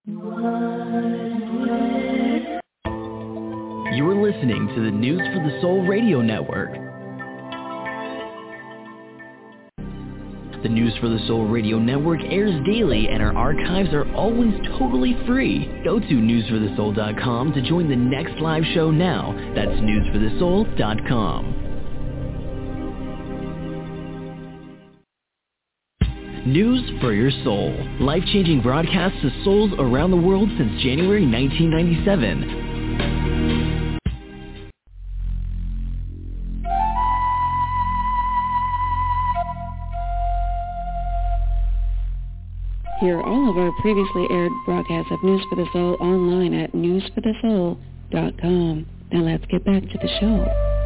You are listening to the News for the Soul Radio Network. The News for the Soul Radio Network airs daily, and our archives are always totally free. Go to newsforthesoul.com to join the next live show now. That's newsforthesoul.com. News for your soul. Life-changing broadcasts to souls around the world since January 1997. Hear all of our previously aired broadcasts of News for the Soul online at newsforthesoul.com. Now let's get back to the show.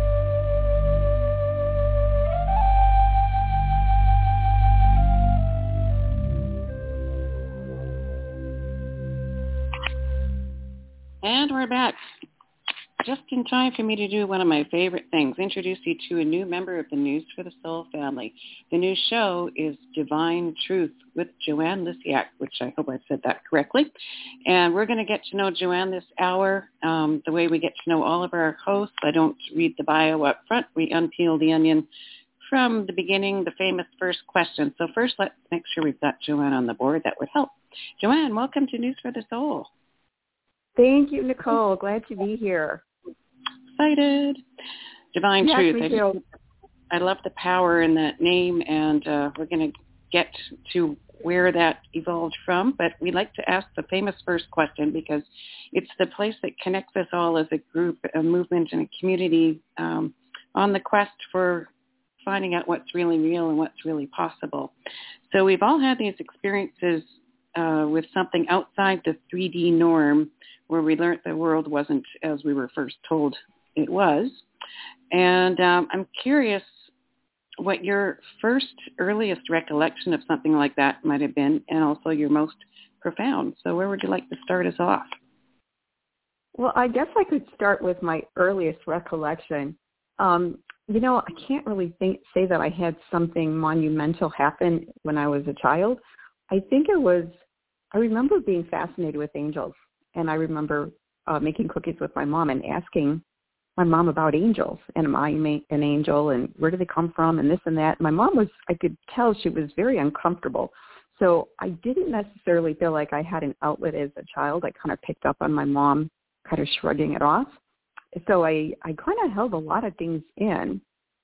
And we're back. Just in time for me to do one of my favorite things, introduce you to a new member of the News for the Soul family. The new show is Divine Truth with Joanne Lysiak, which I hope I said that correctly. And we're going to get to know Joanne this hour the way we get to know all of our hosts. I don't read the bio up front. We unpeel the onion from the beginning, the famous first question. So first, let's make sure we've got Joanne on the board. That would help. Joanne, welcome to News for the Soul. Thank you, Nicole. Glad to be here. Excited. Divine yes, Truth. Me too. I love the power in that name, and we're going to get to where that evolved from. But we like to ask the famous first question because it's the place that connects us all as a group, a movement, and a community on the quest for finding out what's really real and what's really possible. So we've all had these experiences with something outside the 3D norm where we learned the world wasn't as we were first told it was. And I'm curious what your first earliest recollection of something like that might have been, and also your most profound. So where would you like to start us off? Well, I guess I could start with my earliest recollection. I can't really say that I had something monumental happen when I was a child. I remember being fascinated with angels, and I remember making cookies with my mom and asking my mom about angels, and am I an angel, and where do they come from, and this and that. My mom I could tell she was very uncomfortable. So I didn't necessarily feel like I had an outlet as a child. I kind of picked up on my mom kind of shrugging it off. So I kind of held a lot of things in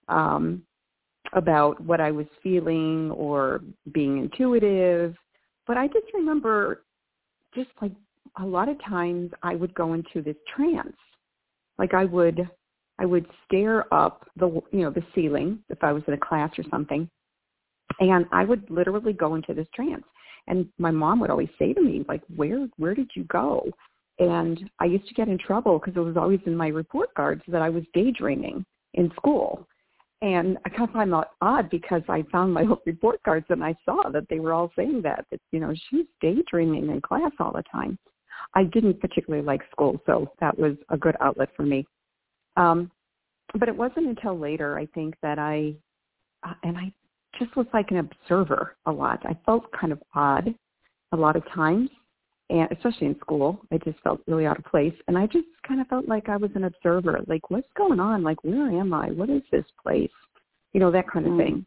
about what I was feeling or being intuitive. But I just remember just like a lot of times I would go into this trance. Like I would stare up the ceiling if I was in a class or something, and I would literally go into this trance. And my mom would always say to me, like, where did you go? And I used to get in trouble because it was always in my report cards that I was daydreaming in school. And I kind of find that odd because I found my old report cards and I saw that they were all saying that she's daydreaming in class all the time. I didn't particularly like school, so that was a good outlet for me. But it wasn't until later, I think, that I just was like an observer a lot. I felt kind of odd a lot of times, and especially in school. I just felt really out of place. And I just kind of felt like I was an observer, like, what's going on? Like, where am I? What is this place? That kind of thing.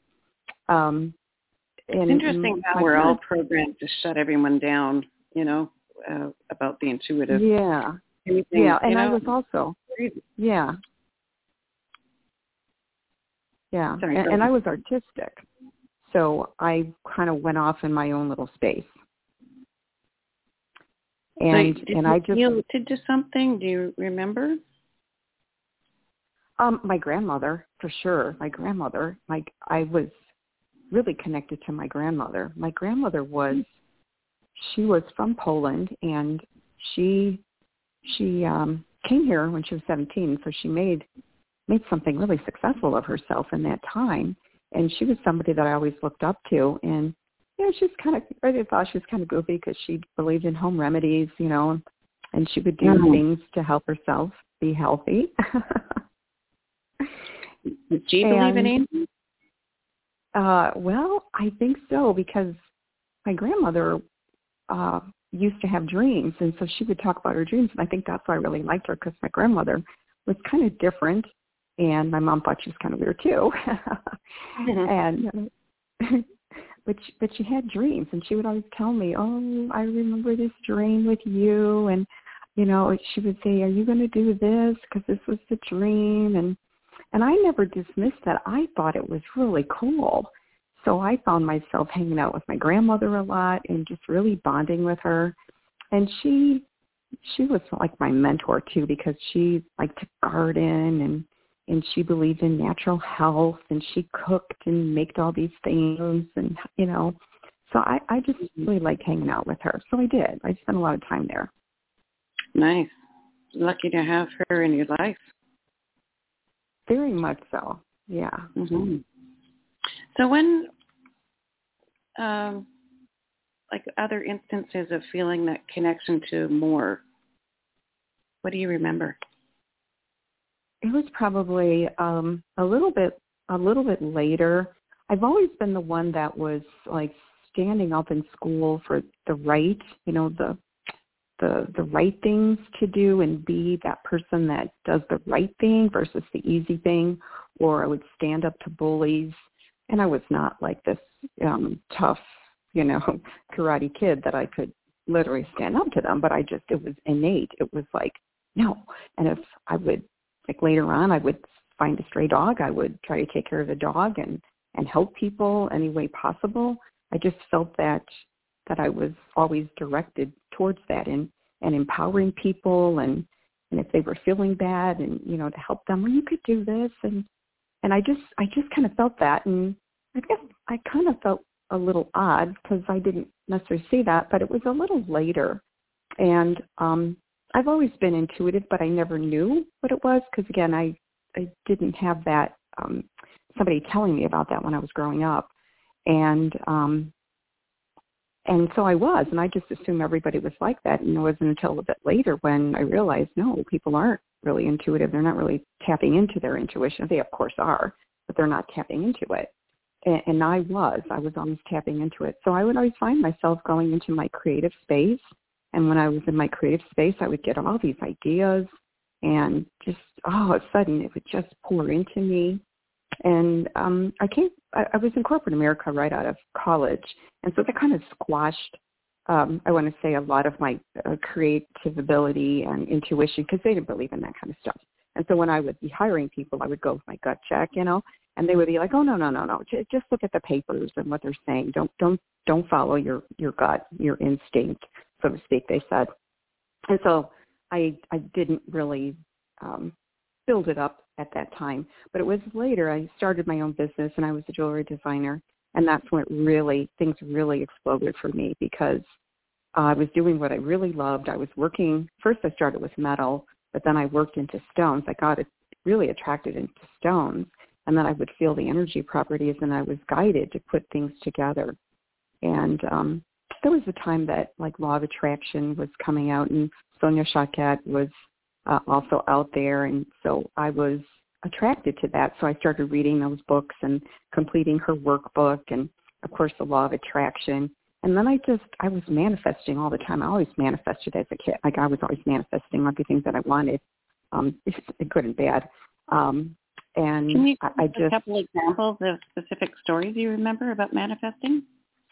It's interesting how we're all programmed to shut everyone down, about the intuitive. Yeah. Anything, and I was also, yeah. Sorry, and I was artistic. So I kind of went off in my own little space. And I just feel to something. Do you remember? My grandmother, for sure. My grandmother, I was really connected to my grandmother. My grandmother she was from Poland, and she came here when she was 17. So she made something really successful of herself in that time. And she was somebody that I always looked up to. And she's I thought she was kind of goofy because she believed in home remedies, and she would do things to help herself be healthy. Did she believe in angels? Well, I think so, because my grandmother used to have dreams, and so she would talk about her dreams, and I think that's why I really liked her, because my grandmother was kind of different, and my mom thought she was kind of weird too. And but she had dreams, and she would always tell me, "Oh, I remember this dream with you," and she would say, "Are you going to do this? Because this was the dream." And I never dismissed that. I thought it was really cool. So I found myself hanging out with my grandmother a lot and just really bonding with her. And she was like my mentor too, because she liked to garden and she believed in natural health, and she cooked and made all these things, and so I just really liked hanging out with her. So I did. I spent a lot of time there. Nice. Lucky to have her in your life. Very much so. Yeah. Mm-hmm. So when, like other instances of feeling that connection to more, what do you remember? It was probably a little bit later. I've always been the one that was like standing up in school for the right, the right things to do, and be that person that does the right thing versus the easy thing. Or I would stand up to bullies, and I was not like this tough, karate kid that I could literally stand up to them, but it was innate. It was like, no. And if I would, like later on, I would find a stray dog, I would try to take care of the dog and help people any way possible. I just felt that I was always directed towards that, and empowering people, and if they were feeling bad, and to help them, well, you could do this, and I just kind of felt that, and I guess I kind of felt a little odd because I didn't necessarily see that, but it was a little later, and I've always been intuitive, but I never knew what it was, because again, I didn't have that somebody telling me about that when I was growing up, and so I was, and I just assumed everybody was like that. And it wasn't until a bit later when I realized, no, people aren't really intuitive. They're not really tapping into their intuition. They, of course, are, but they're not tapping into it. And I was always tapping into it. So I would always find myself going into my creative space. And when I was in my creative space, I would get all these ideas, and just all of a sudden it would just pour into me. And I was in corporate America right out of college, and so that kind of squashed, I want to say, a lot of my creative ability and intuition, because they didn't believe in that kind of stuff. And so when I would be hiring people, I would go with my gut check, and they would be like, oh, no, just look at the papers and what they're saying. Don't follow your gut, your instinct, so to speak, they said. And so I didn't really build it up at that time. But it was later I started my own business, and I was a jewelry designer, and that's when things really exploded for me, because I was doing what I really loved. I was working, first I started with metal, but then I worked into stones. I got really attracted into stones, and then I would feel the energy properties, and I was guided to put things together. And there was a time that like Law of Attraction was coming out, and Sonia Choquette was also out there, and so I was attracted to that. So I started reading those books and completing her workbook, and of course the Law of Attraction. And then I was manifesting all the time. I always manifested as a kid. Like I was always manifesting everything that I wanted, good and bad. And can you I give a couple examples of specific stories you remember about manifesting?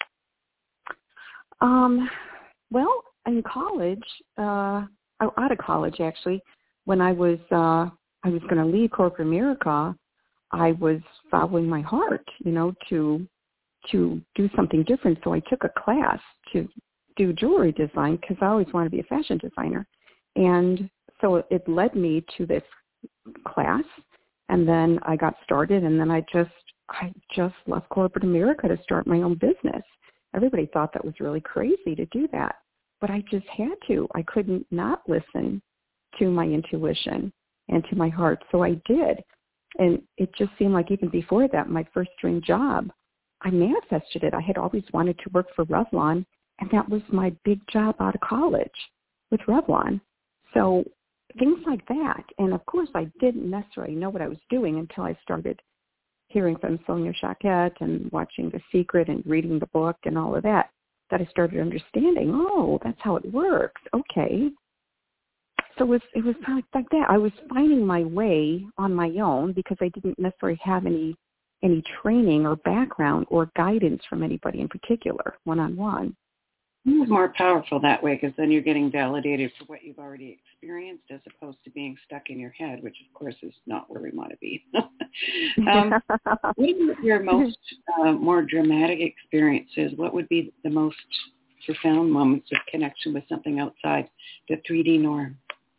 Well, in college, out of college actually, when I was going to leave corporate America, I was following my heart, to do something different. So I took a class to do jewelry design, because I always wanted to be a fashion designer. And so it led me to this class, and then I got started, and then I just left corporate America to start my own business. Everybody thought that was really crazy to do that, but I just had to. I couldn't not listen to my intuition and to my heart, so I did. And it just seemed like even before that, my first dream job, I manifested it. I had always wanted to work for Revlon, and that was my big job out of college with Revlon. So things like that. And of course, I didn't necessarily know what I was doing until I started hearing from Sonia Choquette and watching The Secret and reading the book and all of that. that I started understanding, oh, that's how it works. Okay. So it was kind of like that. I was finding my way on my own because I didn't necessarily have any training or background or guidance from anybody in particular, one-on-one. It's more powerful that way because then you're getting validated for what you've already experienced as opposed to being stuck in your head, which, of course, is not where we want to be. What are your most more dramatic experiences? What would be the most profound moments of connection with something outside the 3D norm?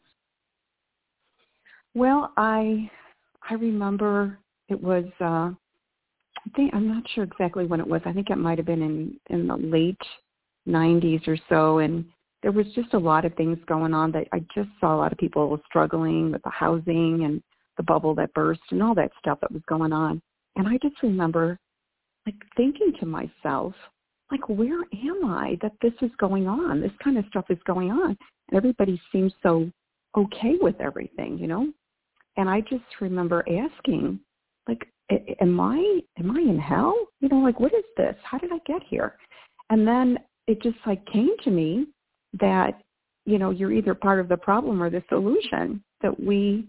Well, I remember it was, I'm not sure exactly when it was. I think it might have been in the late 90s or so, and there was just a lot of things going on that I just saw a lot of people struggling with the housing and the bubble that burst and all that stuff that was going on. And I just remember like thinking to myself, like, where am I that this is going on? This kind of stuff is going on. And everybody seems so okay with everything, you know? And I just remember asking, like, am I in hell? You know, like, what is this? How did I get here? And then it just like came to me that, you know, you're either part of the problem or the solution, that we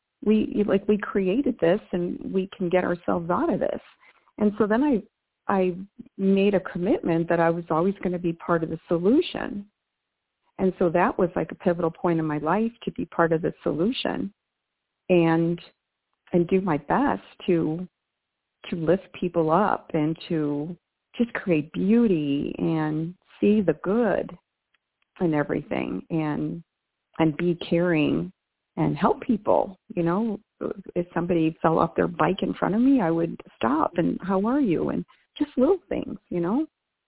created this and we can get ourselves out of this. And so then I made a commitment that I was always going to be part of the solution. And so that was like a pivotal point in my life, to be part of the solution and do my best to lift people up and to just create beauty and see the good in everything and be caring and help people. You know, if somebody fell off their bike in front of me, I would stop and how are you? And just little things, you know.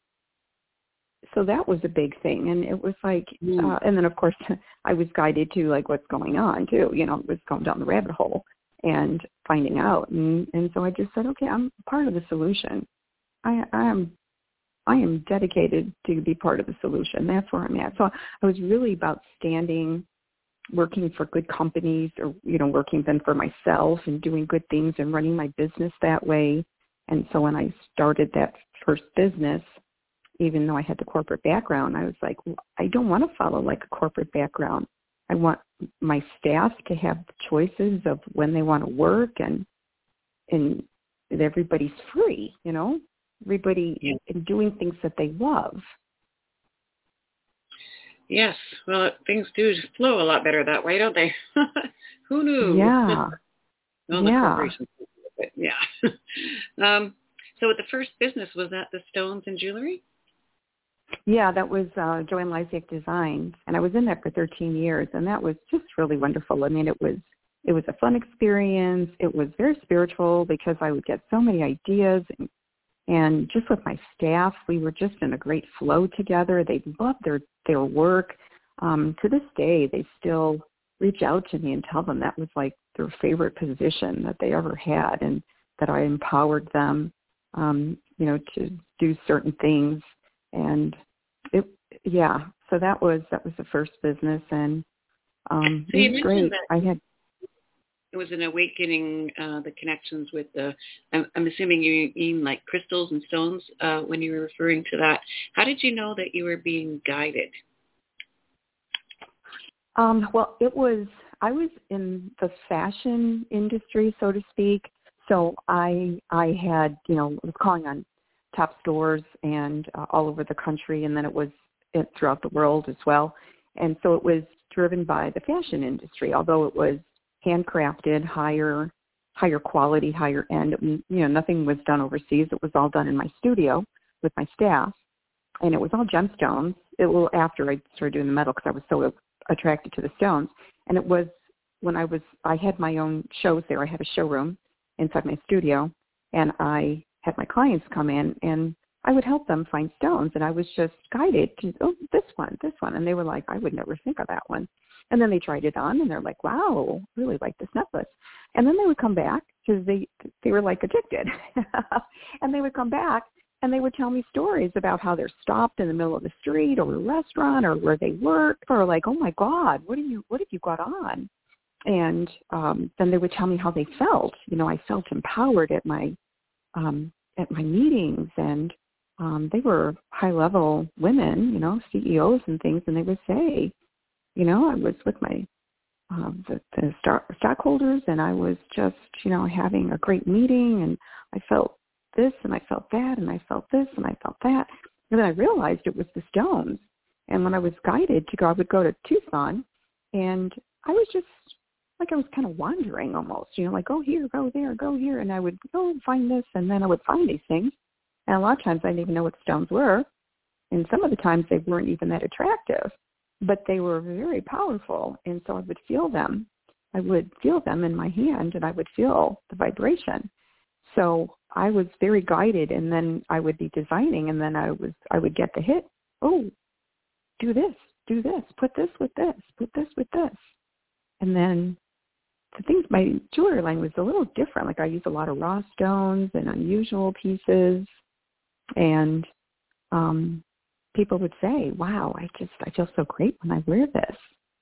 So that was a big thing. And it was like, and then of course I was guided to like what's going on too, you know, it was going down the rabbit hole and finding out. And so I just said, okay, I'm part of the solution. I am dedicated to be part of the solution. That's where I'm at. So I was really about working for good companies, or, you know, working then for myself and doing good things and running my business that way. And so when I started that first business, even though I had the corporate background, I was like, well, I don't want to follow like a corporate background. I want my staff to have choices of when they want to work and everybody's free, you know, everybody doing things that they love. Yes. Well, things do flow a lot better that way, don't they? Who knew? Yeah. Well, the corporations, but yeah. So the first business, was that the stones and jewelry? Yeah, that was Joanne Lysiak Designs, and I was in that for 13 years, and that was just really wonderful. I mean, it was a fun experience. It was very spiritual because I would get so many ideas, and just with my staff, we were just in a great flow together. They loved their work. To this day, they still reach out to me and tell them that was like their favorite position that they ever had, and that I empowered them, you know, to do certain things. And so that was the first business, and so it was great. It was an awakening, the connections with I'm assuming you mean like crystals and stones when you were referring to that. How did you know that you were being guided? Well, I was in the fashion industry, so to speak. So I had, you know, was calling on top stores and all over the country, and then it was throughout the world as well. And so it was driven by the fashion industry, although it was handcrafted, higher quality, higher end. You know, nothing was done overseas. It was all done in my studio with my staff, and it was all gemstones. After I started doing the metal, because I was so attracted to the stones. And it was when I had my own shows there. I had a showroom inside my studio, and I had my clients come in, and I would help them find stones, and I was just guided to, this one, and they were like, I would never think of that one. And then they tried it on, and they're like, wow, I really like this necklace. And then they would come back, because they were like addicted. And they would come back, and they would tell me stories about how they're stopped in the middle of the street or a restaurant or where they work, or like, oh my God, what have you got on? And then they would tell me how they felt. You know, I felt empowered at my meetings, and they were high-level women, CEOs and things, and they would say, I was with my the stockholders, and I was just, having a great meeting, and I felt this, and I felt that, and I felt this, and I felt that. And then I realized it was the stones. And when I was guided to go, I would go to Tucson, and I was just, I was kind of wandering almost, go here, go there, go here, and I would go find this, and then I would find these things. And a lot of times I didn't even know what stones were, and some of the times they weren't even that attractive, but they were very powerful, and so I would feel them. I would feel them in my hand, and I would feel the vibration. So I was very guided, and then I would be designing, and then I would get the hit. Oh, do this, put this with this, put this with this. And then the things, my jewelry line was a little different. Like I used a lot of raw stones and unusual pieces, and people would say, wow, I feel so great when I wear this.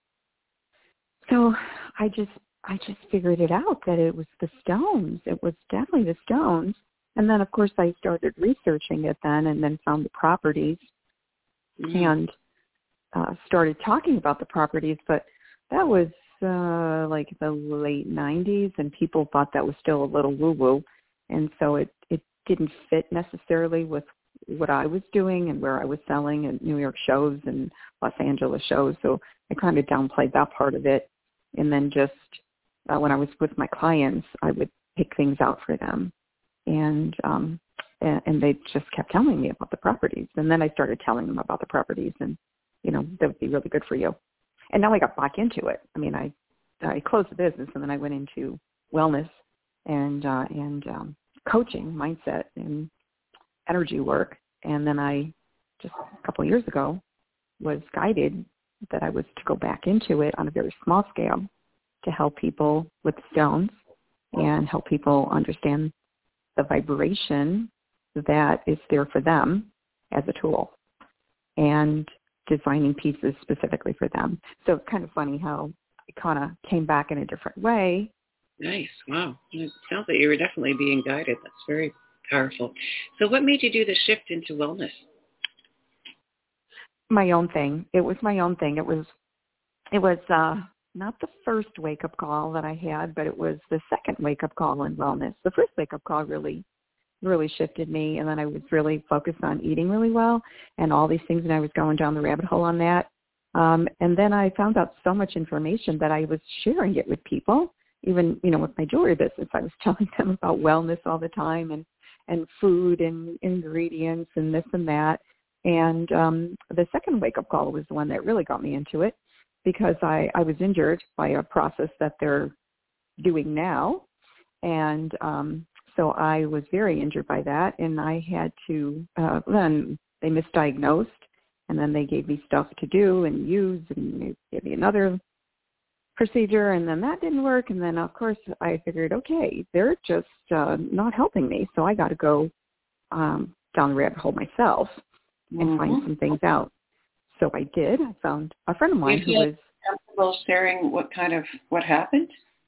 So I just figured it out that it was the stones. It was definitely the stones. And then, of course, I started researching it then, and then found the properties and started talking about the properties. But that was like the late 90s, and people thought that was still a little woo-woo. And so it didn't fit necessarily with what I was doing and where I was selling at New York shows and Los Angeles shows. So I kind of downplayed that part of it. And then just when I was with my clients, I would pick things out for them. And they just kept telling me about the properties. And then I started telling them about the properties, and, that would be really good for you. And now I got back into it. I mean, I closed the business, and then I went into wellness and coaching, mindset, and energy work. And then I just a couple of years ago was guided that I was to go back into it on a very small scale to help people with stones and help people understand the vibration that is there for them as a tool, and designing pieces specifically for them. So it's kind of funny how it kind of came back in a different way. Nice. Wow. It sounds like you were definitely being guided. That's very powerful. So what made you do the shift into wellness? My own thing. It was my own thing. It was not the first wake-up call that I had, but it was the second wake-up call in wellness. The first wake-up call really shifted me, and then I was really focused on eating really well and all these things, and I was going down the rabbit hole on that. And then I found out so much information that I was sharing it with people, even, with my jewelry business. I was telling them about wellness all the time, and food and ingredients and this and that. And the second wake-up call was the one that really got me into it, because I was injured by a process that they're doing now. And so I was very injured by that, and I had to, then they misdiagnosed, and then they gave me stuff to do and use, and they gave me another procedure, and then that didn't work. And then, of course, I figured, okay, they're just not helping me, so I got to go down the rabbit hole myself and find some things out. So I did. I found a friend of mine who was comfortable sharing what happened.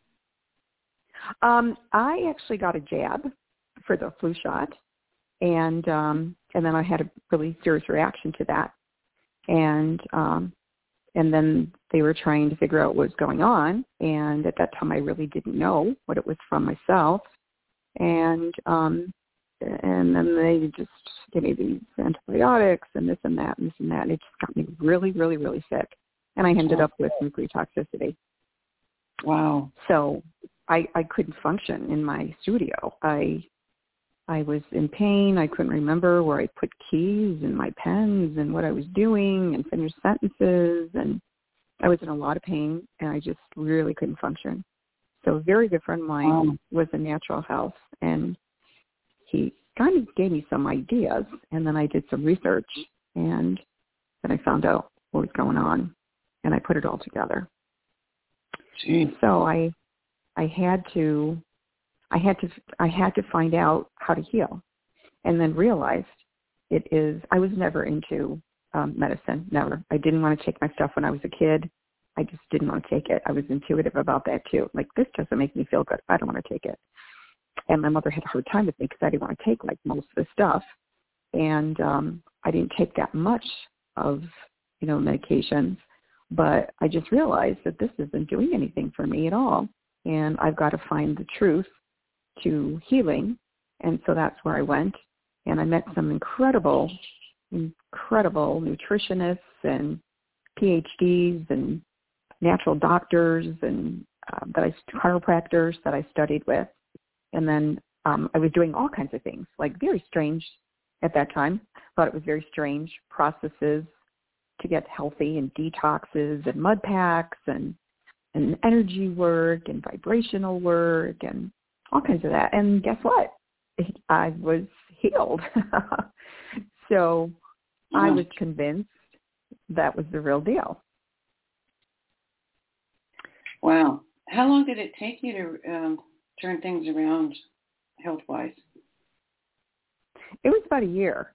I actually got a jab for the flu shot, and then I had a really serious reaction to that, and then they were trying to figure out what was going on, and at that time I really didn't know what it was from myself, and then they just gave me these antibiotics and this and that and this and that, and it just got me really, really, really sick, and I ended up with nuclear toxicity. Wow. So I couldn't function in my studio. I was in pain. I couldn't remember where I put keys and my pens and what I was doing and finish sentences. And I was in a lot of pain, and I just really couldn't function. So a very good friend of mine was in natural health, and he kind of gave me some ideas. And then I did some research, and then I found out what was going on, and I put it all together. Jeez. So I had to find out how to heal, and then realized I was never into medicine, never. I didn't want to take my stuff when I was a kid. I just didn't want to take it. I was intuitive about that too. Like, this doesn't make me feel good. I don't want to take it. And my mother had a hard time with me because I didn't want to take like most of the stuff. and I didn't take that much of, medications, but I just realized that this isn't doing anything for me at all, and I've got to find the truth to healing, and so that's where I went, and I met some incredible nutritionists and PhDs and natural doctors and chiropractors that I studied with. And then I was doing all kinds of things, like very strange at that time. Thought it was very strange processes to get healthy, and detoxes and mud packs and energy work and vibrational work and all kinds of that. And guess what? I was healed. So I was convinced that was the real deal. Wow. How long did it take you to turn things around health-wise? It was about a year.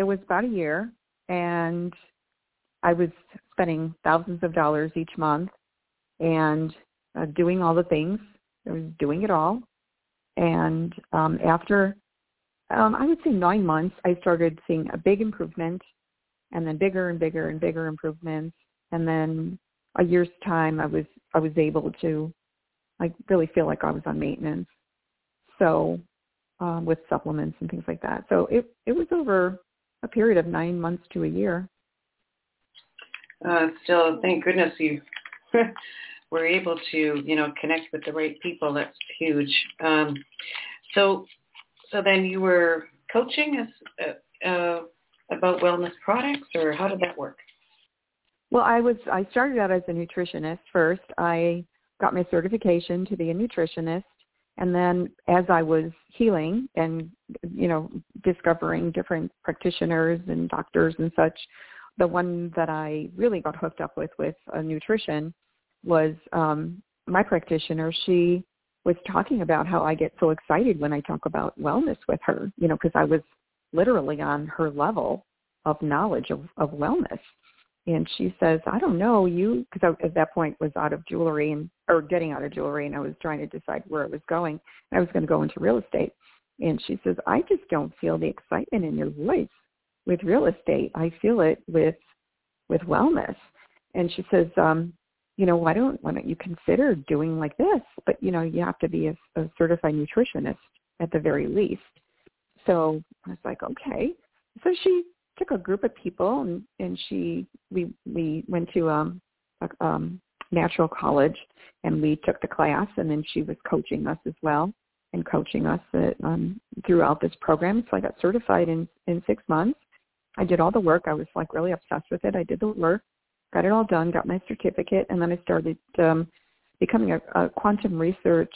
And I was spending thousands of dollars each month and doing all the things. I was doing it all. And after, I would say 9 months, I started seeing a big improvement, and then bigger and bigger and bigger improvements. And then a year's time, I was able to, really feel like I was on maintenance. So with supplements and things like that. So it was over a period of 9 months to a year. Still, thank goodness you were able to, connect with the right people. That's huge. So then you were coaching us about wellness products, or how did that work? Well, I started out as a nutritionist first. I got my certification to be a nutritionist. And then as I was healing and, discovering different practitioners and doctors and such, the one that I really got hooked up with nutrition was my practitioner. She was talking about how I get so excited when I talk about wellness with her, because I was literally on her level of knowledge of wellness. And she says, I don't know, because I at that point was out of jewelry or getting out of jewelry, and I was trying to decide where I was going. I was going to go into real estate. And she says, I just don't feel the excitement in your voice with real estate. I feel it with wellness. And she says, why don't you consider doing like this? But, you have to be a certified nutritionist at the very least. So I was like, okay. So she took a group of people and we went to natural college, and we took the class, and then she was coaching us as well and coaching us throughout this program. So I got certified in 6 months. I did all the work. I was really obsessed with it. I did the work, got it all done, got my certificate, and then I started becoming a quantum research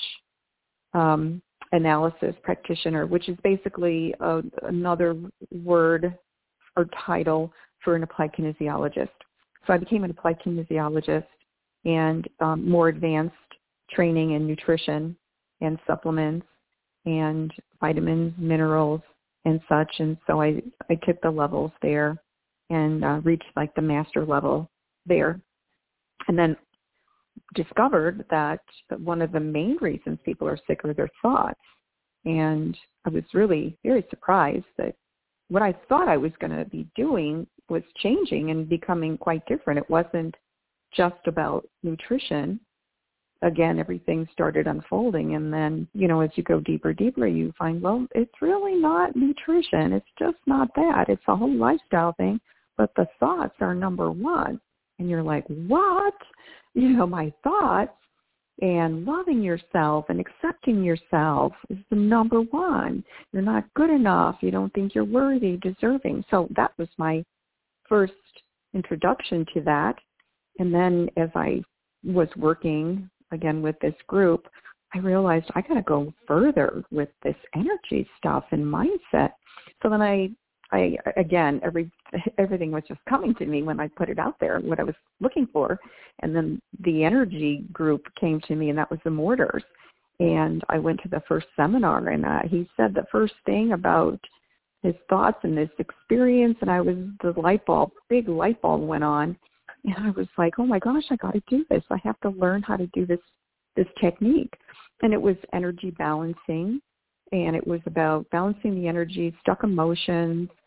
analysis practitioner, which is basically another word or title for an applied kinesiologist. So I became an applied kinesiologist and more advanced training in nutrition and supplements and vitamins, minerals, and such. And so I took the levels there and reached the master level there. And then discovered that one of the main reasons people are sick are their thoughts. And I was really very surprised that what I thought I was going to be doing was changing and becoming quite different. It wasn't just about nutrition. Again, everything started unfolding. And then, as you go deeper, you find, well, it's really not nutrition. It's just not that. It's a whole lifestyle thing. But the thoughts are number one. And you're like, what? My thoughts and loving yourself and accepting yourself is the number one. You're not good enough. You don't think you're worthy, deserving. So that was my first introduction to that. And then as I was working again with this group, I realized I got to go further with this energy stuff and mindset. So then I again, everything was just coming to me when I put it out there, what I was looking for. And then the energy group came to me, and that was the Mortars. And I went to the first seminar, and he said the first thing about his thoughts and this experience, and big light bulb went on. And I was like, oh my gosh, I got to do this. I have to learn how to do this technique. And it was energy balancing, and it was about balancing the energy, stuck emotions,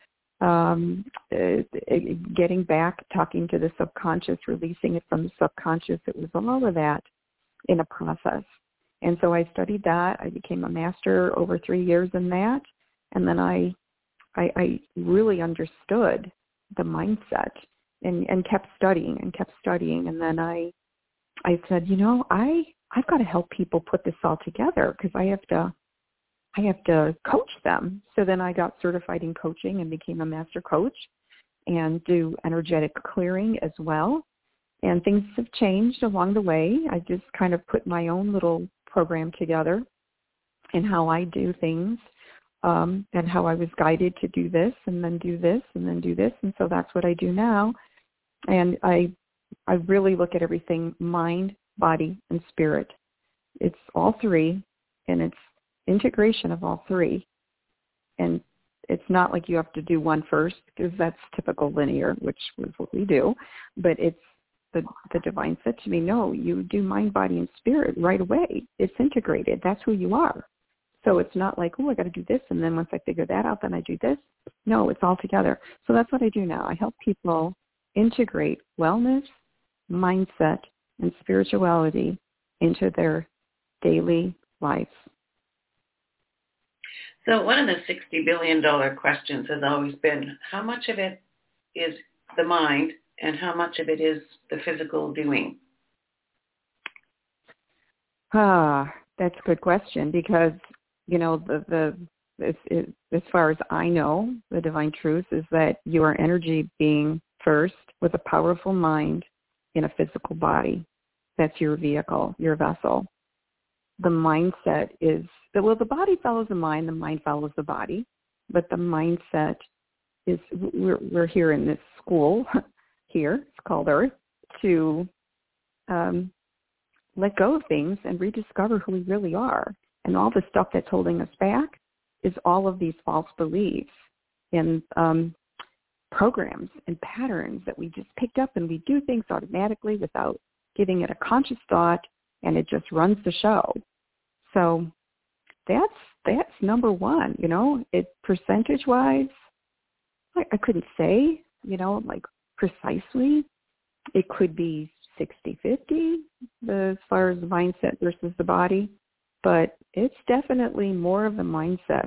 getting back, talking to the subconscious, releasing it from the subconscious. It was all of that in a process. And so I studied that. I became a master over 3 years in that. And then I really understood the mindset and kept studying. And then I said, I've got to help people put this all together because I have to coach them. So then I got certified in coaching and became a master coach and do energetic clearing as well. And things have changed along the way. I just kind of put my own little program together and how I do things and how I was guided to do this and then do this and then do this. And so that's what I do now. And I really look at everything mind, body, and spirit. It's all three, and it's integration of all three. And it's not like you have to do one first because that's typical linear, which was what we do. But it's the divine said to me, no, you do mind, body, and spirit right away. It's integrated. That's who you are. So it's not like, oh, I got to do this, and then once I figure that out, then I do this. No, it's all together. So that's what I do now. I help people integrate wellness, mindset, and spirituality into their daily life. So one of the $60 billion questions has always been, how much of it is the mind and how much of it is the physical doing? That's a good question because, as far as I know, the divine truth is that you are energy being first with a powerful mind in a physical body. That's your vehicle, your vessel. The mindset is, the body follows the mind follows the body, but the mindset is, we're here in this school here, it's called Earth, to let go of things and rediscover who we really are. And all the stuff that's holding us back is all of these false beliefs and programs and patterns that we just picked up, and we do things automatically without giving it a conscious thought, and it just runs the show. So that's number one, it percentage-wise, I couldn't say, like precisely. It could be 60-50 as far as the mindset versus the body, but it's definitely more of the mindset.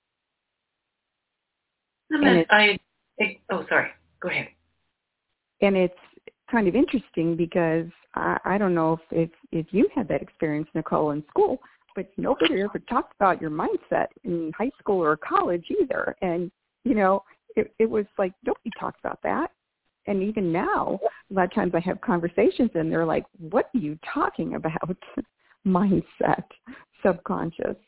Sorry. Go ahead. And it's kind of interesting because I don't know if you had that experience, Nicole, in school, but nobody ever talked about your mindset in high school or college either. And, it was like nobody talks about that. And even now, a lot of times I have conversations and they're like, what are you talking about? Mindset, subconscious.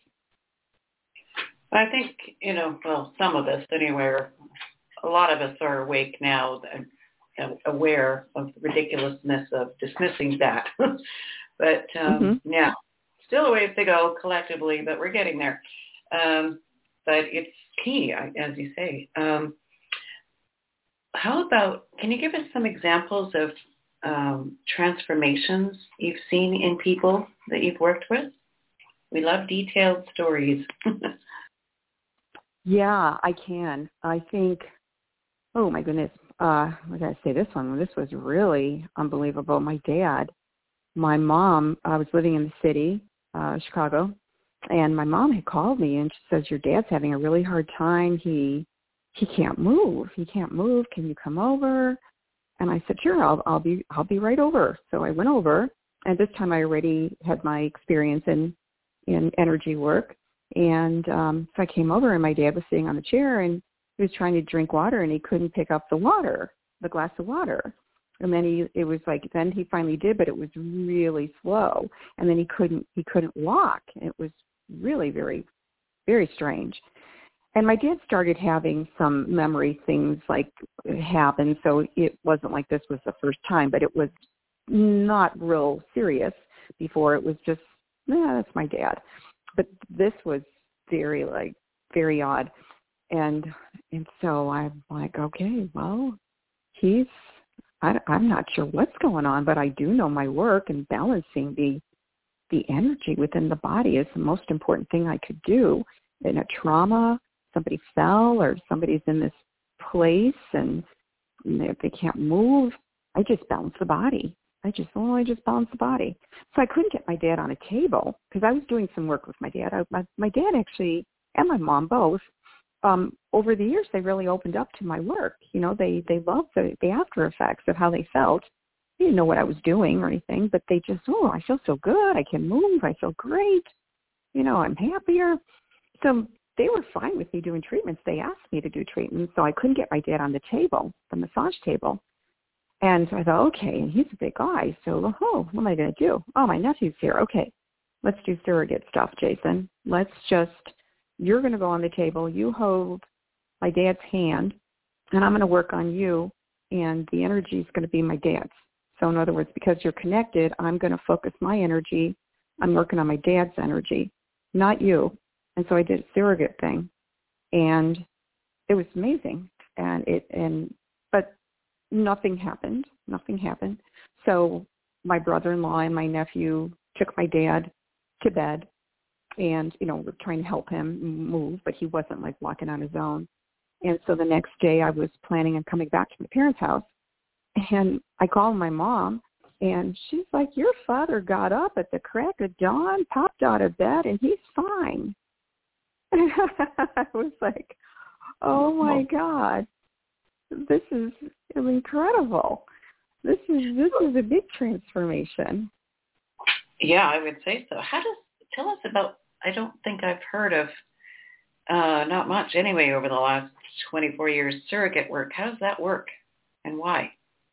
I think, some of us anyway, a lot of us are awake now and aware of the ridiculousness of dismissing that. But yeah, still a ways to go collectively, but we're getting there. But it's key, as you say. How about, can you give us some examples of transformations you've seen in people that you've worked with? We love detailed stories. Yeah, I can. I think, oh my goodness, I got to say this one. This was really unbelievable. My mom, I was living in the city, Chicago, and my mom had called me and she says, your dad's having a really hard time. He can't move. Can you come over? And I said, sure, I'll be right over. So I went over, and this time I already had my experience in energy work. And so I came over, and my dad was sitting on the chair, and he was trying to drink water, and he couldn't pick up the glass of water. And then then he finally did, but it was really slow. And then he couldn't walk. It was really very, very strange. And my dad started having some memory things like happen. So it wasn't like this was the first time, but it was not real serious before. It was just, that's my dad. But this was very odd. And so I'm like, okay, well, I'm not sure what's going on, but I do know my work and balancing the energy within the body is the most important thing I could do. In a trauma, somebody fell or somebody's in this place and if they can't move, I just balance the body. I just balance the body. So I couldn't get my dad on a table because I was doing some work with my dad. My dad actually, and my mom both, over the years, they really opened up to my work. You know, they loved the after effects of how they felt. They didn't know what I was doing or anything, but they just, I feel so good. I can move. I feel great. You know, I'm happier. So they were fine with me doing treatments. They asked me to do treatments, so I couldn't get my dad on the table, the massage table. And so I thought, okay, and he's a big guy, so what am I going to do? Oh, my nephew's here. Okay, let's do surrogate stuff, Jason. You're going to go on the table. You hold my dad's hand, and I'm going to work on you, and the energy is going to be my dad's. So in other words, because you're connected, I'm going to focus my energy. I'm working on my dad's energy, not you. And so I did a surrogate thing, and it was amazing. But nothing happened. So my brother-in-law and my nephew took my dad to bed, and, you know, we're trying to help him move, but he wasn't like walking on his own. And so the next day I was planning on coming back to my parents' house, and I called my mom, and she's like, your father got up at the crack of dawn, popped out of bed, and he's fine. I was like, oh, my God, this is incredible. This is a big transformation. Yeah, I would say so. Tell us about, I don't think I've heard of, not much anyway, over the last 24 years, surrogate work. How does that work and why?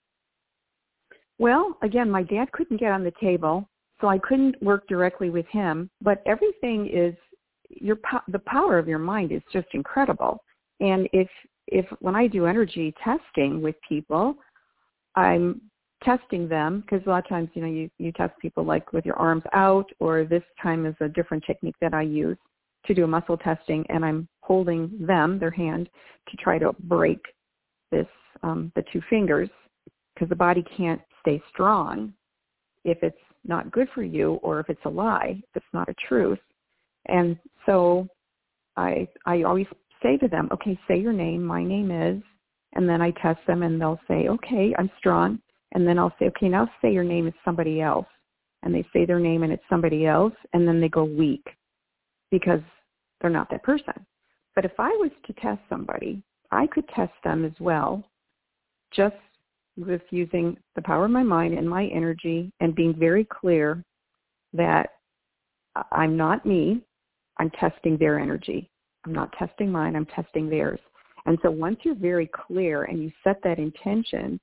Well, again, my dad couldn't get on the table, so I couldn't work directly with him, but everything is, the power of your mind is just incredible. And if when I do energy testing with people, I'm testing them, because a lot of times, you know, you test people like with your arms out, or this time is a different technique that I use to do a muscle testing, and I'm holding them, their hand, to try to break this, the two fingers, because the body can't stay strong if it's not good for you, or if it's a lie, if it's not a truth. And so I always say to them, okay, say your name, my name is, and then I test them, and they'll say, okay, I'm strong. And then I'll say, okay, now say your name is somebody else. And they say their name and it's somebody else, and then they go weak because they're not that person. But if I was to test somebody, I could test them as well, just with using the power of my mind and my energy and being very clear that I'm not me. I'm testing their energy. I'm not testing mine. I'm testing theirs. And so once you're very clear and you set that intention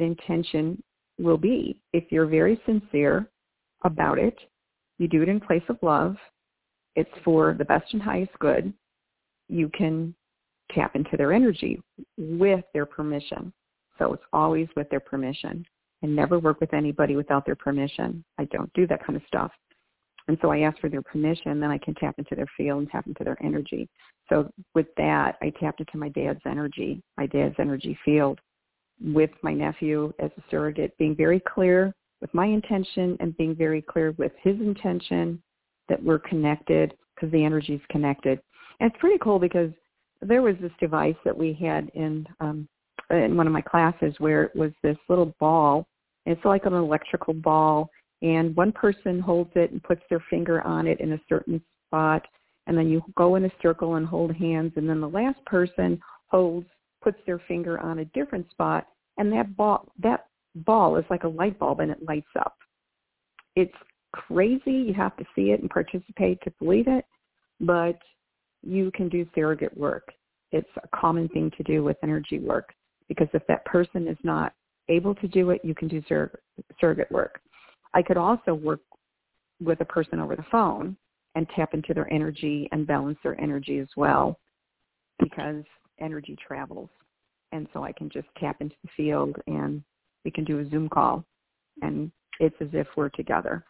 will be, if you're very sincere about it, you do it in place of love, it's for the best and highest good, you can tap into their energy with their permission. So it's always with their permission. I never work with anybody without their permission. I don't do that kind of stuff. And so I ask for their permission, then I can tap into their field and tap into their energy. So with that, I tapped into my dad's energy field, with my nephew as a surrogate, being very clear with my intention and being very clear with his intention that we're connected, because the energy is connected. And it's pretty cool because there was this device that we had in one of my classes where it was this little ball. It's like an electrical ball, and one person holds it and puts their finger on it in a certain spot, and then you go in a circle and hold hands, and then the last person puts their finger on a different spot, and that ball is like a light bulb, and it lights up. It's crazy. You have to see it and participate to believe it, but you can do surrogate work. It's a common thing to do with energy work, because if that person is not able to do it, you can do surrogate work. I could also work with a person over the phone and tap into their energy and balance their energy as well, because energy travels. And so I can just tap into the field, and we can do a Zoom call, and it's as if we're together.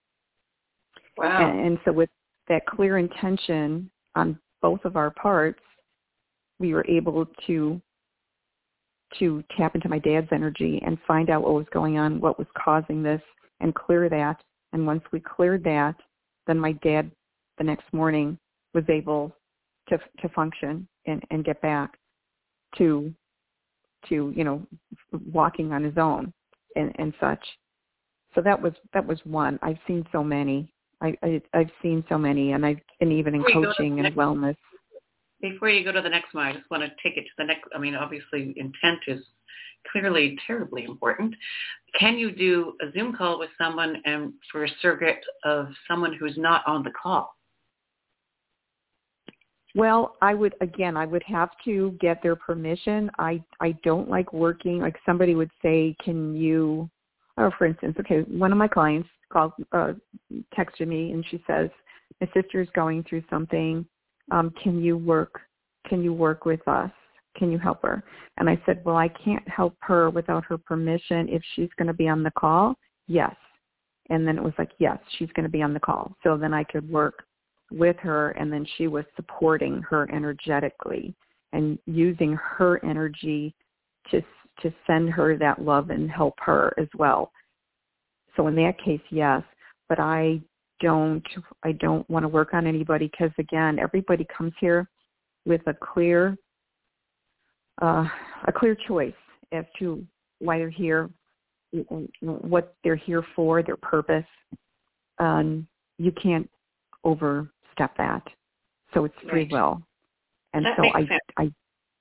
Wow. And so with that clear intention on both of our parts, we were able to tap into my dad's energy and find out what was going on, what was causing this, and clear that. And once we cleared that, then my dad the next morning was able to function and get back to to, walking on his own and such. So that was one. I've seen so many. I've seen so many, and even in coaching and wellness. Before you go to the next one, I just want to take it to the next. I mean, obviously, intent is clearly terribly important. Can you do a Zoom call with someone and for a surrogate of someone who's not on the call? Well, I would have to get their permission. I don't like working, like somebody would say, can you, for instance, okay, one of my clients texted me and she says, my sister's going through something. Can you work with us? Can you help her? And I said, well, I can't help her without her permission. If she's going to be on the call, yes. And then it was like, yes, she's going to be on the call. So then I could work with her, and then she was supporting her energetically and using her energy to send her that love and help her as well. So in that case, yes, but I don't want to work on anybody because, again, everybody comes here with a clear choice as to why they're here, what they're here for, their purpose. You can't overstep that. So it's free will. And that so makes sense.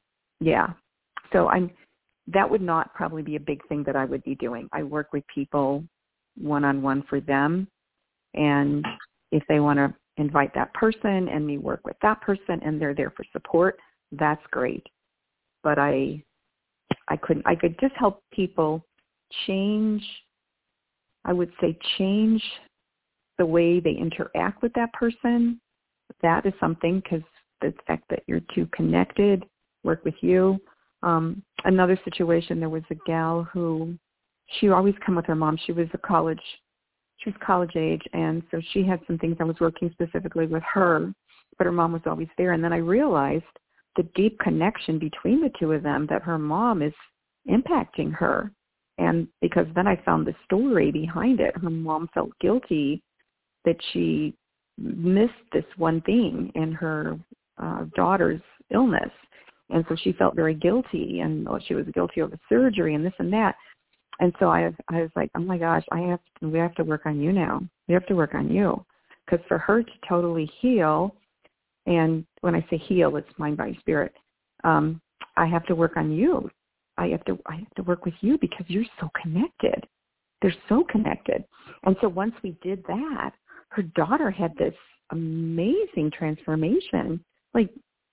So that would not probably be a big thing that I would be doing. I work with people one-on-one for them. And if they want to invite that person and me work with that person and they're there for support, that's great. But I could just help people change the way they interact with that person. That is something, because the fact that you're two connected, work with you. Another situation, there was a gal who, she always come with her mom. She was college age, and so she had some things. I was working specifically with her, but her mom was always there. And then I realized the deep connection between the two of them, that her mom is impacting her. And because then I found the story behind it. Her mom felt guilty that she missed this one thing in her daughter's illness. And so she felt very guilty, and she was guilty of the surgery and this and that. And so I was like, oh my gosh, we have to work on you now. We have to work on you. Because for her to totally heal, and when I say heal, it's mind, body, spirit, I have to work on you. I have to work with you because you're so connected. They're so connected. And so once we did that, her daughter had this amazing transformation, like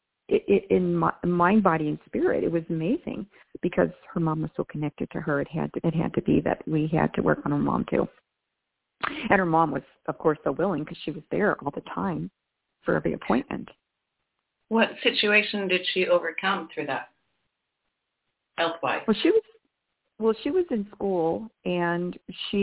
in mind, body, and spirit. It was amazing because her mom was so connected to her. It had to be that we had to work on her mom too. And her mom was, of course, so willing because she was there all the time for every appointment. What situation did she overcome through that, health-wise? Well, she was in school, and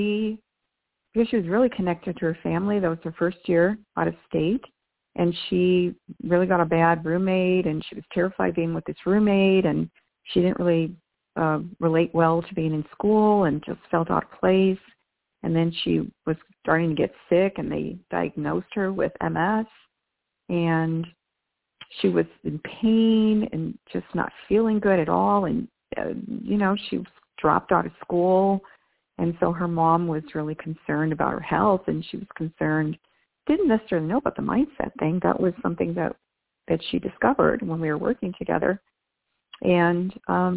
because she was really connected to her family. That was her first year out of state, and she really got a bad roommate, and she was terrified being with this roommate, and she didn't really relate well to being in school and just felt out of place. And then she was starting to get sick, and they diagnosed her with MS, and she was in pain and just not feeling good at all. And, she was dropped out of school. And so her mom was really concerned about her health, and she was concerned, didn't necessarily know about the mindset thing. That was something that she discovered when we were working together. And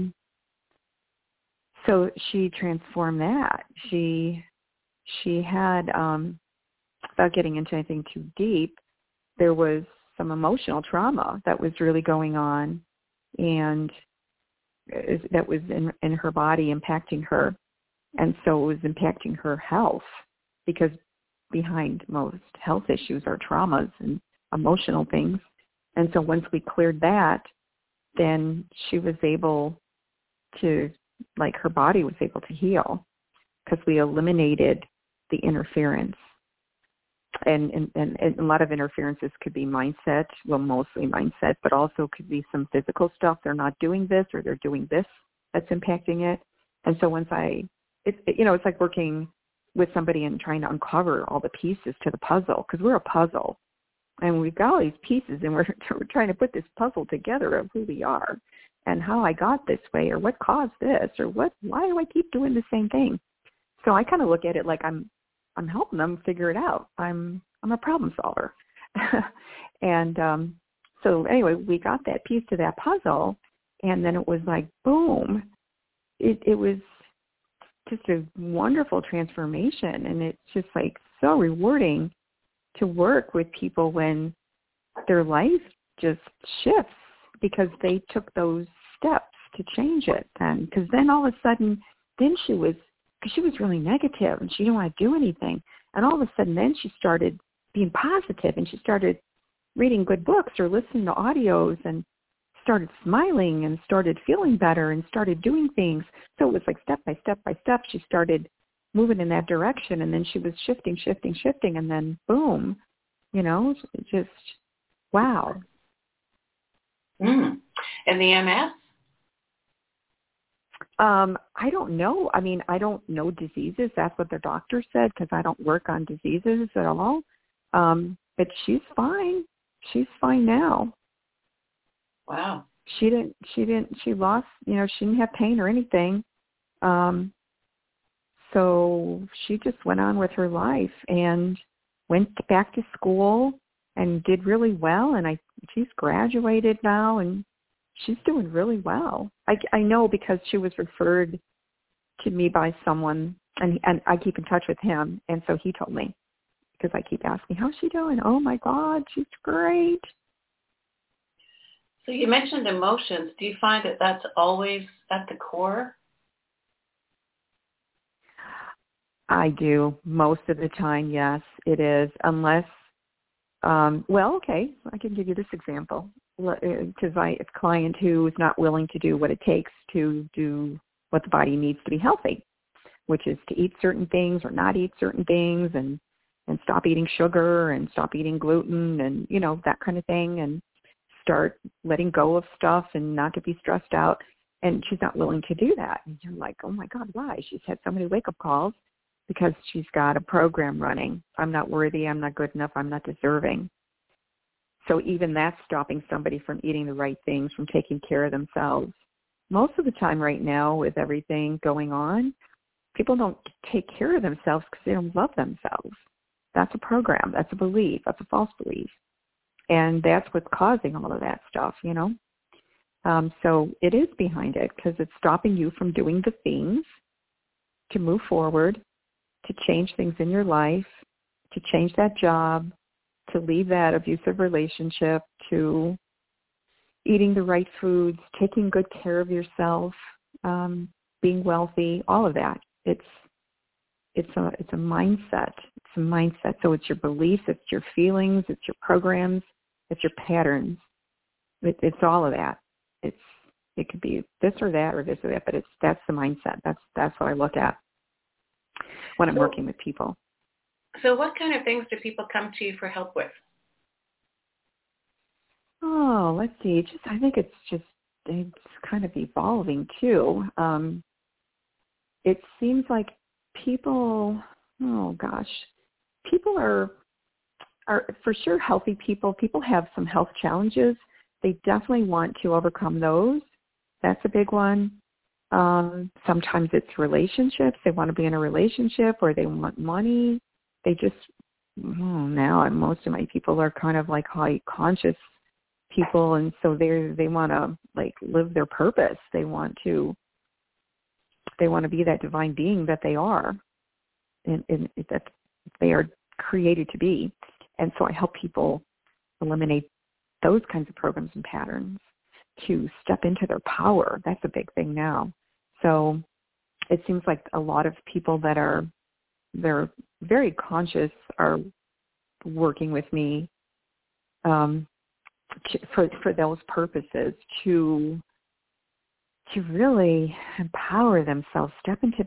so she transformed that. She had, without getting into anything too deep, there was some emotional trauma that was really going on, and that was in her body impacting her. And so it was impacting her health, because behind most health issues are traumas and emotional things. And so once we cleared that, then she was able to, her body was able to heal because we eliminated the interference. And a lot of interferences could be mindset, well, mostly mindset, but also could be some physical stuff. They're not doing this, or they're doing this that's impacting it. And so once it's like working with somebody and trying to uncover all the pieces to the puzzle, because we're a puzzle, and we've got all these pieces, and we're trying to put this puzzle together of who we are. and how I got this way, or what caused this, or why do I keep doing the same thing? So I kind of look at it like I'm helping them figure it out. I'm a problem solver. And so anyway, we got that piece to that puzzle, and then it was like, boom. It was just a wonderful transformation, and it's just like so rewarding to work with people when their life just shifts because they took those steps to change it. And because then all of a sudden, then she was really negative and she didn't want to do anything. And all of a sudden then she started being positive and she started reading good books or listening to audios and started smiling and started feeling better and started doing things. So it was like step by step by step, she started moving in that direction, and then she was shifting, and then boom, just wow. And the MS? I don't know. I mean, I don't know diseases. That's what the doctor said because I don't work on diseases at all. But she's fine. She's fine now. Wow. She lost, she didn't have pain or anything. So she just went on with her life and went back to school and did really well. And she's graduated now and she's doing really well. I know because she was referred to me by someone, and I keep in touch with him. And so he told me because I keep asking, how's she doing? Oh, my God, she's great. So you mentioned emotions. Do you find that that's always at the core? I do. Most of the time, yes, it is. Unless, okay, I can give you this example. Because a client who is not willing to do what it takes to do what the body needs to be healthy, which is to eat certain things or not eat certain things and stop eating sugar and stop eating gluten and, that kind of thing, and start letting go of stuff and not to be stressed out. And she's not willing to do that. And you're like, oh, my God, why? She's had so many wake-up calls because she's got a program running. I'm not worthy. I'm not good enough. I'm not deserving. So even that's stopping somebody from eating the right things, from taking care of themselves. Most of the time right now with everything going on, people don't take care of themselves because they don't love themselves. That's a program. That's a belief. That's a false belief. And that's what's causing all of that stuff, So it is behind it because it's stopping you from doing the things to move forward, to change things in your life, to change that job, to leave that abusive relationship, to eating the right foods, taking good care of yourself, being wealthy, all of that. It's a mindset. It's a mindset. So it's your beliefs, it's your feelings, it's your programs, it's your patterns. It's all of that. It could be this or that or this or that, but that's the mindset. That's what I look at when I'm working with people. So what kind of things do people come to you for help with? Oh, let's see. I think it's kind of evolving too. It seems like people are for sure healthy people. People have some health challenges. They definitely want to overcome those. That's a big one. Sometimes it's relationships. They want to be in a relationship or they want money. They just, now most of my people are kind of like high conscious people, and so they want to like live their purpose. They want to be that divine being that they are, and that they are created to be. And so I help people eliminate those kinds of programs and patterns to step into their power. That's a big thing now. So it seems like a lot of people that they're very conscious are working with me for those purposes, to really empower themselves, step into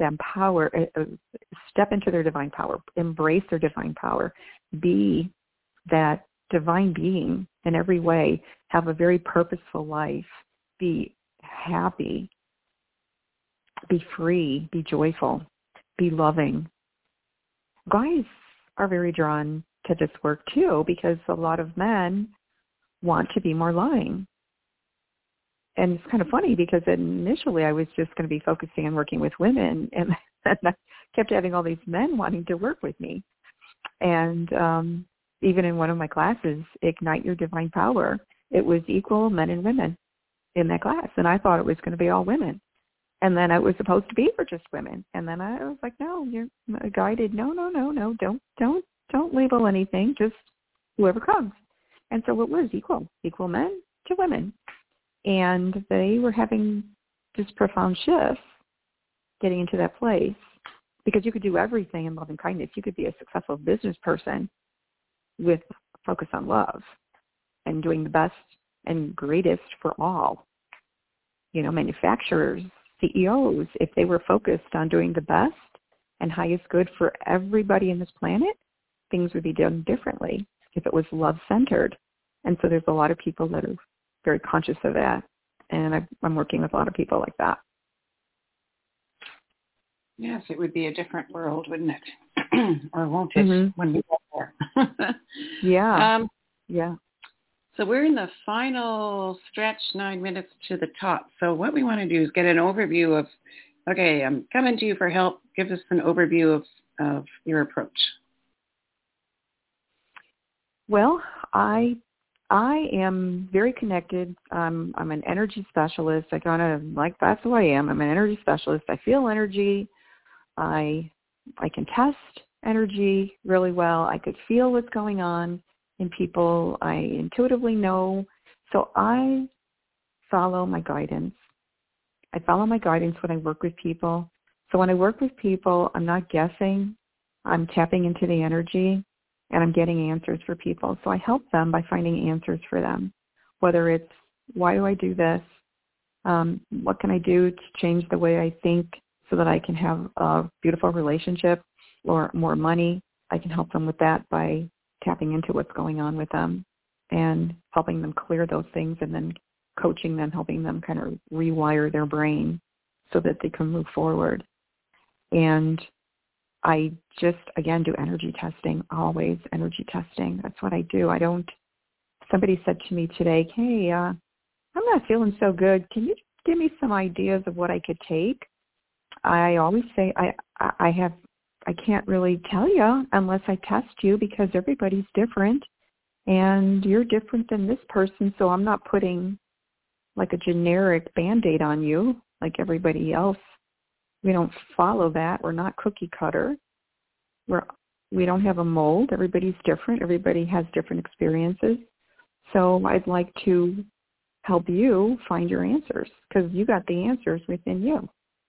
their divine power, embrace their divine power, be that divine being in every way, have a very purposeful life, be happy, be free, be joyful, be loving. Guys are very drawn to this work too because a lot of men want to be more loving. And it's kind of funny because initially I was just going to be focusing on working with women, and I kept having all these men wanting to work with me. And even in one of my classes, Ignite Your Divine Power, it was equal men and women in that class. And I thought it was going to be all women. And then it was supposed to be for just women. And then I was like, no, you're guided. No, don't label anything. Just whoever comes. And so it was equal men to women. And they were having just profound shifts getting into that place, because you could do everything in love and kindness. You could be a successful business person with focus on love and doing the best and greatest for all. You know, manufacturers, CEOs, if they were focused on doing the best and highest good for everybody in this planet, things would be done differently if it was love-centered. And so there's a lot of people that are very conscious of that. And I'm working with a lot of people like that. Yes, it would be a different world, wouldn't it? Or won't it when we get there? Yeah. So we're in the final stretch, 9 minutes to the top. So what we want to do is get an overview of, okay, I'm coming to you for help. Give us an overview of your approach. Well, I am very connected. I'm an energy specialist. That's who I am. I'm an energy specialist. I feel energy. I can test energy really well. I could feel what's going on in people. I intuitively know. So I follow my guidance. I follow my guidance when I work with people. So when I work with people, I'm not guessing. I'm tapping into the energy, and I'm getting answers for people. So I help them by finding answers for them, whether it's, why do I do this? What can I do to change the way I think so that I can have a beautiful relationship or more money? I can help them with that by tapping into what's going on with them and helping them clear those things, and then coaching them, helping them kind of rewire their brain so that they can move forward. And I just, again, do energy testing, always energy testing. That's what I do. Somebody said to me today, hey, I'm not feeling so good. Can you give me some ideas of what I could take? I always say I can't really tell you unless I test you, because everybody's different and you're different than this person. So I'm not putting like a generic Band-Aid on you like everybody else. We don't follow that. We're not cookie cutter. We don't have a mold. Everybody's different. Everybody has different experiences. So I'd like to help you find your answers, because you got the answers within you.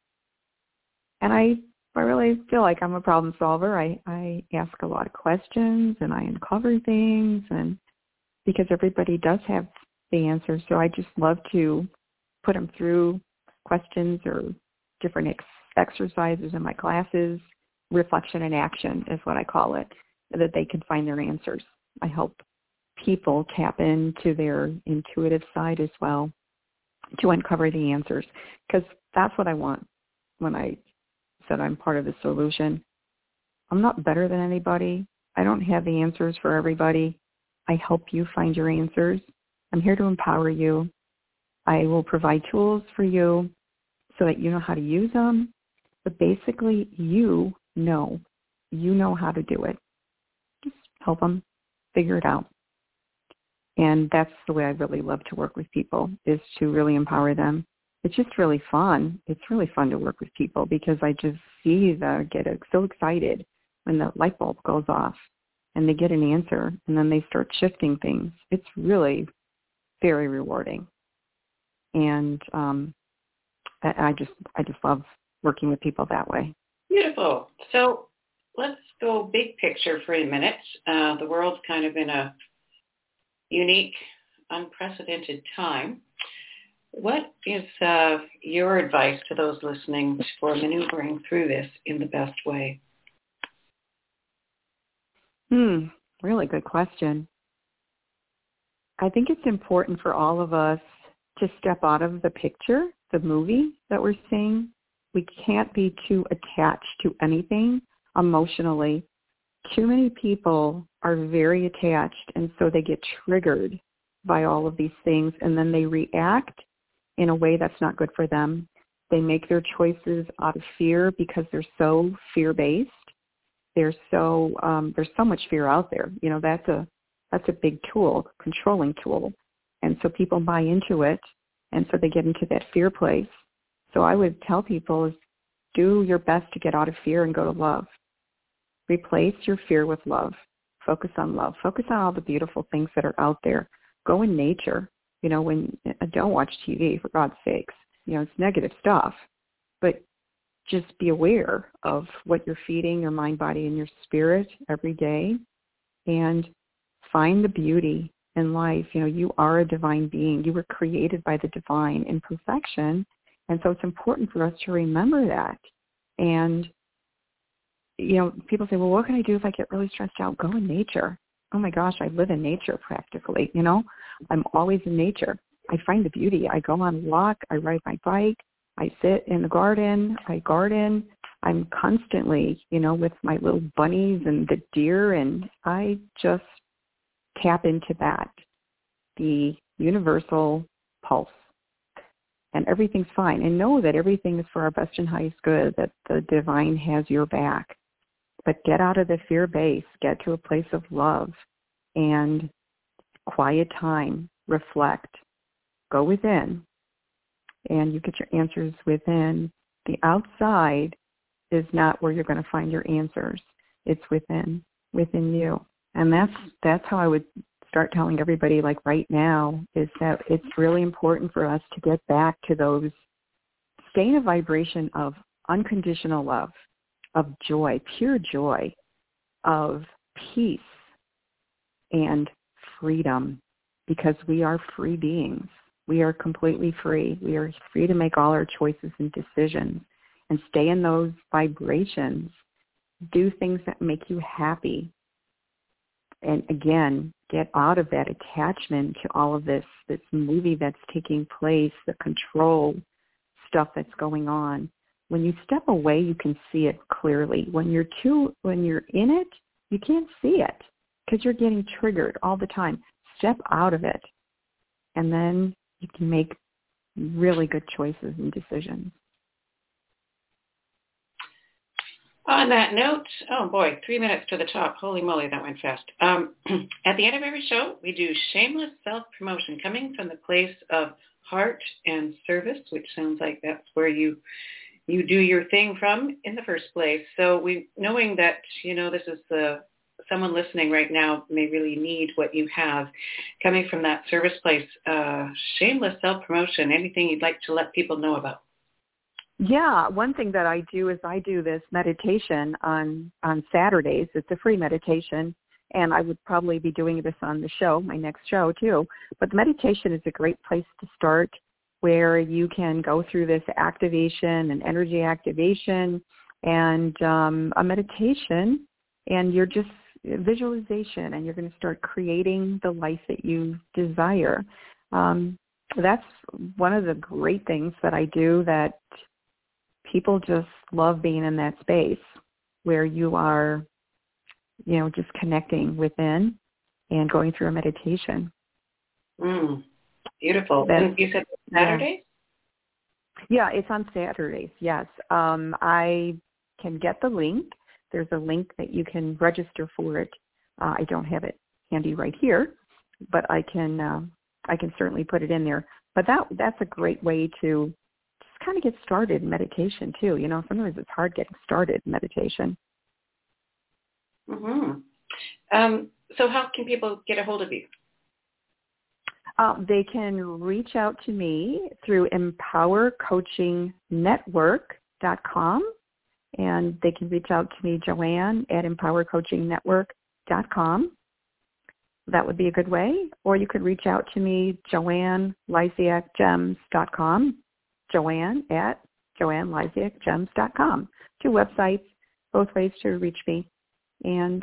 And I really feel like I'm a problem solver. I ask a lot of questions and I uncover things, and because everybody does have the answers. So I just love to put them through questions or different exercises in my classes. Reflection and action is what I call it, so that they can find their answers. I help people tap into their intuitive side as well to uncover the answers, because that's what I want. When I said I'm part of the solution, I'm not better than anybody. I don't have the answers for everybody. I help you find your answers. I'm here to empower you. I will provide tools for you so that you know how to use them. But basically, you know how to do it. Just help them figure it out. And that's the way I really love to work with people, is to really empower them. It's just really fun. It's really fun to work with people, because I just see them get so excited when the light bulb goes off and they get an answer, and then they start shifting things. It's really very rewarding. And I just love working with people that way. Beautiful. So let's go big picture for a minute. The world's kind of in a unique, unprecedented time. What is your advice to those listening for maneuvering through this in the best way? Really good question. I think it's important for all of us to step out of the picture, the movie that we're seeing. We can't be too attached to anything emotionally. Too many people are very attached, and so they get triggered by all of these things, and then they react in a way that's not good for them. They make their choices out of fear because they're so fear-based. There's so much fear out there. You know, that's a big tool, controlling tool. And so people buy into it, and so they get into that fear place. So I would tell people is do your best to get out of fear and go to love. Replace your fear with love. Focus on love. Focus on all the beautiful things that are out there. Go in nature. You know, don't watch TV, for God's sakes. You know, it's negative stuff. But just be aware of what you're feeding your mind, body, and your spirit every day, and find the beauty in life. You know, you are a divine being. You were created by the divine in perfection, and so it's important for us to remember that. And, you know, people say, well, what can I do if I get really stressed out? Go in nature. Oh, my gosh, I live in nature practically, you know. I'm always in nature. I find the beauty. I go on a walk. I ride my bike. I sit in the garden. I garden. I'm constantly, you know, with my little bunnies and the deer, and I just tap into that, the universal pulse. And everything's fine. And know that everything is for our best and highest good, that the divine has your back. But get out of the fear base. Get to a place of love and quiet time. Reflect. Go within. And you get your answers within. The outside is not where you're going to find your answers. It's within you. And that's how I would start telling everybody, like right now, is that it's really important for us to get back to those, stay in a vibration of unconditional love, of joy, pure joy, of peace and freedom, because we are free beings. We are completely free. We are free to make all our choices and decisions and stay in those vibrations. Do things that make you happy. And again, get out of that attachment to all of this movie that's taking place, the control stuff that's going on. When you step away, you can see it clearly. When you're in it, you can't see it because you're getting triggered all the time. Step out of it, and then you can make really good choices and decisions. On that note, oh boy, 3 minutes to the top. Holy moly, that went fast. At the end of every show, we do shameless self-promotion coming from the place of heart and service, which sounds like that's where you do your thing from in the first place. So knowing that, you know, this is someone listening right now may really need what you have coming from that service place. Shameless self-promotion, anything you'd like to let people know about? Yeah, one thing that I do is I do this meditation on Saturdays. It's a free meditation, and I would probably be doing this on the show, my next show too. But the meditation is a great place to start, where you can go through this activation and energy activation and a meditation, and you're just visualization, and you're going to start creating the life that you desire. That's one of the great things that I do, that people just love being in that space where you are, you know, just connecting within and going through a meditation. Beautiful. And you said Saturdays? Yeah, it's on Saturdays, yes. I can get the link. There's a link that you can register for it. I don't have it handy right here, but I can certainly put it in there. But that's a great way to just kind of get started in meditation too. You know, sometimes it's hard getting started in meditation. Mm-hmm. So how can people get a hold of you? They can reach out to me through empowercoachingnetwork.com, and they can reach out to me, Joanne, at empowercoachingnetwork.com. That would be a good way. Or you could reach out to me, JoanneLysiakGems.com, Joanne at JoanneLysiakGems.com. 2 websites, both ways to reach me. And,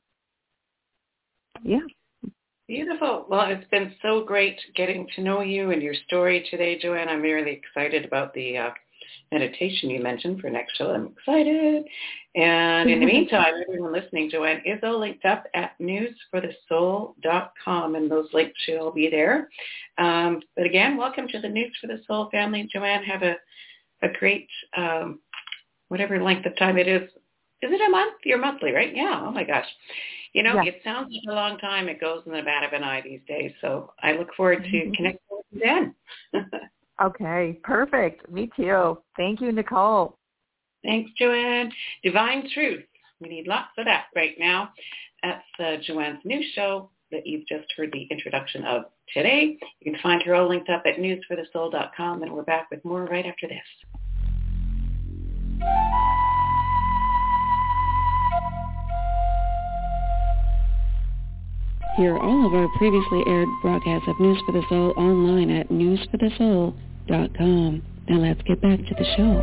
yeah. Beautiful. Well, it's been so great getting to know you and your story today, Joanne. I'm really excited about the meditation you mentioned for next show. I'm excited. And in the meantime, everyone listening, Joanne Izzo linked up at newsforthesoul.com, and those links should all be there. But again, welcome to the News for the Soul family. Joanne, have a great, whatever length of time it is. Is it a month? You're monthly, right? Yeah. Oh, my gosh. You know, It sounds like a long time. It goes in the bat of an eye these days. So I look forward to connecting with you then. Okay, perfect. Me too. Thank you, Nicole. Thanks, Joanne. Divine Truth. We need lots of that right now. That's Joanne's new show that you've just heard the introduction of today. You can find her all linked up at newsforthesoul.com, and we're back with more right after this. Hear all of our previously aired broadcasts of News for the Soul online at newsforthesoul.com. Now let's get back to the show.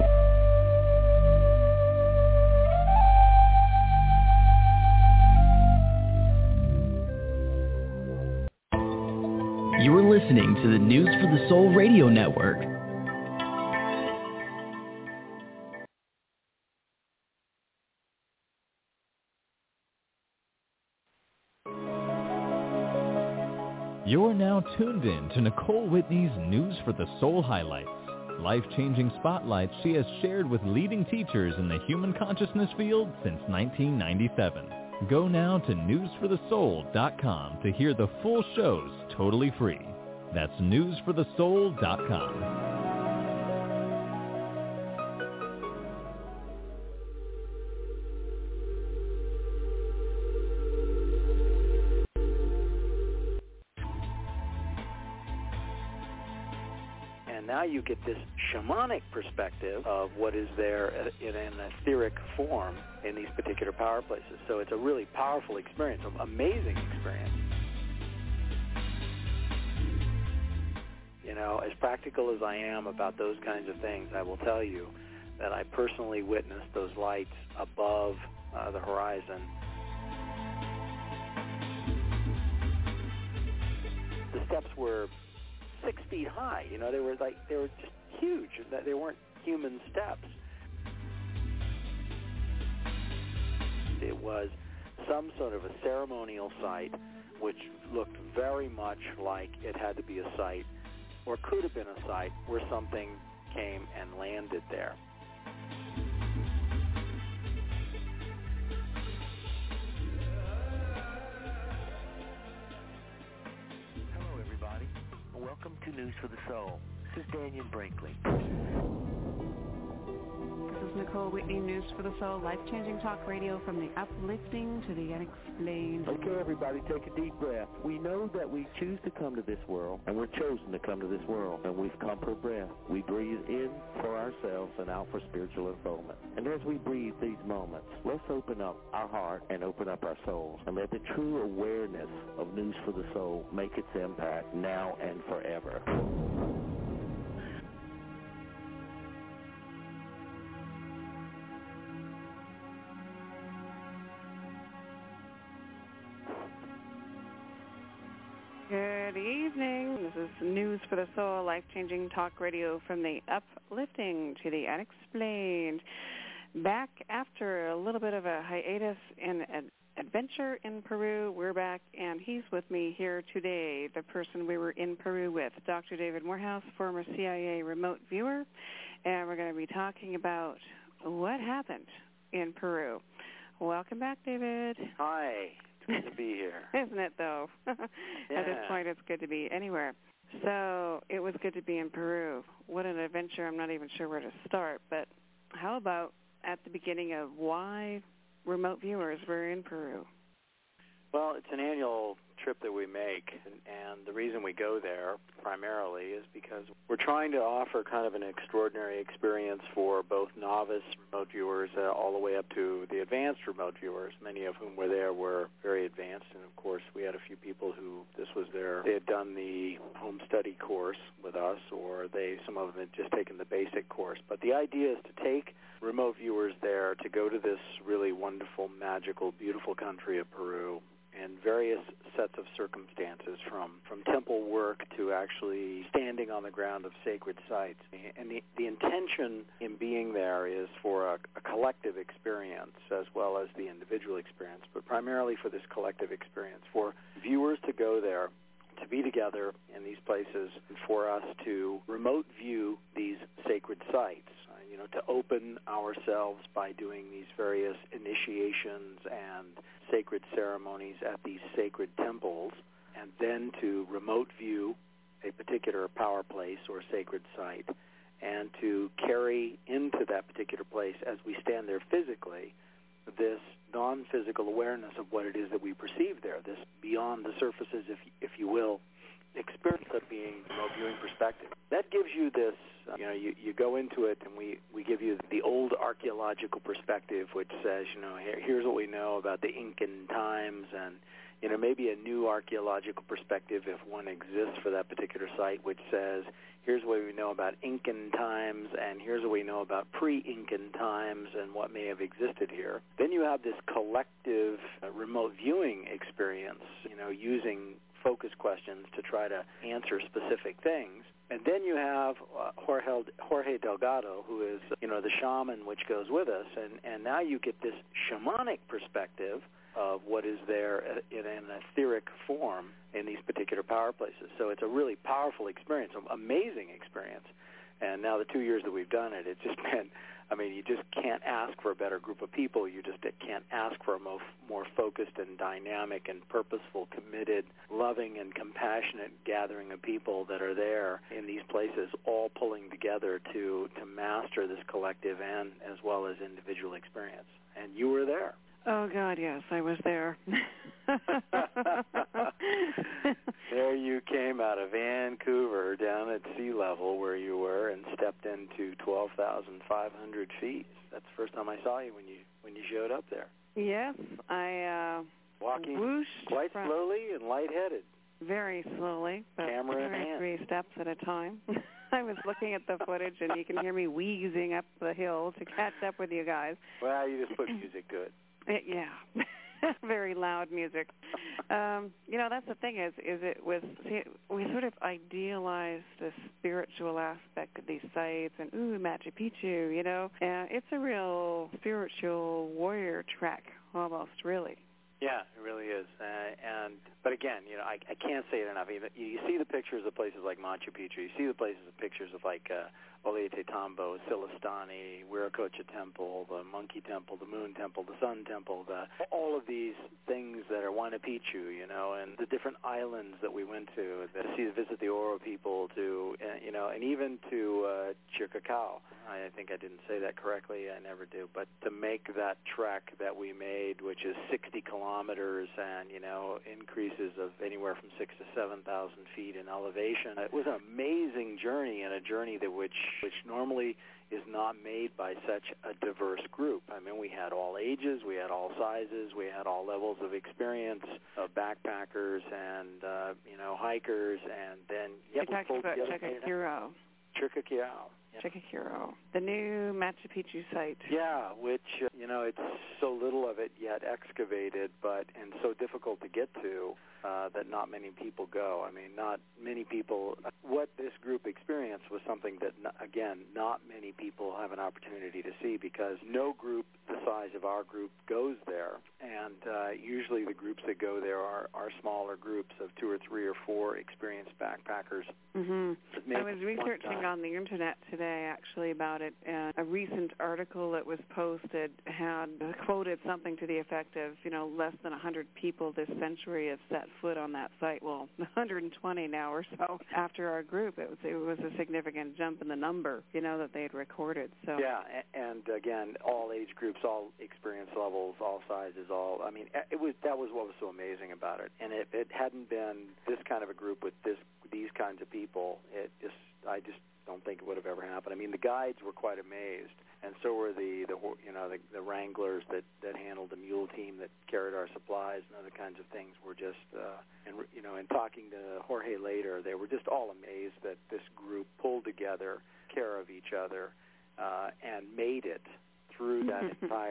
You're listening to the News for the Soul Radio Network. You're now tuned in to Nicole Whitney's News for the Soul highlights, life-changing spotlights she has shared with leading teachers in the human consciousness field since 1997. Go now to newsforthesoul.com to hear the full shows totally free. That's newsforthesoul.com. Now you get this shamanic perspective of what is there in an etheric form in these particular power places. So it's a really powerful experience, an amazing experience. You know, as practical as I am about those kinds of things, I will tell you that I personally witnessed those lights above the horizon. The steps were 6 feet high. You know, they were just huge. They weren't human steps. It was some sort of a ceremonial site which looked very much like it had to be a site, or could have been a site, where something came and landed there. Hello, everybody. Welcome to News for the Soul. This is Daniel Brinkley. This is Nicole Whitney, News for the Soul, life-changing talk radio from the uplifting to the unexplained. Okay, everybody, take a deep breath. We know that we choose to come to this world, and we're chosen to come to this world, and we've come for breath. We breathe in for ourselves and out for spiritual unfoldment. And as we breathe these moments, let's open up our heart and open up our souls, and let the true awareness of News for the Soul make its impact now and forever. Good evening. This is News for the Soul, life-changing talk radio from the uplifting to the unexplained. Back after a little bit of a hiatus in an adventure in Peru, we're back, and he's with me here today, the person we were in Peru with, Dr. David Morehouse, former CIA remote viewer, and we're going to be talking about what happened in Peru. Welcome back, David. Hi. Good to be here. Isn't it, though? Yeah. At this point, it's good to be anywhere. So it was good to be in Peru. What an adventure. I'm not even sure where to start. But how about at the beginning of why remote viewers were in Peru? Well, it's an annual trip that we make, and the reason we go there primarily is because we're trying to offer kind of an extraordinary experience for both novice remote viewers all the way up to the advanced remote viewers, many of whom were there were very advanced, and of course we had a few people who they had done the home study course with us, or some of them had just taken the basic course. But the idea is to take remote viewers there to go to this really wonderful, magical, beautiful country of Peru in various sets of circumstances, from temple work to actually standing on the ground of sacred sites. And the intention in being there is for a collective experience as well as the individual experience, but primarily for this collective experience, for viewers to go there, to be together in these places, and for us to remote view these sacred sites, to open ourselves by doing these various initiations and sacred ceremonies at these sacred temples, and then to remote view a particular power place or sacred site, and to carry into that particular place as we stand there physically this non-physical awareness of what it is that we perceive there, this beyond the surfaces, if you will, experience of being remote viewing perspective. That gives you this, you go into it and we give you the old archaeological perspective, which says, here's what we know about the Incan times, and maybe a new archaeological perspective, if one exists for that particular site, which says, here's what we know about Incan times, and here's what we know about pre-Incan times and what may have existed here. Then you have this collective remote viewing experience, using focus questions to try to answer specific things. And then you have Jorge Delgado, who is, the shaman which goes with us, and now you get this shamanic perspective of what is there in an etheric form in these particular power places. So it's a really powerful experience, an amazing experience. And now the 2 years that we've done it, it's just been, you just can't ask for a better group of people. You just can't ask for a more focused and dynamic and purposeful, committed, loving and compassionate gathering of people that are there in these places, all pulling together to master this collective and as well as individual experience. And you were there. Oh, God, yes, I was there. There you came out of Vancouver down at sea level where you were and stepped into 12,500 feet. That's the first time I saw you when you showed up there. Yes, I walking whooshed quite slowly and lightheaded. Very slowly, but camera in hand. 3 steps at a time. I was looking at the footage, and you can hear me wheezing up the hill to catch up with you guys. Well, you just put music to it. Yeah, very loud music. That's the thing is it was, we sort of idealized the spiritual aspect of these sites, and Machu Picchu, and it's a real spiritual warrior trek, almost, really. Yeah, it really is. But again, I can't say it enough. Even you see the pictures of places like Machu Picchu. You see the pictures of like Ollantaytambo, Silistani, Wiracocha Temple, the Monkey Temple, the Moon Temple, the Sun Temple, all of these things that are Huayna Picchu, and the different islands that we went to visit the Oro people, and even to Chiricahua. I think I didn't say that correctly. I never do. But to make that trek that we made, which is 60 kilometers and, increases of anywhere from 6,000 to 7,000 feet in elevation, it was an amazing journey, and a journey that which normally is not made by such a diverse group. We had all ages, we had all sizes, we had all levels of experience of backpackers and, hikers, and then... You talked about Chiricahua. Chiricahua, the new Machu Picchu site. Yeah, which, it's so little of it yet excavated, and so difficult to get to that not many people go. Not many people. What this group experienced was something that, again, not many people have an opportunity to see, because no group the size of our group goes there, and usually the groups that go there are smaller groups of 2 or 3 or 4 experienced backpackers. Mm-hmm. I was researching on the internet today, actually, about it, and a recent article that was posted had quoted something to the effect of, less than 100 people this century have set foot on that site. Well, 120 now or so after our group. It was a significant jump in the number, that they had recorded. So yeah, and again, all age groups, all experience levels, all sizes, all. That was what was so amazing about it. And if it hadn't been this kind of a group with these kinds of people, I just don't think it would have ever happened. The guides were quite amazed, and so were the wranglers that handled the mule team that carried our supplies and other kinds of things. Were just in talking to Jorge later, they were just all amazed that this group pulled together, care of each other, and made it through that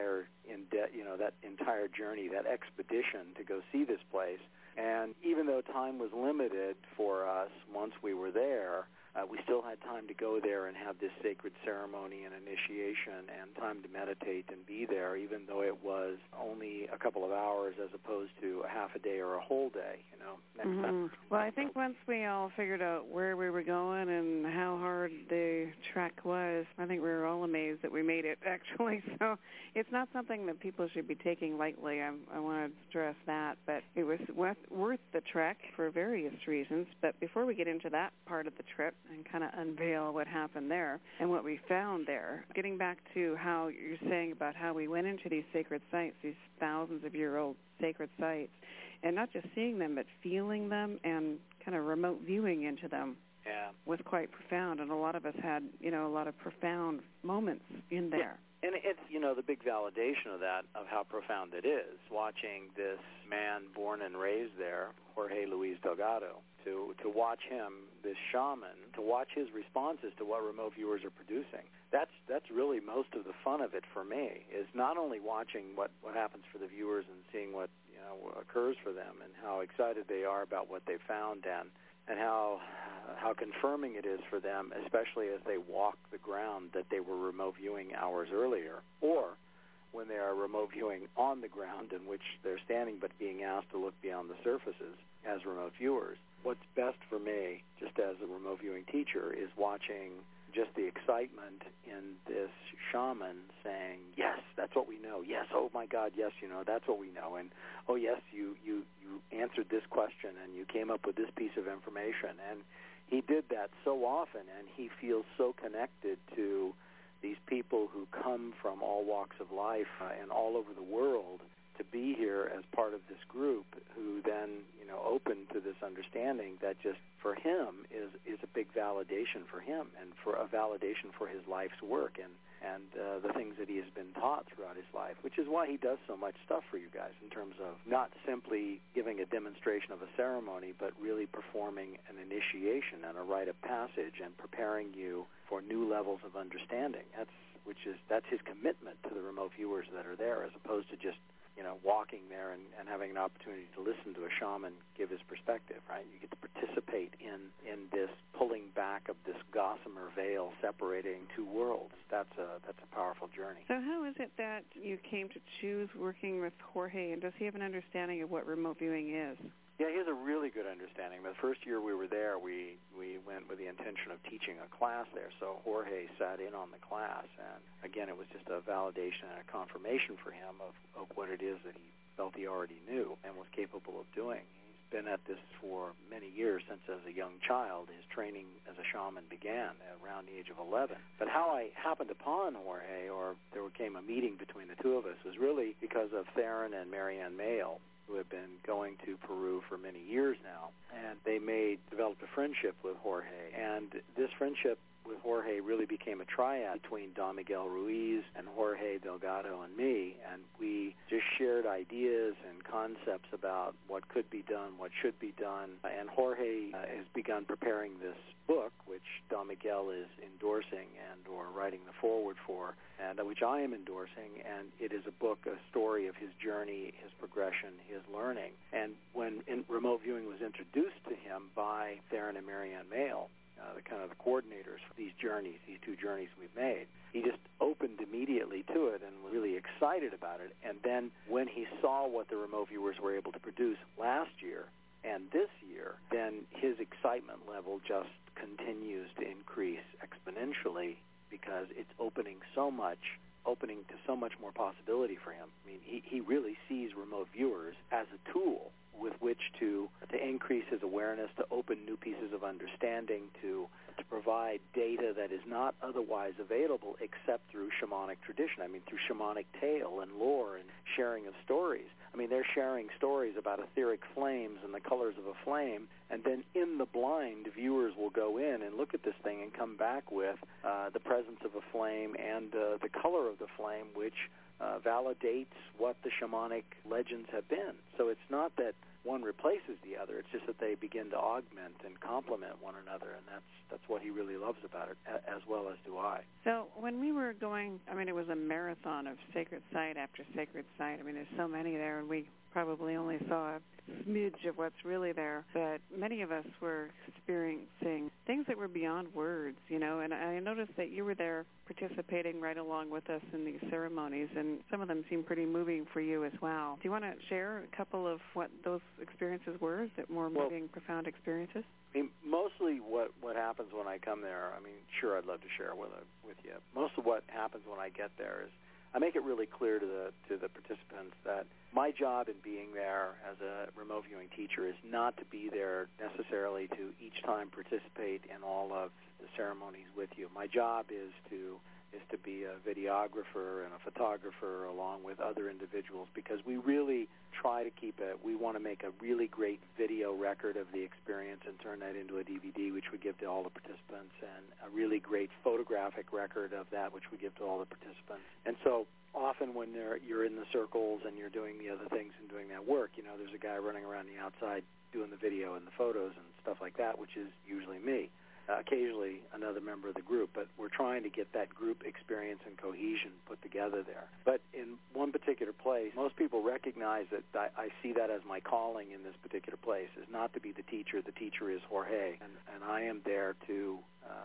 that entire journey, that expedition to go see this place. And even though time was limited for us once we were there, we still had time to go there and have this sacred ceremony and initiation and time to meditate and be there, even though it was only a couple of hours as opposed to a half a day or a whole day, Next time. Well, I think once we all figured out where we were going and how hard the trek was, I think we were all amazed that we made it, actually. So it's not something that people should be taking lightly. I want to stress that. But it was worth the trek for various reasons. But before we get into that part of the trip and kind of unveil what happened there and what we found there, getting back to how you're saying about how we went into these sacred sites, these thousands of year old sacred sites, and not just seeing them, but feeling them and kind of remote viewing into them was quite profound. And a lot of us had, a lot of profound moments in there. And it's, the big validation of that, of how profound it is, watching this man born and raised there, Jorge Luis Delgado, to watch him, this shaman, to watch his responses to what remote viewers are producing. That's really most of the fun of it for me, is not only watching what happens for the viewers and seeing what occurs for them and how excited they are about what they found and how confirming it is for them, especially as they walk the ground that they were remote viewing hours earlier, or when they are remote viewing on the ground in which they're standing but being asked to look beyond the surfaces as remote viewers. What's best for me, just as a remote viewing teacher, is watching just the excitement in this shaman saying, yes, that's what we know. Yes, oh my God, yes, that's what we know. And, oh yes, you answered this question and you came up with this piece of information. And he did that so often, and he feels so connected to these people who come from all walks of life and all over the world to be here as part of this group, who then, open to this understanding that just for him is a big validation for him and for a validation for his life's work and the things that he has been taught throughout his life, which is why he does so much stuff for you guys in terms of not simply giving a demonstration of a ceremony, but really performing an initiation and a rite of passage and preparing you for new levels of understanding. That's his commitment to the remote viewers that are there, as opposed to just walking there and having an opportunity to listen to a shaman give his perspective, right? You get to participate in this pulling back of this gossamer veil separating two worlds. That's a powerful journey. So how is it that you came to choose working with Jorge, and does he have an understanding of what remote viewing is? Yeah, he has a really good understanding. The first year we were there, we went with the intention of teaching a class there. So Jorge sat in on the class, and again, it was just a validation and a confirmation for him of what it is that he felt he already knew and was capable of doing. He's been at this for many years, since as a young child. His training as a shaman began around the age of 11. But how I happened upon Jorge, or there came a meeting between the two of us, was really because of Theron and Marianne Mayle, who have been going to Peru for many years now, and they developed a friendship with Jorge. And this friendship with Jorge really became a triad between Don Miguel Ruiz and Jorge Delgado and me, and we just shared ideas and concepts about what could be done, what should be done. And Jorge has begun preparing this book, which Don Miguel is endorsing and or writing the foreword for, and which I am endorsing. And it is a book, a story of his journey, his progression, his learning. And when remote viewing was introduced to him by Theron and Marianne Mayle, the coordinators for these two journeys we've made, he just opened immediately to it and was really excited about it. And then when he saw what the remote viewers were able to produce last year and this year, then his excitement level just continues to increase exponentially, because it's opening to so much more possibility for him. I mean, he really sees remote viewers as a tool with which to increase his awareness, to open new pieces of understanding, to provide data that is not otherwise available except through shamanic tradition. I mean, through shamanic tale and lore and sharing of stories. I mean, they're sharing stories about etheric flames and the colors of a flame, and then in the blind, viewers will go in and look at this thing and come back with the presence of a flame and the color of the flame, which validates what the shamanic legends have been. So it's not that one replaces the other. It's just that they begin to augment and complement one another, and that's what he really loves about it, as well as do I. So when we were going, I mean, it was a marathon of sacred site after sacred site. I mean, there's so many there, and we probably only saw a smidge of what's really there, but many of us were experiencing things that were beyond words, you know, and I noticed that you were there participating right along with us in these ceremonies, and some of them seemed pretty moving for you as well. Do you want to share a couple of what those experiences were? Is it more moving, profound experiences? I mean, mostly what happens when I come there, I mean, sure, I'd love to share with you. Most of what happens when I get there is I make it really clear to the participants that my job in being there as a remote viewing teacher is not to be there necessarily to each time participate in all of the ceremonies with you. My job is to be a videographer and a photographer along with other individuals, because we really try to we want to make a really great video record of the experience and turn that into a DVD, which we give to all the participants, and a really great photographic record of that, which we give to all the participants. And so often when you're in the circles and you're doing the other things and doing that work, you know, there's a guy running around the outside doing the video and the photos and stuff like that, which is usually me. Occasionally another member of the group, but we're trying to get that group experience and cohesion put together there. But in one particular place, most people recognize that I see that as my calling in this particular place, is not to be the teacher. The teacher is Jorge, and I am there to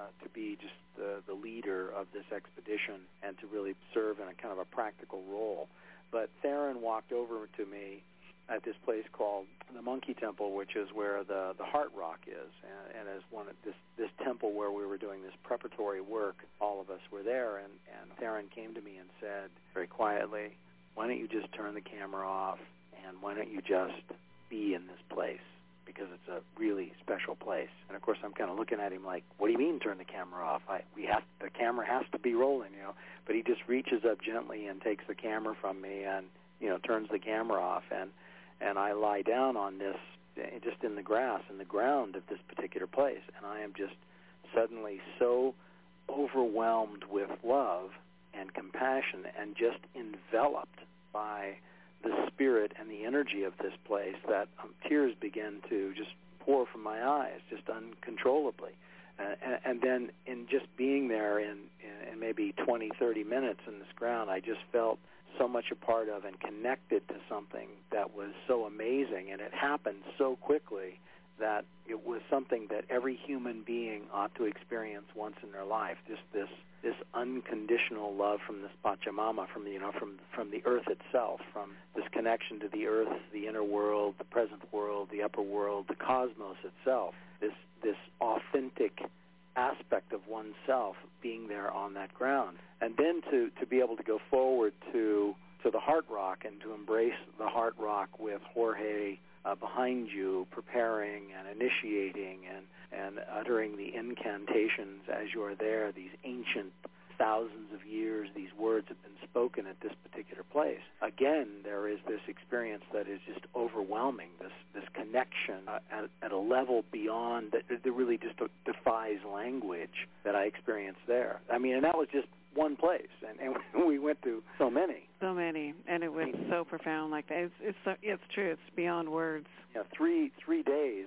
be just the leader of this expedition and to really serve in a kind of a practical role. But Theron walked over to me at this place called the Monkey Temple, which is where the Heart Rock is, and as one of this temple where we were doing this preparatory work, all of us were there, and Theron came to me and said very quietly, "Why don't you just turn the camera off, and why don't you just be in this place, because it's a really special place." And of course I'm kind of looking at him like, "What do you mean turn the camera off? The camera has to be rolling, you know." But he just reaches up gently and takes the camera from me and, you know, turns the camera off, and I lie down on this, just in the grass, in the ground of this particular place, and I am just suddenly so overwhelmed with love and compassion and just enveloped by the spirit and the energy of this place that tears begin to just pour from my eyes, just uncontrollably. And then in just being there in maybe 20, 30 minutes in this ground, I just felt so much a part of and connected to something that was so amazing, and it happened so quickly that it was something that every human being ought to experience once in their life. Just this unconditional love from this Pachamama, from the earth itself, from this connection to the earth, the inner world, the present world, the upper world, the cosmos itself. This authentic aspect of oneself being there on that ground, and then to be able to go forward to the Heart Rock and to embrace the Heart Rock with Jorge behind you, preparing and initiating and uttering the incantations as you are there. These ancient, thousands of years, these words have been spoken at this particular place. Again, there is this experience that is just overwhelming, this connection at a level beyond, that really just defies language that I experienced there. I mean, and that was just one place, and we went to so many, and it was so profound. Like that. It's true. It's beyond words. Yeah, 3 days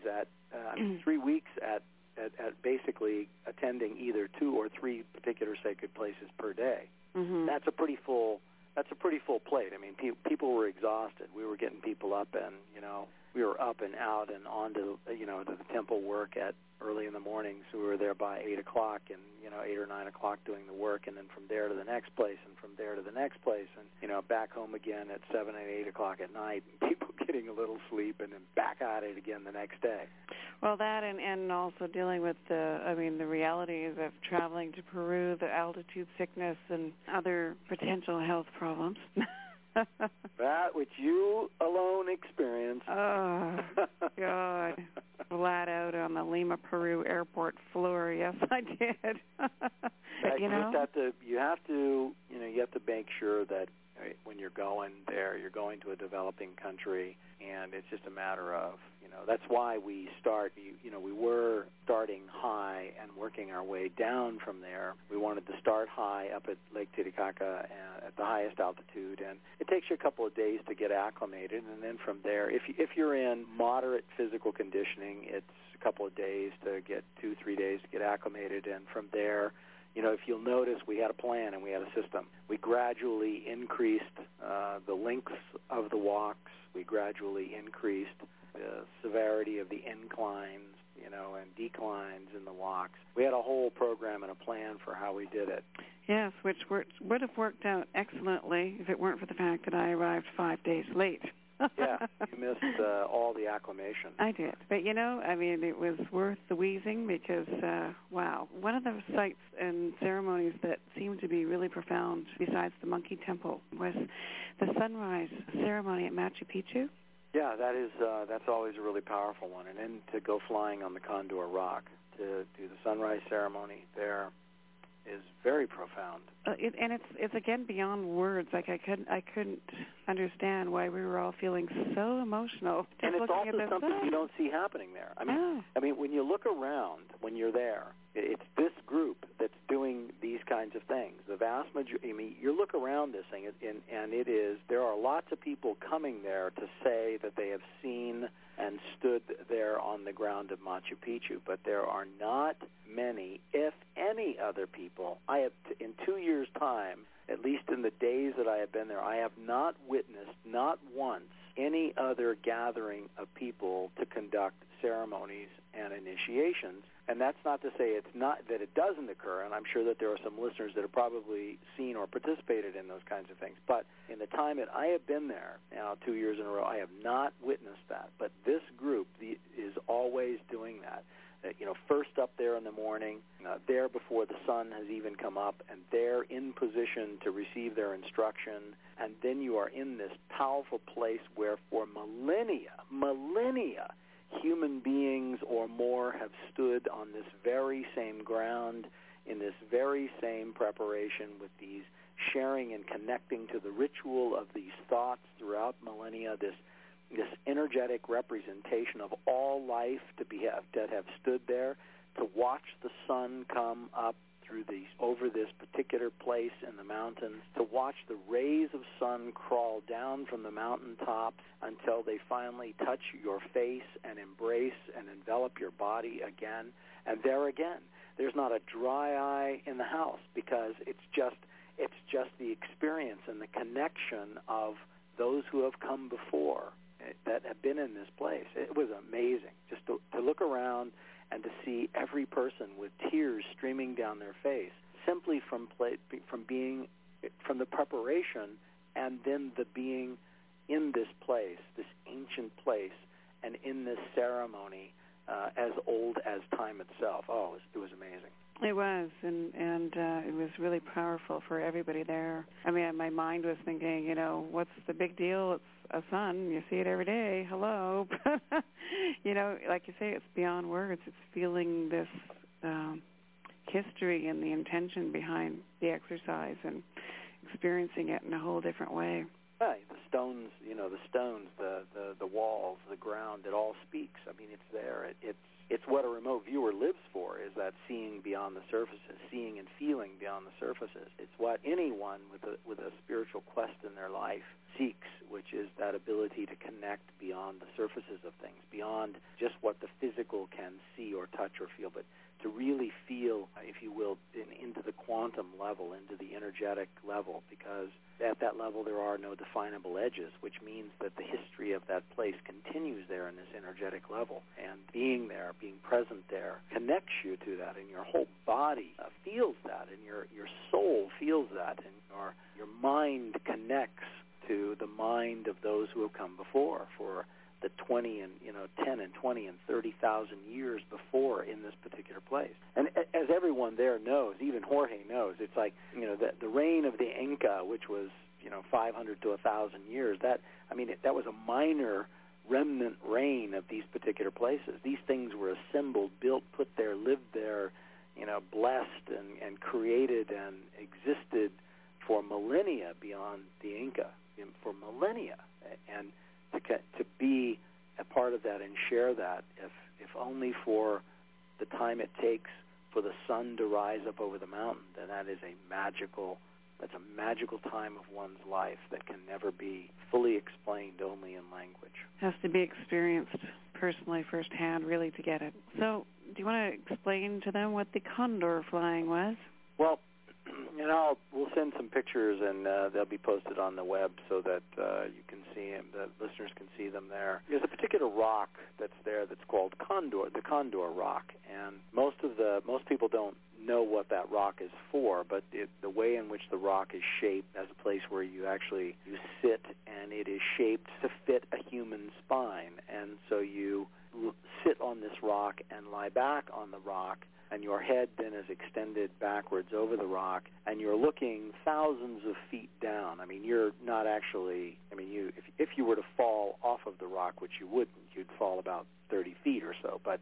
3 weeks at basically attending either 2 or 3 particular sacred places per day. Mm-hmm. That's a pretty full plate. I mean, people were exhausted. We were getting people up, and we were up and out and on to to the temple work at early in the morning. So we were there by 8 o'clock and 8 or 9 o'clock doing the work, and then from there to the next place, and from there to the next place, and back home again at 7 and 8 o'clock at night. People getting a little sleep, and then back at it again the next day. Well, that and also dealing with the realities of traveling to Peru, the altitude sickness, and other potential health problems. That which you alone experienced. Oh, God. Flat out on the Lima, Peru airport floor. Yes, I did. You have to make sure that when you're going there. You're going to a developing country, and it's just a matter of, that's why we start, we were starting high and working our way down from there. We wanted to start high up at Lake Titicaca at the highest altitude, and it takes you a couple of days to get acclimated, and then from there, if you're in moderate physical conditioning, it's a couple of days to get 2-3 days to get acclimated, and from there, if you'll notice, we had a plan and we had a system. We gradually increased the lengths of the walks. We gradually increased the severity of the inclines, and declines in the walks. We had a whole program and a plan for how we did it. Yes, which would have worked out excellently if it weren't for the fact that I arrived 5 days late. Yeah, you missed all the acclimation. I did. But, it was worth the wheezing because, wow, one of the sites and ceremonies that seemed to be really profound besides the Monkey Temple was the sunrise ceremony at Machu Picchu. Yeah, that's always a really powerful one. And then to go flying on the Condor Rock to do the sunrise ceremony there is very profound. And it's again beyond words. Like I couldn't understand why we were all feeling so emotional. And it's also something you don't see happening there. I mean, when you look around, when you're there, it's this group that's doing these kinds of things. The vast majority. You look around this thing, and it is. There are lots of people coming there to say that they have seen and stood there on the ground of Machu Picchu, but there are not many, if any, other people. I have, in 2 years' time, at least in the days that I have been there, I have not witnessed, not once, any other gathering of people to conduct ceremonies and initiations. And that's not to say it's not that it doesn't occur, and I'm sure that there are some listeners that have probably seen or participated in those kinds of things. But in the time that I have been there, 2 years in a row, I have not witnessed that. But this group is always doing that. First up there in the morning, there before the sun has even come up, and they're in position to receive their instruction. And then you are in this powerful place where for millennia, human beings or more have stood on this very same ground, in this very same preparation, with these sharing and connecting to the ritual of these thoughts throughout millennia, this energetic representation of all life that have stood there, to watch the sun come up over this particular place in the mountains, to watch the rays of sun crawl down from the mountaintops until they finally touch your face and embrace and envelop your body again. And there again, there's not a dry eye in the house, because it's just the experience and the connection of those who have come before that have been in this place. It was amazing just to look around and to see every person with tears streaming down their face, simply from the preparation and then the being in this place, this ancient place, and in this ceremony as old as time itself. Oh, it was amazing. It was, and it was really powerful for everybody there. My mind was thinking, what's the big deal? It's a sun. You see it every day. Hello. Like you say, it's beyond words. It's feeling this history and the intention behind the exercise and experiencing it in a whole different way. Right. The stones, the walls, the ground, it all speaks. It's there. It's what a remote viewer lives for, is that seeing beyond the surfaces, seeing and feeling beyond the surfaces. It's what anyone with a spiritual quest in their life seeks, which is that ability to connect beyond the surfaces of things, beyond just what the physical can see or touch or feel, but to really feel, if you will, into the quantum level, into the energetic level, because at that level there are no definable edges, which means that the history of that place continues there in this energetic level. And being there, being present there, connects you to that, and your whole body feels that, and your soul feels that, and your mind connects to the mind of those who have come before for the 10 and 20 and 30,000 years before in this particular place. And as everyone there knows, even Jorge knows, it's like, the reign of the Inca, which was, 500 to 1,000 years, that was a minor remnant reign of these particular places. These things were assembled, built, put there, lived there, blessed and created and existed for millennia beyond the Inca, for millennia, and to be a part of that and share that, if only for the time it takes for the sun to rise up over the mountain, then that's a magical time of one's life that can never be fully explained only in language. Has to be experienced personally firsthand really to get it. So do you want to explain to them what the condor flying was? Well, we'll send some pictures, and they'll be posted on the web so that you can see them, the listeners can see them there. There's a particular rock that's there that's called the Condor Rock, and most people don't know what that rock is for, but the way in which the rock is shaped as a place where you sit, and it is shaped to fit a human spine, and so you sit on this rock and lie back on the rock, and your head then is extended backwards over the rock, and you're looking thousands of feet down. I mean, you're not actually, if you were to fall off of the rock, which you wouldn't, you'd fall about 30 feet or so, but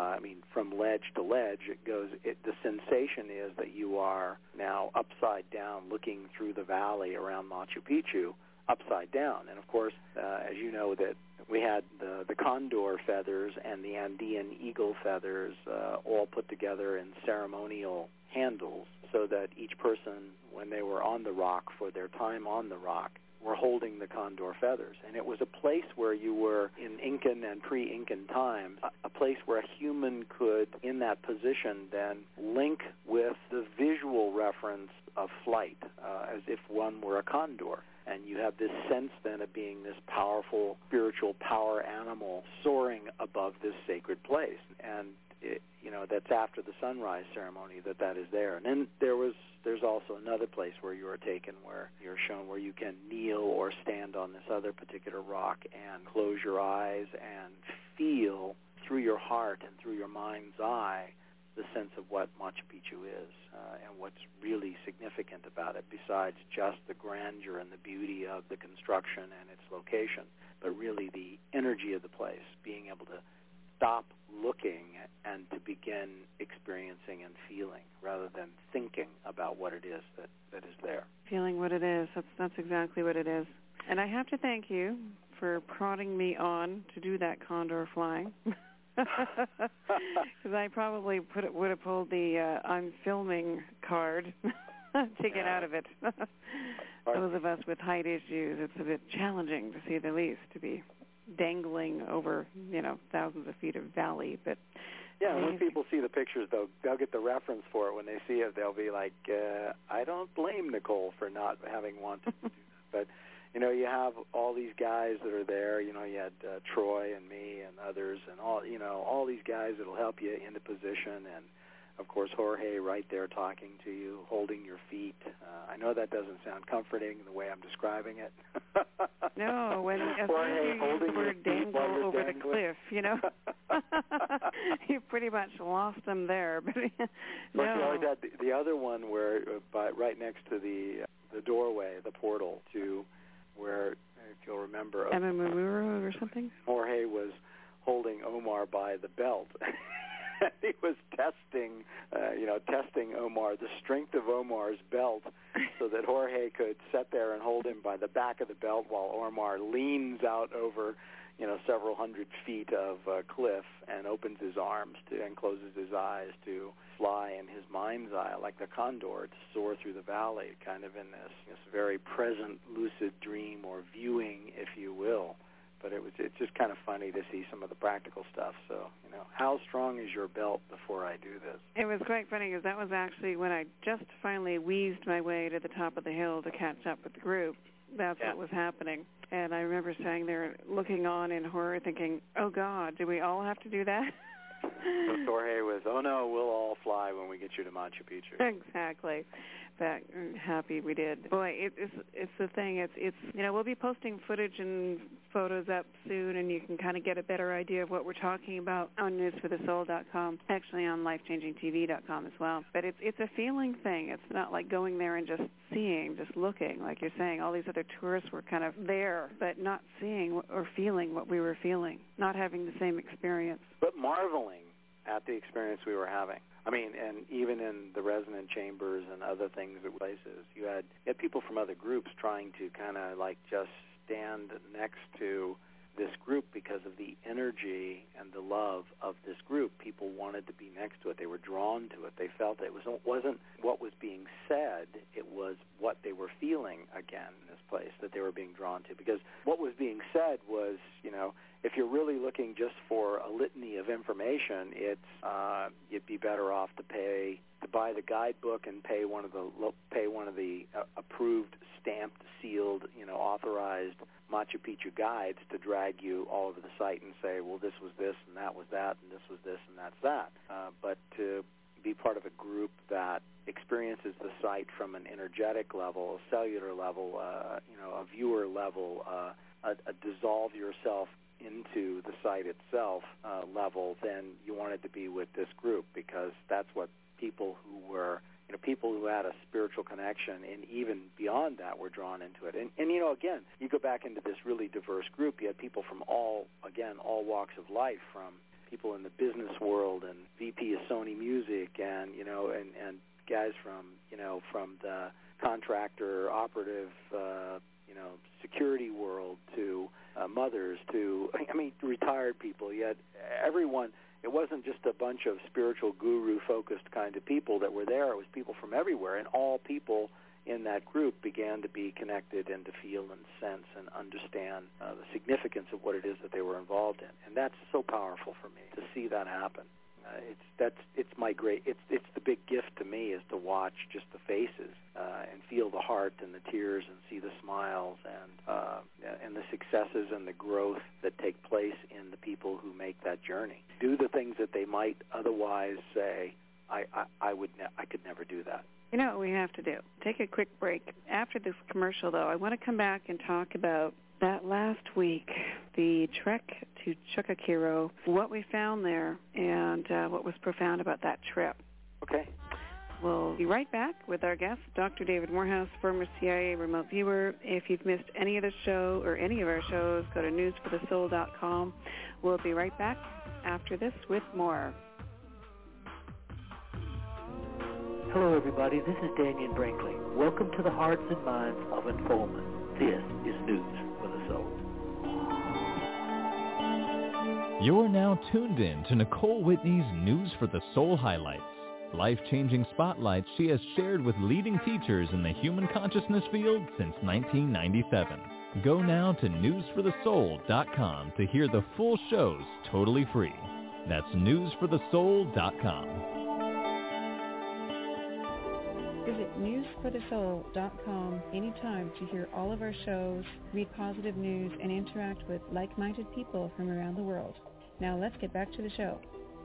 from ledge to ledge, the sensation is that you are now upside down looking through the valley around Machu Picchu, upside down. And of course, as you know, that we had the condor feathers and the Andean eagle feathers all put together in ceremonial handles, so that each person, when they were on the rock for their time on the rock, were holding the condor feathers. And it was a place where you were, in Incan and pre-Incan times, a place where a human could, in that position, then link with the visual reference of flight, as if one were a condor. And you have this sense then of being this powerful spiritual power animal soaring above this sacred place. And that's after the sunrise ceremony that is there. And then there's also another place where you are taken, where you're shown where you can kneel or stand on this other particular rock and close your eyes and feel through your heart and through your mind's eye the sense of what Machu Picchu is and what's really significant about it, besides just the grandeur and the beauty of the construction and its location, but really the energy of the place, being able to stop looking and to begin experiencing and feeling rather than thinking about what it is that is there. Feeling what it is. That's exactly what it is. And I have to thank you for prodding me on to do that condor flying. Because I probably would have pulled the I'm filming card to get out of it. Those of us with height issues, it's a bit challenging, to say the least, to be dangling over, thousands of feet of valley. But when people see the pictures, they'll get the reference for it. When they see it, they'll be like, I don't blame Nicole for not having wanted to do that. But you have all these guys that are there. You had Troy and me and others, and all these guys that'll help you into position, and of course Jorge right there talking to you, holding your feet. I know that doesn't sound comforting the way I'm describing it. No, when Jorge holding your dangle over the cliff, you pretty much lost them there. But you always had the other one where right next to the doorway, the portal to where, if you'll remember, Emamamuro or something? Jorge was holding Omar by the belt. He was testing Omar, the strength of Omar's belt, so that Jorge could sit there and hold him by the back of the belt while Omar leans out over, several hundred feet of cliff and opens his arms and closes his eyes to fly in his mind's eye like the condor, to soar through the valley, kind of in this very present lucid dream or viewing, if you will. But it's just kind of funny to see some of the practical stuff. So, how strong is your belt before I do this? It was quite funny because that was actually when I just finally wheezed my way to the top of the hill to catch up with the group. That's what was happening. And I remember standing there looking on in horror thinking, oh, God, do we all have to do that? Jorge was, oh, no, we'll all fly when we get you to Machu Picchu. Exactly. But happy we did. Boy, it's the thing. It's we'll be posting footage and photos up soon, and you can kind of get a better idea of what we're talking about on newsforthesoul.com, actually on lifechangingtv.com as well. But it's a feeling thing. It's not like going there and just seeing, just looking. Like you're saying, all these other tourists were kind of there, but not seeing or feeling what we were feeling, not having the same experience. But marveling at the experience we were having. I mean, and even in the resonant chambers and other things at places, you had people from other groups trying to kind of like just stand next to this group because of the energy and the love of this group. People wanted to be next to it. They were drawn to it. They felt it wasn't what was being said, it was what they were feeling again in this place that they were being drawn to. Because what was being said was, if you're really looking just for a litany of information, you'd be better off to buy the guidebook and pay one of the approved, stamped, sealed, authorized Machu Picchu guides to drag you all over the site and say, well, this was this and that was that and this was this and that's that. But to be part of a group that experiences the site from an energetic level, a cellular level, a viewer level, a dissolve yourself into the site itself level, then you wanted to be with this group, because that's what people who had a spiritual connection, and even beyond that, were drawn into it. And again, you go back into this really diverse group. You had people from all walks of life, from people in the business world and VP of Sony Music, and guys from the contractor, operative, security world, to mothers, to retired people. You had everyone. It wasn't just a bunch of spiritual guru-focused kind of people that were there. It was people from everywhere, and all people in that group began to be connected and to feel and sense and understand the significance of what it is that they were involved in. And that's so powerful for me to see that happen. It's the big gift to me, is to watch just the faces and feel the heart and the tears and see the smiles and the successes and the growth that take place in the people who make that journey. Do the things that they might otherwise say, I could never do that. You know what we have to do? Take a quick break. After this commercial, though, I want to come back and talk about that last week, the trek to Chukakiro, what we found there, and what was profound about that trip. Okay. We'll be right back with our guest, Dr. David Morehouse, former CIA remote viewer. If you've missed any of the show or any of our shows, go to newsforthesoul.com. We'll be right back after this with more. Hello, everybody. This is Daniel Brinkley. Welcome to the hearts and minds of Unfoldment. This is News for the Soul. You're now tuned in to Nicole Whitney's News for the Soul highlights. Life-changing spotlights she has shared with leading teachers in the human consciousness field since 1997. Go now to newsforthesoul.com to hear the full shows totally free. That's newsforthesoul.com. Visit newsforthesoul.com anytime to hear all of our shows, read positive news, and interact with like-minded people from around the world. Now let's get back to the show.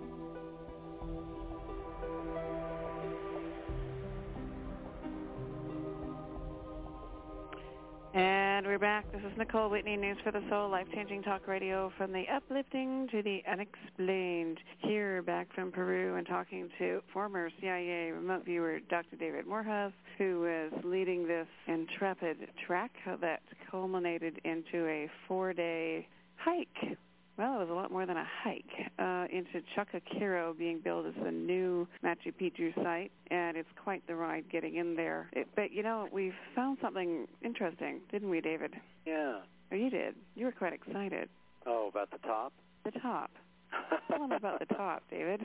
And we're back. This is Nicole Whitney, News for the Soul, life-changing talk radio from the uplifting to the unexplained. Here, back from Peru, and talking to former CIA remote viewer Dr. David Morehouse, who was leading this intrepid trek that culminated into a 4-day hike. Well, it was a lot more than a hike, into Chukakiro, being built as the new Machu Picchu site, and it's quite the ride getting in there. But, we found something interesting, didn't we, David? Yeah. Oh, you did. You were quite excited. Oh, about the top? The top. Tell them about the top, David.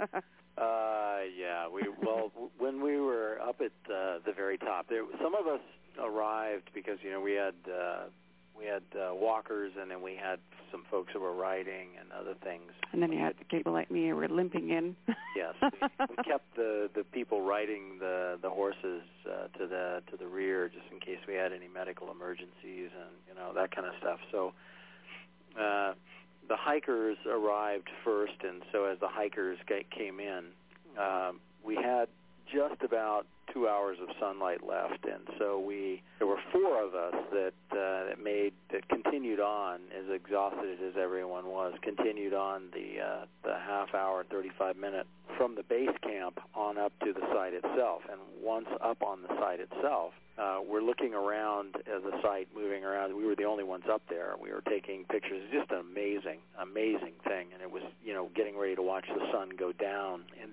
Yeah. When we were up at the very top, some of us arrived because, we had walkers, and then we had some folks who were riding and other things. And then you had people like me who were limping in. Yes, we kept the people riding the horses to the rear, just in case we had any medical emergencies and that kind of stuff. So the hikers arrived first, and so as the hikers came in, we had just about 2 hours of sunlight left, and so there were 4 of us that continued on, as exhausted as everyone was, continued on the half hour, 35-minute from the base camp on up to the site itself. And once up on the site itself, we're looking around at the site, moving around. We were the only ones up there. We were taking pictures. It's just an amazing thing, and it was getting ready to watch the sun sun go down in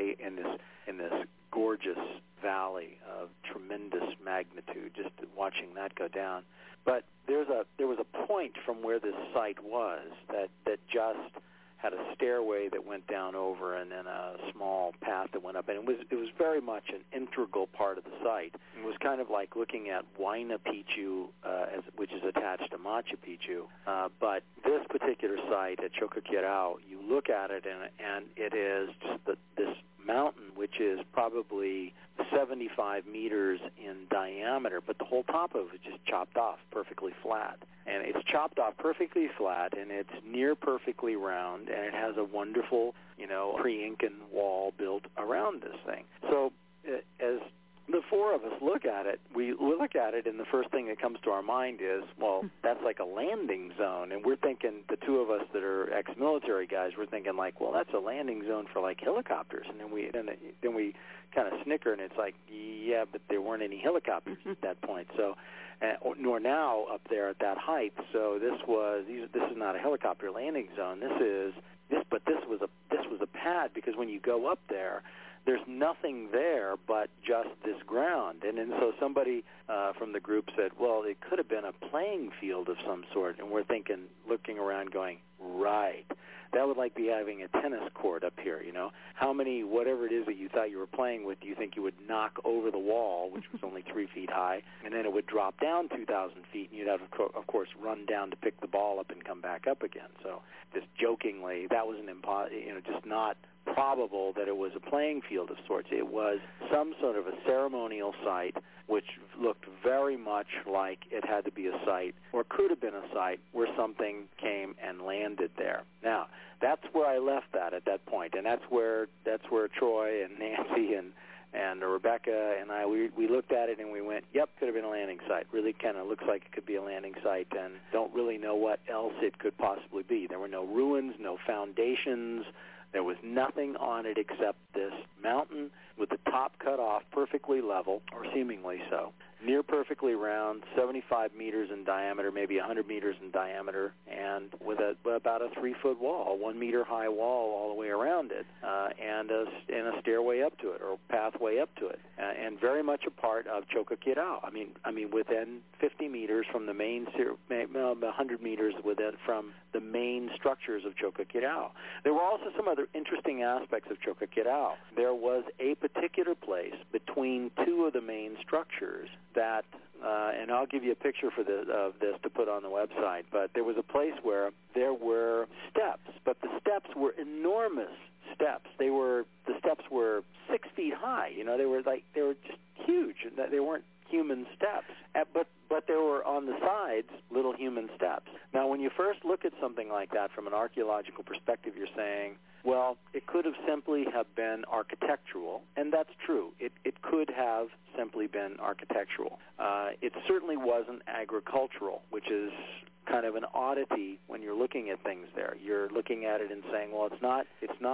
this gorgeous valley of tremendous magnitude, just watching that go down. But there was a point from where this site was that just had a stairway that went down over and then a small path that went up, and it was very much an integral part of the site. It was kind of like looking at Huayna Picchu, which is attached to Machu Picchu. But this particular site at Choqquequirao, you look at it and it is just this mountain, which is probably 75 meters in diameter, but the whole top of it is just chopped off perfectly flat. And it's chopped off perfectly flat, and it's near perfectly round, and it has a wonderful, pre-Incan wall built around this thing. So as the four of us look at it, we look at it, and the first thing that comes to our mind is, well, that's like a landing zone. And we're thinking, the two of us that are ex-military guys, we're thinking like, well, that's a landing zone for like helicopters. And then we kind of snicker, and it's like, yeah, but there weren't any helicopters at that point. So, nor now up there at that height. So this is not a helicopter landing zone. But this was a pad, because when you go up there's nothing there but just this ground. And so somebody from the group said, well, it could have been a playing field of some sort. And we're thinking, looking around going, right, that would like be having a tennis court up here, How many, whatever it is that you thought you were playing with, do you think you would knock over the wall, which was only 3 feet high, and then it would drop down 2,000 feet, and you'd have, of course, run down to pick the ball up and come back up again. So just jokingly, that was just not probable that it was a playing field of sorts. It was some sort of a ceremonial site, which looked very much like it had to be a site, or could have been a site, where something came and landed there. Now, that's where I left that at that point, and that's where Troy and Nancy and Rebecca and I, we looked at it and we went, yep, could have been a landing site. Really kind of looks like it could be a landing site, and don't really know what else it could possibly be. There were no ruins, no foundations. There was nothing on it except this mountain with the top cut off, perfectly level, or seemingly so, near perfectly round, 75 meters in diameter, maybe 100 meters in diameter, and with about a 3-foot wall, 1 meter high wall all the way around it, and a stairway up to it, or pathway up to it, and very much a part of Choqquequirao. I mean, within 50 meters from the main, 100 meters from the main structures of Choqquequirao. There were also some other interesting aspects of Choqquequirao. There was a particular place between two of the main structures that, and I'll give you a picture of this to put on the website, but there was a place where there were steps, but the steps were enormous steps. The steps were 6 feet high. They were just huge. They weren't human steps, but there were on the sides little human steps. Now, when you first look at something like that from an archaeological perspective, you're saying, well, it could have simply have been architectural, and that's true. It could have simply been architectural. It certainly wasn't agricultural, which is kind of an oddity when you're looking at things there. You're looking at it and saying, well, it's not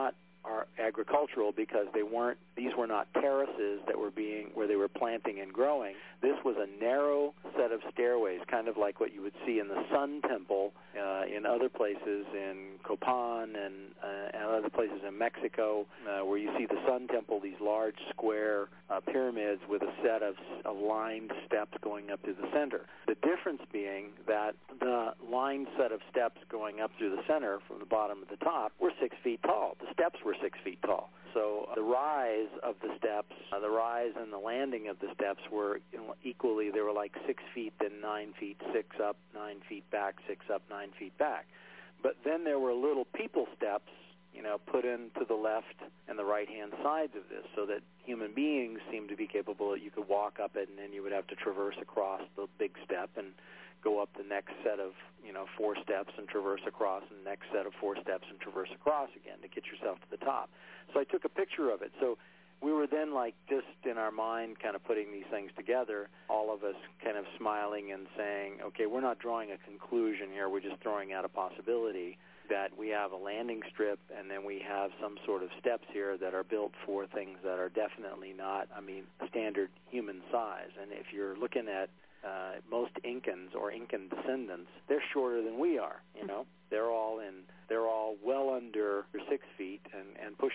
agricultural, because these were not terraces that were where they were planting and growing. This was a narrow set of stairways, kind of like what you would see in the Sun Temple in other places in Copan and other places in Mexico, where you see the Sun Temple, these large square pyramids with a set of lined steps going up to the center. The difference being that the lined set of steps going up through the center from the bottom to the top were 6 feet tall. The steps were 6 feet tall. So the rise of the steps, the rise and the landing of the steps were equally, they were like 6 feet, then 9 feet, 6 up, 9 feet back, 6 up, 9 feet back. But then there were little people steps, put into the left and the right-hand sides of this, so that human beings seemed to be capable that you could walk up it, and then you would have to traverse across the big step and go up the next set of 4 steps and traverse across, and the next set of 4 steps and traverse across again to get yourself to the top. So I took a picture of it. So we were then just in our mind kind of putting these things together, all of us kind of smiling and saying, okay, we're not drawing a conclusion here, we're just throwing out a possibility that we have a landing strip, and then we have some sort of steps here that are built for things that are definitely not, standard human size. And if you're looking at most Incans or Incan descendants, they're shorter than we are. They're all well under 6 feet and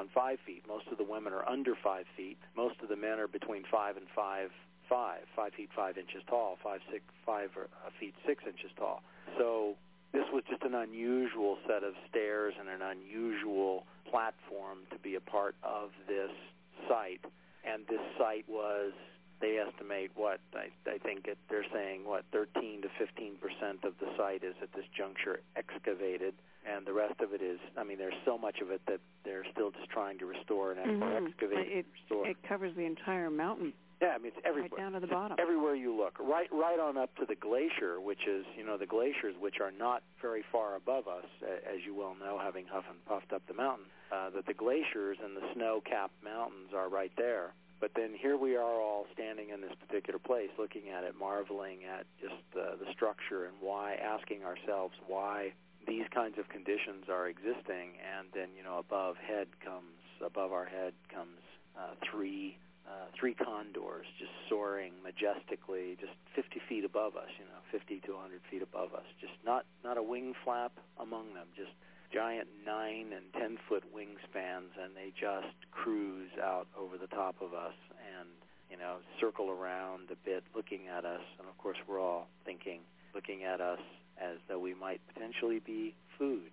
around 5 feet. Most of the women are under 5 feet. Most of the men are between 5 and 5 feet 5 inches tall, 5 feet 6 inches tall. So this was just an unusual set of stairs and an unusual platform to be a part of this site. And this site was, they estimate I think they're saying 13 to 15% of the site is at this juncture excavated, and the rest of it is, there's so much of it that they're still just trying to restore and excavate. It covers the entire mountain. Yeah, it's everywhere. Right down to the bottom. Everywhere you look. Right on up to the glacier, which is, the glaciers, which are not very far above us, as you well know, having huff and puffed up the mountain, that the glaciers and the snow-capped mountains are right there. But then here we are all standing in this particular place, looking at it, marveling at just the structure and asking ourselves why these kinds of conditions are existing. And then, above our head comes three condors just soaring majestically, just 50 feet above us, 50 to 100 feet above us. Just not a wing flap among them, just giant 9 and 10-foot wingspans, and they just cruise out over the top of us and, circle around a bit, looking at us. And, of course, we're all looking at us as though we might potentially be food.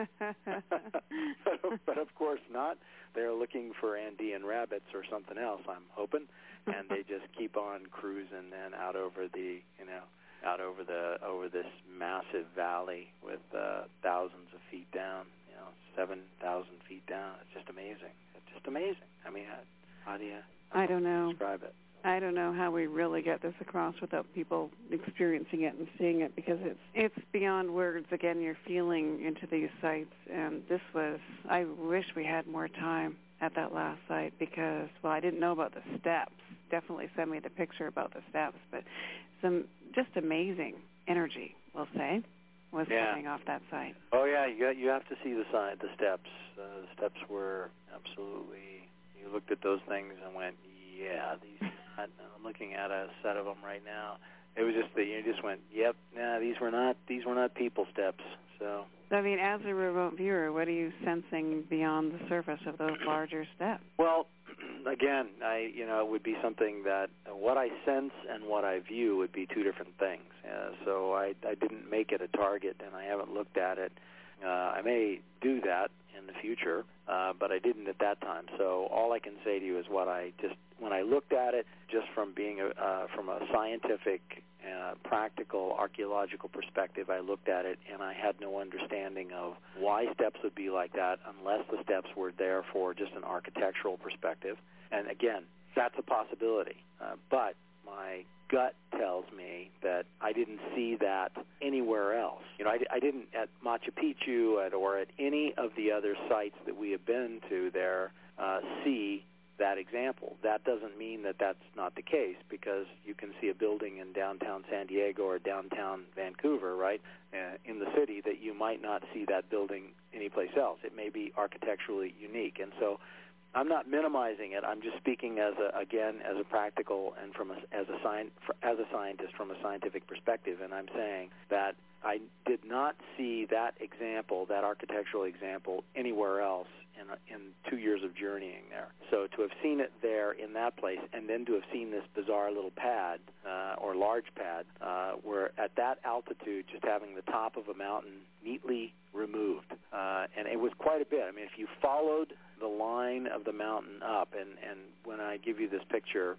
But of course not. They're looking for Andean rabbits or something else, I'm hoping, and they just keep on cruising then out over over this massive valley with thousands of feet down, 7,000 feet down. It's just amazing. How do you describe it? I don't know how we really get this across without people experiencing it and seeing it, because it's beyond words. Again, you're feeling into these sites, and I wish we had more time at that last site, because, I didn't know about the steps. Definitely send me the picture about the steps, but some just amazing energy, we'll say, was coming off that site. Oh, yeah, you have to see the steps. The steps were absolutely, you looked at those things and went, yeah, these. I'm looking at a set of them right now. It was just that you just went, yep, these were not people steps. So as a remote viewer, what are you sensing beyond the surface of those larger steps? Well, again, it would be something that what I sense and what I view would be two different things. So I didn't make it a target, and I haven't looked at it. I may do that in the future, but I didn't at that time. So all I can say to you is when I looked at it, just from being from a scientific, practical, archaeological perspective, I looked at it and I had no understanding of why steps would be like that unless the steps were there for just an architectural perspective. And again, that's a possibility. But my gut tells me that I didn't see that anywhere else. I didn't at Machu Picchu or at any of the other sites that we have been to there see that example. That doesn't mean that that's not the case, because you can see a building in downtown San Diego or downtown Vancouver, right, in the city, that you might not see that building anyplace else. It may be architecturally unique. And so I'm not minimizing it. I'm just speaking as a practical and as a scientist from a scientific perspective, and I'm saying that I did not see that example, that architectural example, anywhere else in 2 years of journeying there. So to have seen it there in that place, and then to have seen this bizarre little pad or large pad, where at that altitude, just having the top of a mountain neatly removed, and it was quite a bit. If you followed the line of the mountain up, and when I give you this picture,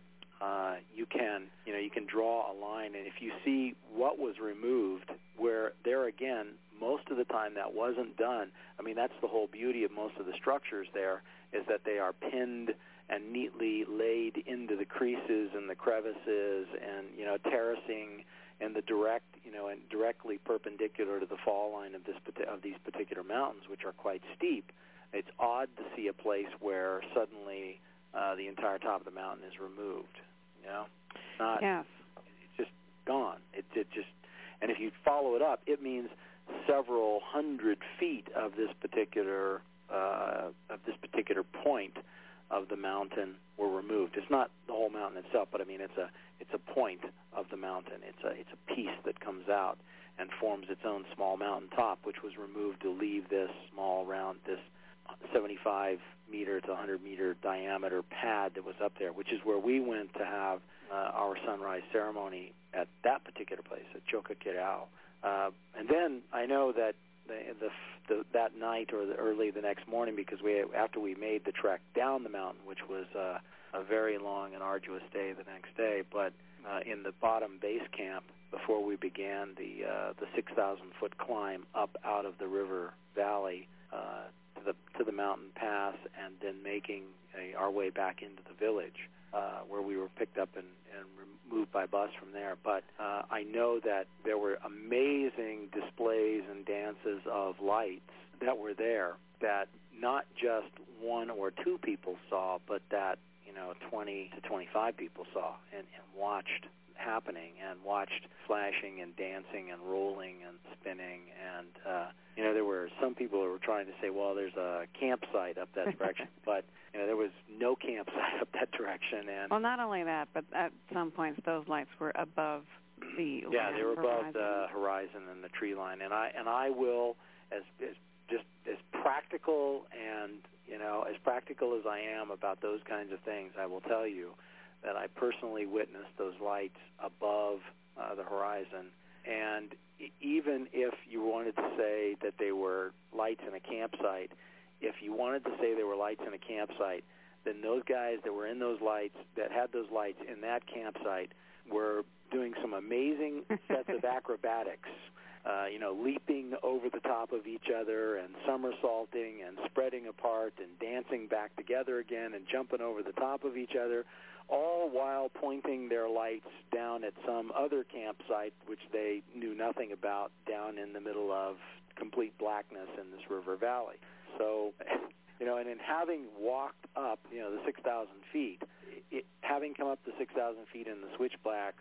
you can draw a line, and if you see what was removed, where there again, most of the time that wasn't done. That's the whole beauty of most of the structures there, is that they are pinned and neatly laid into the creases and the crevices, and terracing and the direct, and directly perpendicular to the fall line of these particular mountains, which are quite steep. It's odd to see a place where suddenly the entire top of the mountain is removed. It's just gone. It just, and if you follow it up, it means several hundred feet of this particular point of the mountain were removed. It's not the whole mountain itself, but it's a point of the mountain. It's a piece that comes out and forms its own small mountain top, which was removed to leave this small round, this 75 meter to 100 meter diameter pad that was up there, which is where we went to have our sunrise ceremony at that particular place, at Choqquequirao. And then I know that that night or early the next morning, because after we made the trek down the mountain, which was a very long and arduous day the next day, but in the bottom base camp, before we began the 6,000-foot climb up out of the river valley to the mountain pass, and then making our way back into the village, where we were picked up and moved by bus from there. But I know that there were amazing displays and dances of lights that were there that not just one or two people saw, but that 20 to 25 people saw and watched happening, and watched flashing and dancing and rolling and spinning. And there were some people who were trying to say, well, there's a campsite up that direction, but there was no campsite up that direction. And well, not only that, but at some points those lights were above the they were above the horizon and the tree line. And I will, as practical and as practical as I am about those kinds of things, I will tell you that I personally witnessed those lights above the horizon. And even if you wanted to say that they were lights in a campsite, if you wanted to say they were lights in a campsite, then those guys that were in those lights, that had those lights in that campsite, were doing some amazing sets of acrobatics, leaping over the top of each other and somersaulting and spreading apart and dancing back together again and jumping over the top of each other, all while pointing their lights down at some other campsite which they knew nothing about, down in the middle of complete blackness in this river valley. So, and in having walked up, the 6,000 feet, having come up the 6,000 feet in the switchbacks,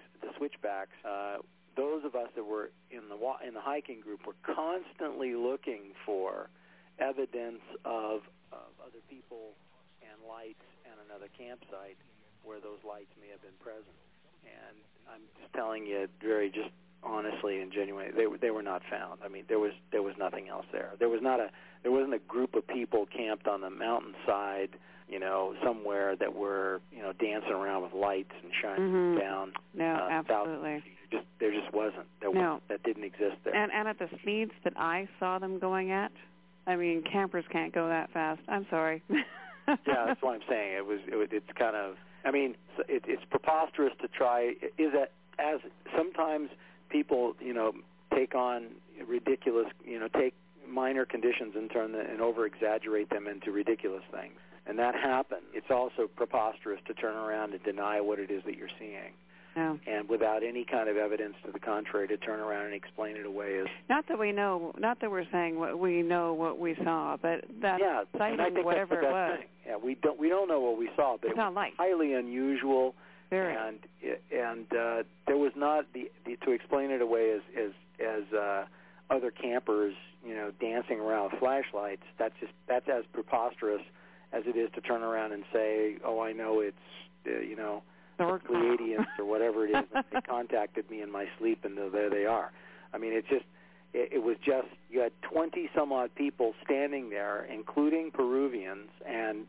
those of us that were in the hiking group were constantly looking for evidence of other people and lights and another campsite where those lights may have been present. And I'm just telling you, very just honestly and genuinely, they were not found. I mean, there was nothing else there. There wasn't a group of people camped on the mountainside, somewhere that were dancing around with lights and shining down. No, absolutely. There just wasn't. That didn't exist there. And at the speeds that I saw them going at, I mean, campers can't go that fast. I'm sorry. Yeah, that's what I'm saying. It's kind of. I mean, it's preposterous to try. Is that as sometimes people, take on ridiculous, take minor conditions and over-exaggerate them into ridiculous things, and that happens. It's also preposterous to turn around and deny what it is that you're seeing. Yeah. And without any kind of evidence to the contrary, to turn around and explain it away is not that we're saying what we know what we saw, but that sighting, whatever it was. Thing. Yeah, we don't know what we saw, but it was highly unusual. Very. And there was not to explain it away as other campers, dancing around with flashlights. That's as preposterous as it is to turn around and say, oh, I know it's the Pleiadians or whatever it is. They contacted me in my sleep, and there they are. I mean, it was just you had 20 some odd people standing there, including Peruvians and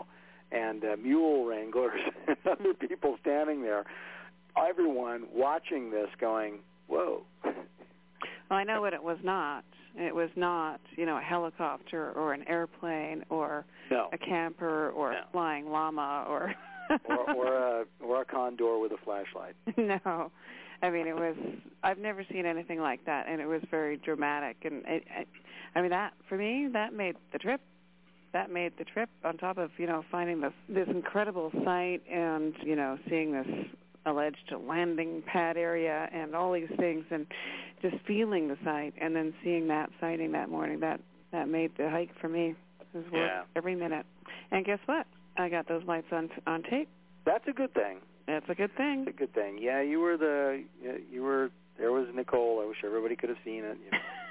mule wranglers and other people standing there. Everyone watching this, going, "Whoa." Well, I know what it was not. It was not, a helicopter or an airplane or a camper or a flying llama or or a condor with a flashlight. No, I mean it was. I've never seen anything like that, and it was very dramatic. And that for me, that made the trip. That made the trip. On top of finding this incredible site and seeing this alleged landing pad area and all these things, and just feeling the site, and then seeing that sighting that morning. That made the hike for me. It was worth every minute. And guess what? I got those lights on tape. That's a good thing. That's a good thing. That's a good thing. Yeah, you were there was Nicole. I wish everybody could have seen it.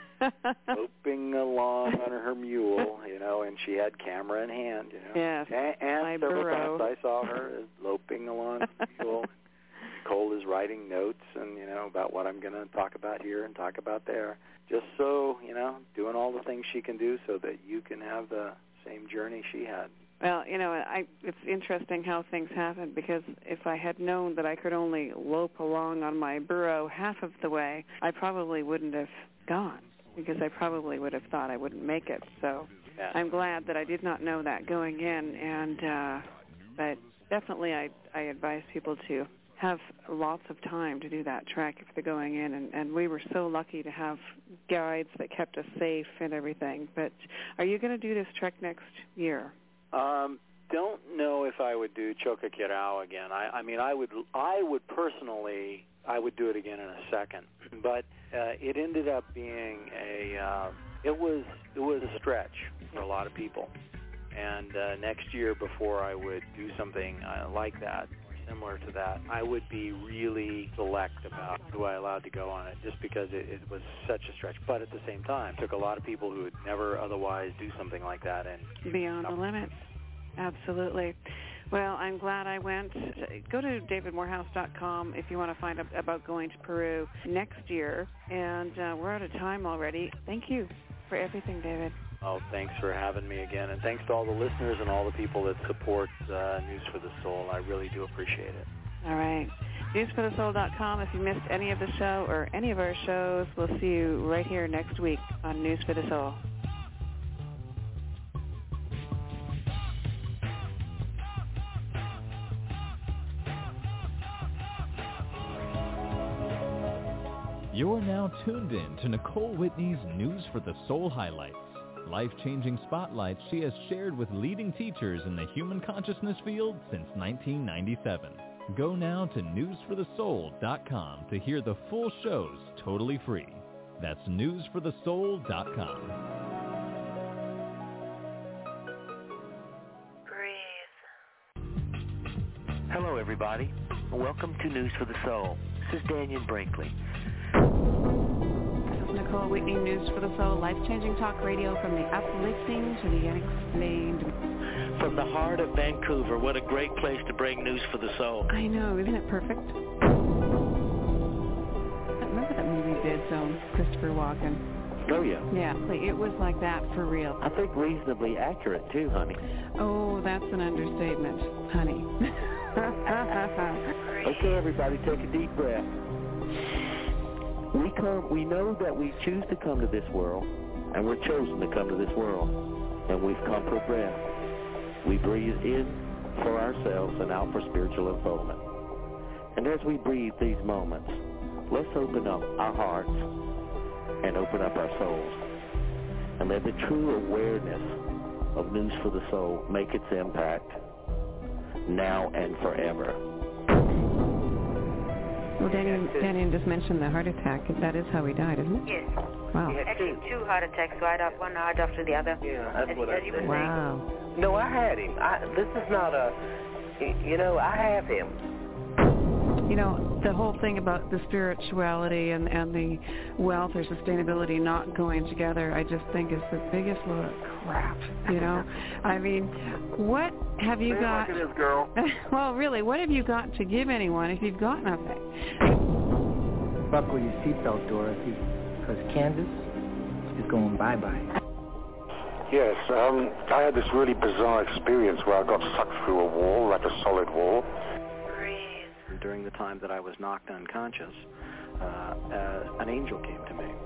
Loping along on her mule, and she had camera in hand, Yes. And my several burro. times I saw her loping along the mule. Nicole is writing notes and, about what I'm going to talk about here and talk about there. Just so, doing all the things she can do so that you can have the same journey she had. Well, it's interesting how things happen, because if I had known that I could only lope along on my burro half of the way, I probably wouldn't have gone, because I probably would have thought I wouldn't make it. So yeah. I'm glad that I did not know that going in, and but definitely I advise people to have lots of time to do that trek if they're going in, and we were so lucky to have guides that kept us safe and everything. But are you going to do this trek next year? Don't know if I would do Choqquequirao again. I would personally, I would do it again in a second. But it ended up being it was a stretch for a lot of people. And next year, before I would do something like that, similar to that, I would be really select about who I allowed to go on it, just because it was such a stretch. But at the same time, it took a lot of people who would never otherwise do something like that. And beyond the limits. Absolutely. Well, I'm glad I went. Go to davidmorehouse.com if you want to find out about going to Peru next year. And we're out of time already. Thank you for everything, David. Oh, thanks for having me again. And thanks to all the listeners and all the people that support News for the Soul. I really do appreciate it. All right. NewsForTheSoul.com. If you missed any of the show or any of our shows, we'll see you right here next week on News for the Soul. You're now tuned in to Nicole Whitney's News for the Soul highlights. Life-changing spotlights she has shared with leading teachers in the human consciousness field since 1997. Go now to newsforthesoul.com to hear the full shows totally free. That's newsforthesoul.com. Breathe. Hello, everybody. Welcome to News for the Soul. This is Daniel Brinkley. Nicole Whitney, News for the Soul, life-changing talk radio from the uplifting to the unexplained. From the heart of Vancouver, what a great place to bring News for the Soul. I know, isn't it perfect? Remember that movie Dead Zone, Christopher Walken? Oh, yeah. Yeah, it was like that for real. I think reasonably accurate, too, honey. Oh, that's an understatement, honey. Okay, everybody, take a deep breath. We know that we choose to come to this world, and we're chosen to come to this world, and we've come for breath. We breathe in for ourselves and out for spiritual unfoldment. And as we breathe these moments, let's open up our hearts and open up our souls, and let the true awareness of News for the Soul make its impact now and forever. Well, Daniel just mentioned the heart attack. That is how he died, isn't it? Yes. Wow. Actually, two heart attacks, right up, one right after the other. Yeah, that's what I said. Wow. No, I had him. This is not a, I have him. The whole thing about the spirituality and the wealth or sustainability not going together, I just think is the biggest load of crap, I mean, what have you got? Look at this girl. Well, really, what have you got to give anyone if you've got nothing? Buckle your seatbelt, Dorothy, because Candace is going bye-bye. Yes, I had this really bizarre experience where I got sucked through a wall, like a solid wall. During the time that I was knocked unconscious, an angel came to me.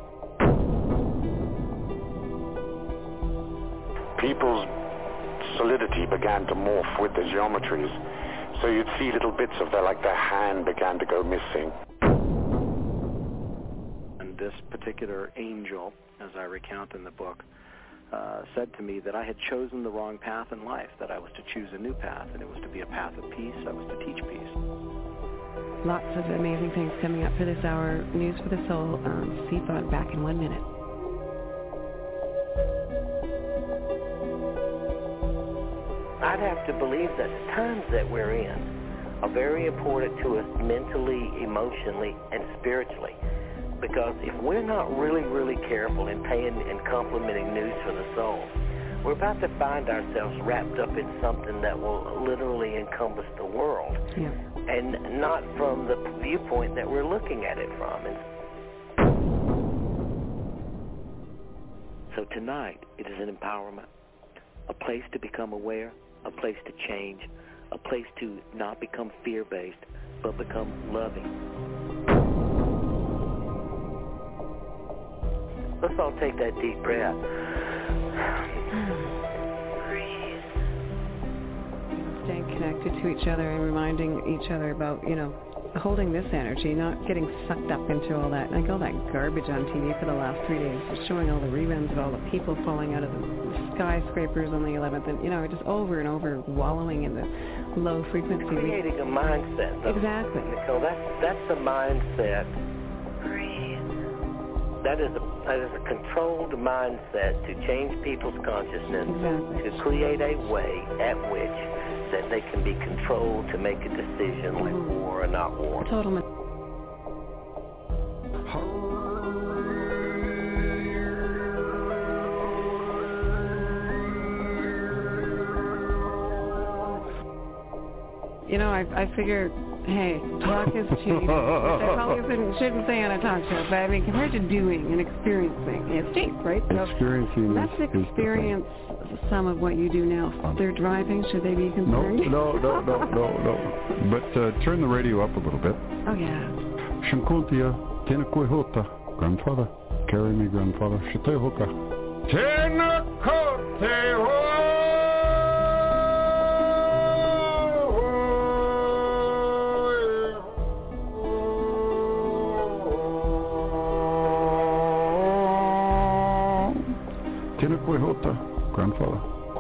People's solidity began to morph with the geometries, so you'd see little bits of their hand began to go missing. And this particular angel, as I recount in the book, said to me that I had chosen the wrong path in life, that I was to choose a new path, and it was to be a path of peace. I was to teach peace. Lots of amazing things coming up for this hour. News for the Soul on CFOG. Back in 1 minute. I'd have to believe that the times that we're in are very important to us mentally, emotionally, and spiritually. Because if we're not really, really careful in paying and complimenting News for the Soul, we're about to find ourselves wrapped up in something that will literally encompass the world. Yeah. and not from the viewpoint that we're looking at it from. And so tonight, it is an empowerment, a place to become aware, a place to change, a place to not become fear-based, but become loving. Let's all take that deep breath. Staying connected to each other and reminding each other about, holding this energy, not getting sucked up into all that, like all that garbage on TV for the last 3 days, just showing all the reruns of all the people falling out of the skyscrapers on the 11th, and, just over and over wallowing in the low frequency. Creating a mindset. Though. Exactly. Nicole, that's a mindset. That is a controlled mindset to change people's consciousness, to create a way at which that they can be controlled to make a decision like war or not war. Total. I figure, hey, talk is cheap. Which I probably shouldn't say on a talk show, but I mean, compared to doing and experiencing, it's deep, right? So experiencing. Let's experience some of what you do now. They're driving. Should they be concerned? No. But turn the radio up a little bit. Oh, yeah. Shankuntia, Tenakuehota, grandfather. Carry me, grandfather. Shitehoka. Tenakoteho. Tenakuehota, grandfather.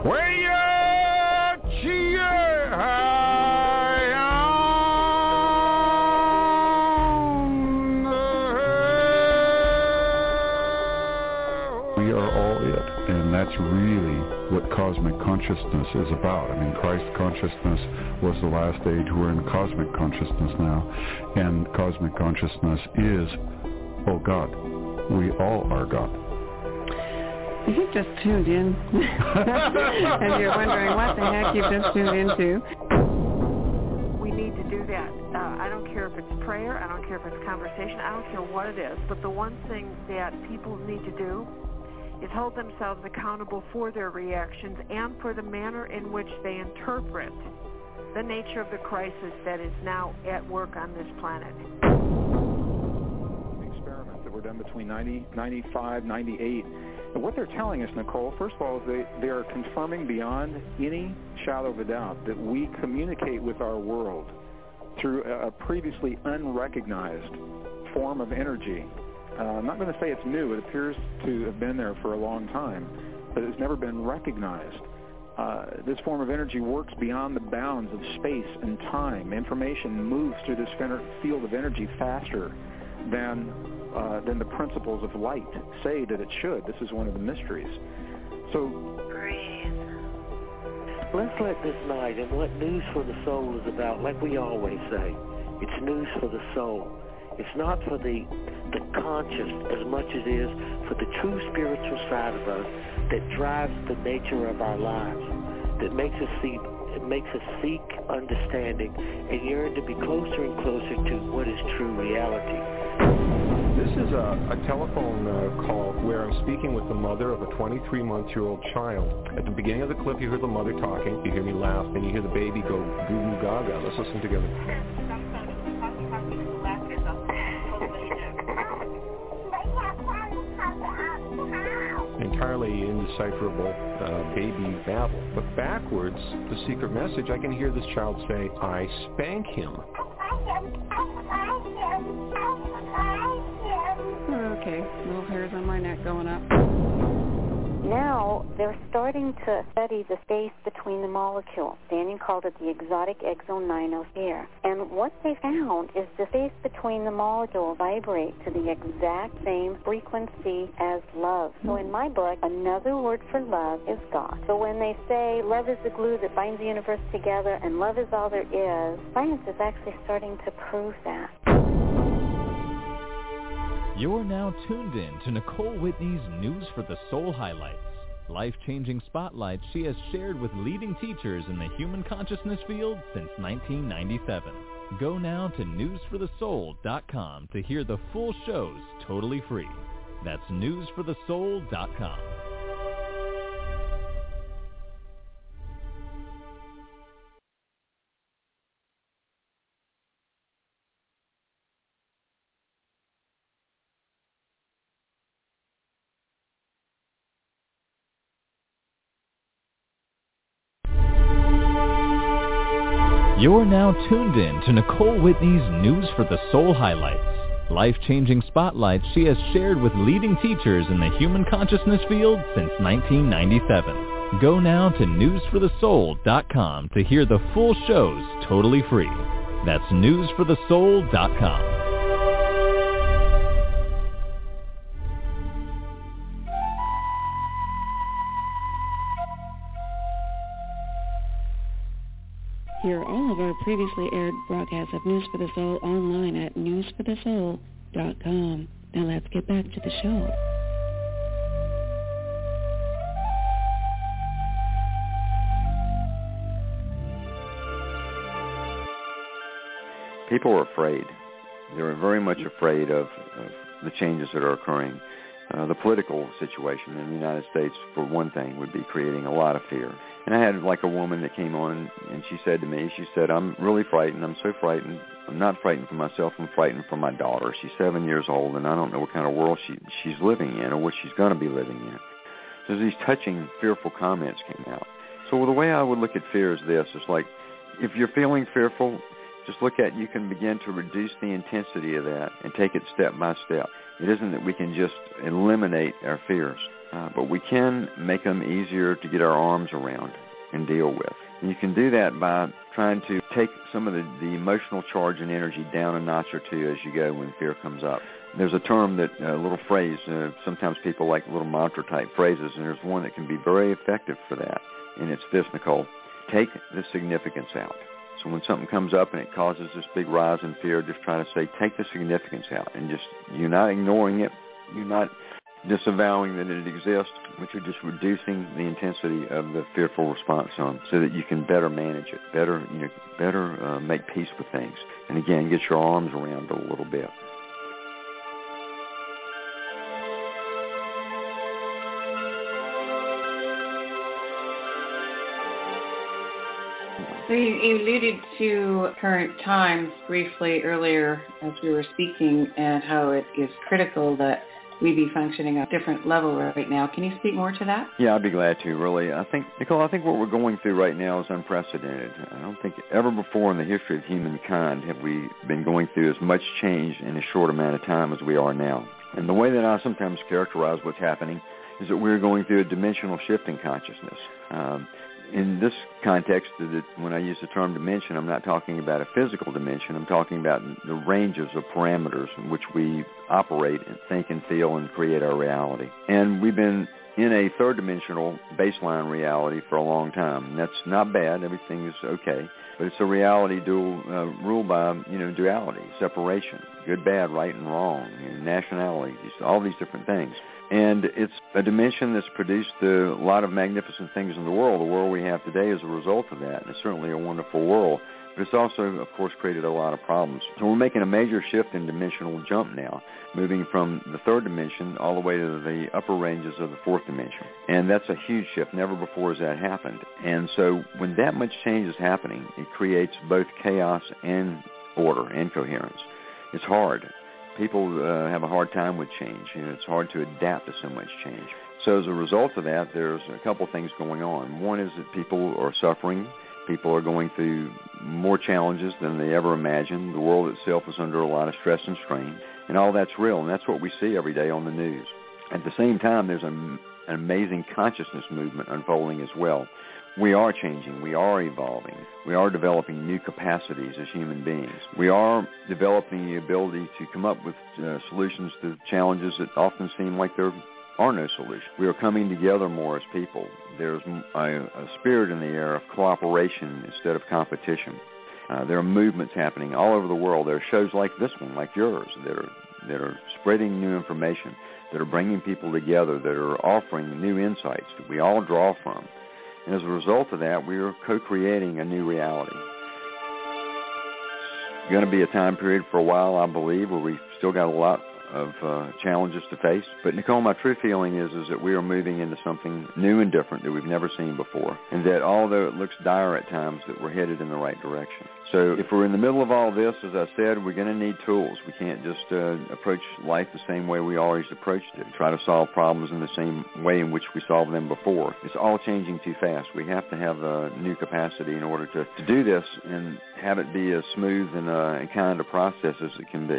We are all it, and that's really what cosmic consciousness is about. I mean, Christ consciousness was the last age. We're in cosmic consciousness now, and cosmic consciousness is, oh God. We all are God. If you've just tuned in and you're wondering what the heck you've just tuned into. We need to do that. I don't care if it's prayer, I don't care if it's conversation, I don't care what it is, but the one thing that people need to do is hold themselves accountable for their reactions and for the manner in which they interpret the nature of the crisis that is now at work on this planet. Experiments that were done between 95, 98. And what they're telling us, Nicole, first of all, is they are confirming beyond any shadow of a doubt that we communicate with our world through a previously unrecognized form of energy. I'm not going to say it's new. It appears to have been there for a long time, but it's never been recognized. This form of energy works beyond the bounds of space and time. Information moves through this field of energy faster than the principles of light say that it should. This is one of the mysteries. So let's let this night and what News for the Soul is about, like we always say, it's news for the soul. It's not for the conscious as much as it is for the true spiritual side of us that drives the nature of our lives, that makes us seek understanding and yearn to be closer and closer to what is true reality. This is a telephone call where I'm speaking with the mother of a 23-month-old child. At the beginning of the clip, you hear the mother talking, you hear me laugh, then you hear the baby go goo goo gaga. Let's listen together. Entirely indecipherable baby babble. But backwards, the secret message, I can hear this child say, I spank him. Okay, little hairs on my neck going up. Now they're starting to study the space between the molecules. Daniel called it the exotic exo 904. And what they found is the space between the molecules vibrate to the exact same frequency as love. So in my book, another word for love is God. So when they say love is the glue that binds the universe together and love is all there is, science is actually starting to prove that. You're now tuned in to Nicole Whitney's News for the Soul highlights, life-changing spotlights she has shared with leading teachers in the human consciousness field since 1997. Go now to newsforthesoul.com to hear the full shows totally free. That's newsforthesoul.com. You're now tuned in to Nicole Whitney's News for the Soul highlights, life-changing spotlights she has shared with leading teachers in the human consciousness field since 1997. Go now to newsforthesoul.com to hear the full shows totally free. That's newsforthesoul.com. Hear all of our previously aired broadcasts of News for the Soul online at newsforthesoul.com. Now let's get back to the show. People are afraid. They're very much afraid of the changes that are occurring. The political situation in the United States, for one thing, would be creating a lot of fear. And I had like a woman that came on, and she said to me, I'm really frightened. I'm so frightened. I'm not frightened for myself. I'm frightened for my daughter. She's 7 years old, and I don't know what kind of world she's living in or what she's going to be living in. So these touching, fearful comments came out. So the way I would look at fear is this. It's like if you're feeling fearful, just look at you can begin to reduce the intensity of that and take it step by step. It isn't that we can just eliminate our fears, but we can make them easier to get our arms around and deal with. And you can do that by trying to take some of the emotional charge and energy down a notch or two as you go when fear comes up. There's a term that, a little phrase, sometimes people like little mantra-type phrases, and there's one that can be very effective for that, and it's this, Nicole: take the significance out. So when something comes up and it causes this big rise in fear, just try to say, take the significance out. And just, you're not ignoring it. You're not disavowing that it exists, but you're just reducing the intensity of the fearful response so that you can better manage it, better make peace with things. And again, get your arms around it a little bit. So you alluded to current times briefly earlier as we were speaking, and how it is critical that we be functioning at a different level right now. Can you speak more to that? Yeah, I'd be glad to, really. Nicole, I think what we're going through right now is unprecedented. I don't think ever before in the history of humankind have we been going through as much change in a short amount of time as we are now. And the way that I sometimes characterize what's happening is that we're going through a dimensional shift in consciousness. In this context, when I use the term dimension, I'm not talking about a physical dimension. I'm talking about the ranges of parameters in which we operate and think and feel and create our reality. And we've been in a third-dimensional baseline reality for a long time. And that's not bad. Everything is okay. But it's a reality ruled by, duality, separation, good, bad, right, and wrong, nationality, all these different things. And it's a dimension that's produced a lot of magnificent things in the world. The world we have today is a result of that, and it's certainly a wonderful world. But it's also, of course, created a lot of problems. So we're making a major shift in dimensional jump now, moving from the third dimension all the way to the upper ranges of the fourth dimension. And that's a huge shift. Never before has that happened. And so when that much change is happening, it creates both chaos and order and coherence. It's hard. People have a hard time with change. It's hard to adapt to so much change. So as a result of that, there's a couple things going on. One is that people are suffering. People are going through more challenges than they ever imagined. The world itself is under a lot of stress and strain. And all that's real, and that's what we see every day on the news. At the same time, there's an amazing consciousness movement unfolding as well. We are changing. We are evolving. We are developing new capacities as human beings. We are developing the ability to come up with solutions to challenges that often seem like there are no solutions. We are coming together more as people. There's a spirit in the air of cooperation instead of competition. There are movements happening all over the world. There are shows like this one, like yours, that are spreading new information, that are bringing people together, that are offering new insights that we all draw from. And as a result of that, we are co-creating a new reality. going to be a time period for a while, I believe, where we still got a lot of challenges to face. But Nicole, my true feeling is that we are moving into something new and different that we've never seen before, and that although it looks dire at times, that we're headed in the right direction. So if we're in the middle of all this, as I said, we're going to need tools. We can't just approach life the same way we always approached it, try to solve problems in the same way in which we solved them before. It's all changing too fast. We have to have a new capacity in order to do this and have it be as smooth and kind of process as it can be.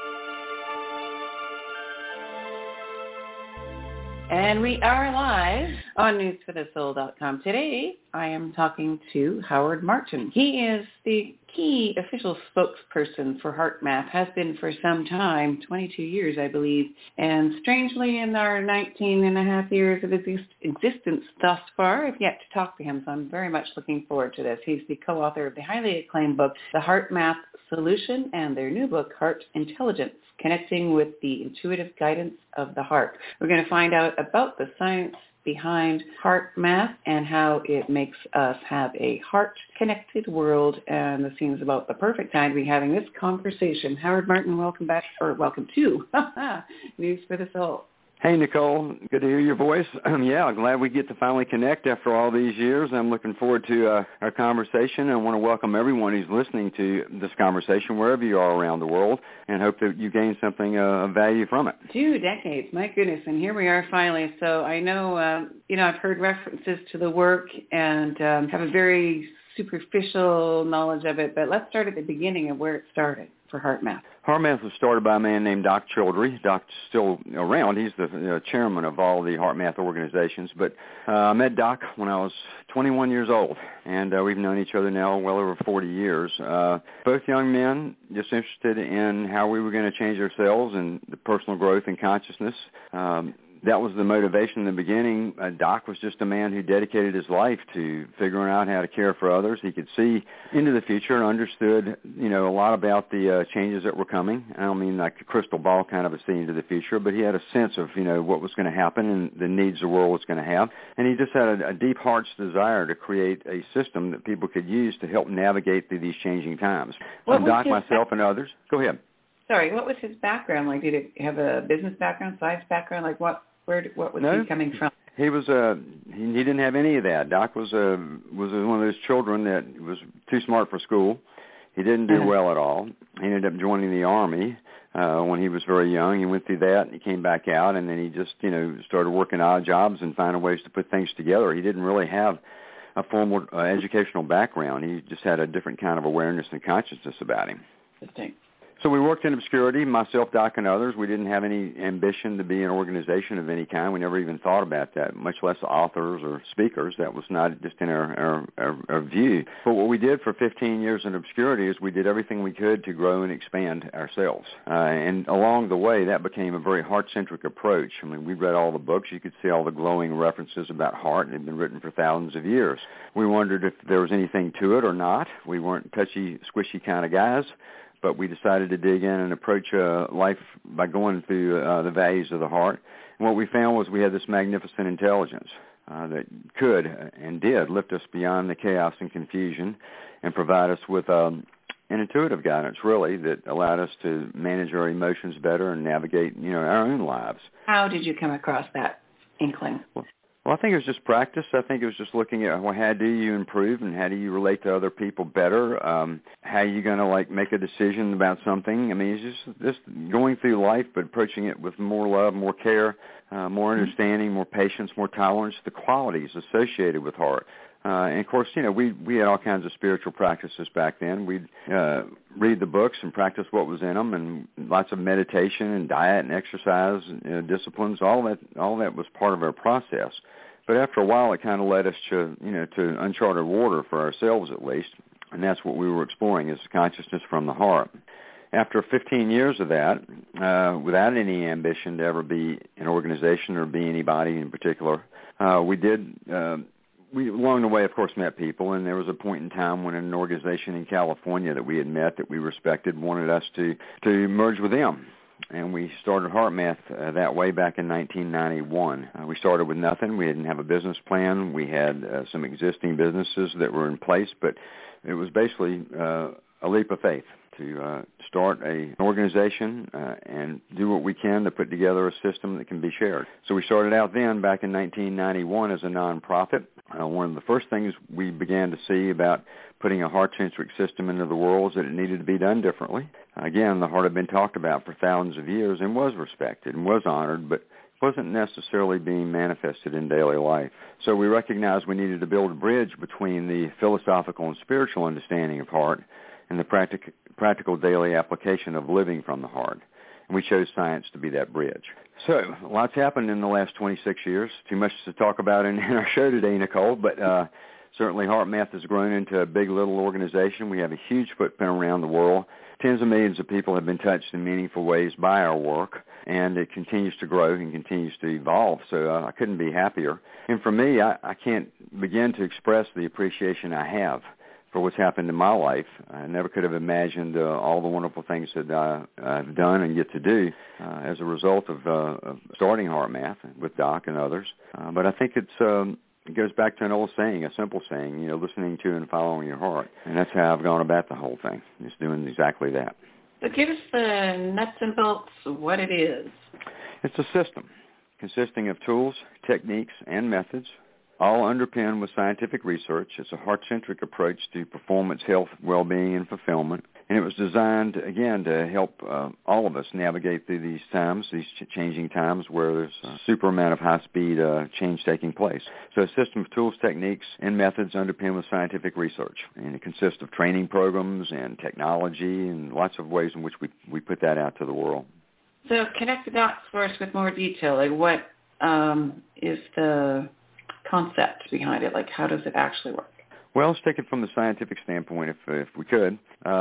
And we are live on newsforthesoul.com. Today, I am talking to Howard Martin. He is the key official spokesperson for HeartMath, has been for some time, 22 years, I believe. And strangely, in our 19 and a half years of existence thus far, I've yet to talk to him, so I'm very much looking forward to this. He's the co-author of the highly acclaimed book, The HeartMath Solution, and their new book, Heart Intelligence, Connecting with the Intuitive Guidance of the Heart. We're going to find out about the science behind HeartMath and how it makes us have a heart-connected world, and it seems about the perfect time to be having this conversation. Howard Martin, welcome back, or welcome to News for the Soul. Hey, Nicole. Good to hear your voice. Yeah, glad we get to finally connect after all these years. I'm looking forward to our conversation. I want to welcome everyone who's listening to this conversation, wherever you are around the world, and hope that you gain something of value from it. 2 decades, my goodness, and here we are finally. So I know, I've heard references to the work and have a very superficial knowledge of it, but let's start at the beginning of where it started for HeartMath. HeartMath was started by a man named Doc Childry. Doc's still around. He's the chairman of all the HeartMath organizations. But I met Doc when I was 21 years old, and we've known each other now well over 40 years. Both young men just interested in how we were going to change ourselves and the personal growth and consciousness. That was the motivation in the beginning. Doc was just a man who dedicated his life to figuring out how to care for others. He could see into the future and understood, a lot about the changes that were coming. I don't mean like a crystal ball kind of a seeing into the future, but he had a sense of, what was going to happen and the needs the world was going to have. And he just had a deep heart's desire to create a system that people could use to help navigate through these changing times. Doc, myself, and others. Go ahead. Sorry, what was his background? Like, did he have a business background, science background? Like, what was he coming from? He was he didn't have any of that. Doc was one of those children that was too smart for school. He didn't do well at all. He ended up joining the Army when he was very young. He went through that, and he came back out, and then he just started working odd jobs and finding ways to put things together. He didn't really have a formal educational background. He just had a different kind of awareness and consciousness about him. Interesting. So we worked in obscurity, myself, Doc, and others. We didn't have any ambition to be an organization of any kind. We never even thought about that, much less authors or speakers. That was not just in our view. But what we did for 15 years in obscurity is we did everything we could to grow and expand ourselves. And along the way, that became a very heart-centric approach. I mean, we read all the books. You could see all the glowing references about heart. They've been written for thousands of years. We wondered if there was anything to it or not. We weren't touchy, squishy kind of guys. But we decided to dig in and approach life by going through the values of the heart. And what we found was we had this magnificent intelligence that could and did lift us beyond the chaos and confusion and provide us with an intuitive guidance, really, that allowed us to manage our emotions better and navigate, our own lives. How did you come across that inkling? Well, I think it was just practice. I think it was just looking at how do you improve and how do you relate to other people better. How are you going to make a decision about something? I mean, it's just going through life, but approaching it with more love, more care, more understanding, more patience, more tolerance, the qualities associated with heart. And of course, we had all kinds of spiritual practices back then. We'd read the books and practice what was in them, and lots of meditation and diet and exercise and disciplines. All that was part of our process. But after a while, it kind of led us to uncharted water for ourselves, at least, and that's what we were exploring is consciousness from the heart. After 15 years of that, without any ambition to ever be an organization or be anybody in particular, we, along the way, of course, met people, and there was a point in time when an organization in California that we had met that we respected wanted us to merge with them. And we started HeartMath that way back in 1991. We started with nothing. We didn't have a business plan. We had some existing businesses that were in place, but it was basically a leap of faith. to start an organization and do what we can to put together a system that can be shared. So we started out then back in 1991 as a nonprofit. One of the first things we began to see about putting a heart-centric system into the world is that it needed to be done differently. Again, the heart had been talked about for thousands of years and was respected and was honored, but wasn't necessarily being manifested in daily life. So we recognized we needed to build a bridge between the philosophical and spiritual understanding of heart and the practical daily application of living from the heart. And we chose science to be that bridge. So lots happened in the last 26 years. Too much to talk about in our show today, Nicole, but certainly HeartMath has grown into a big little organization. We have a huge footprint around the world. Tens of millions of people have been touched in meaningful ways by our work, and it continues to grow and continues to evolve. So I couldn't be happier. And for me, I can't begin to express the appreciation I have for what's happened in my life. I never could have imagined all the wonderful things that I've done and get to do as a result of starting HeartMath with Doc and others. But I think it goes back to an old saying, a simple saying, listening to and following your heart. And that's how I've gone about the whole thing, just doing exactly that. So give us the nuts and bolts of what it is. It's a system consisting of tools, techniques, and methods, all underpinned with scientific research. It's a heart-centric approach to performance, health, well-being, and fulfillment. And it was designed, again, to help all of us navigate through these times, these changing times where there's a super amount of high-speed change taking place. So a system of tools, techniques, and methods underpinned with scientific research. And it consists of training programs and technology and lots of ways in which we put that out to the world. So connect the dots for us with more detail. Like what is the concept behind it? Like how does it actually work? Well, let's take it from the scientific standpoint if we could.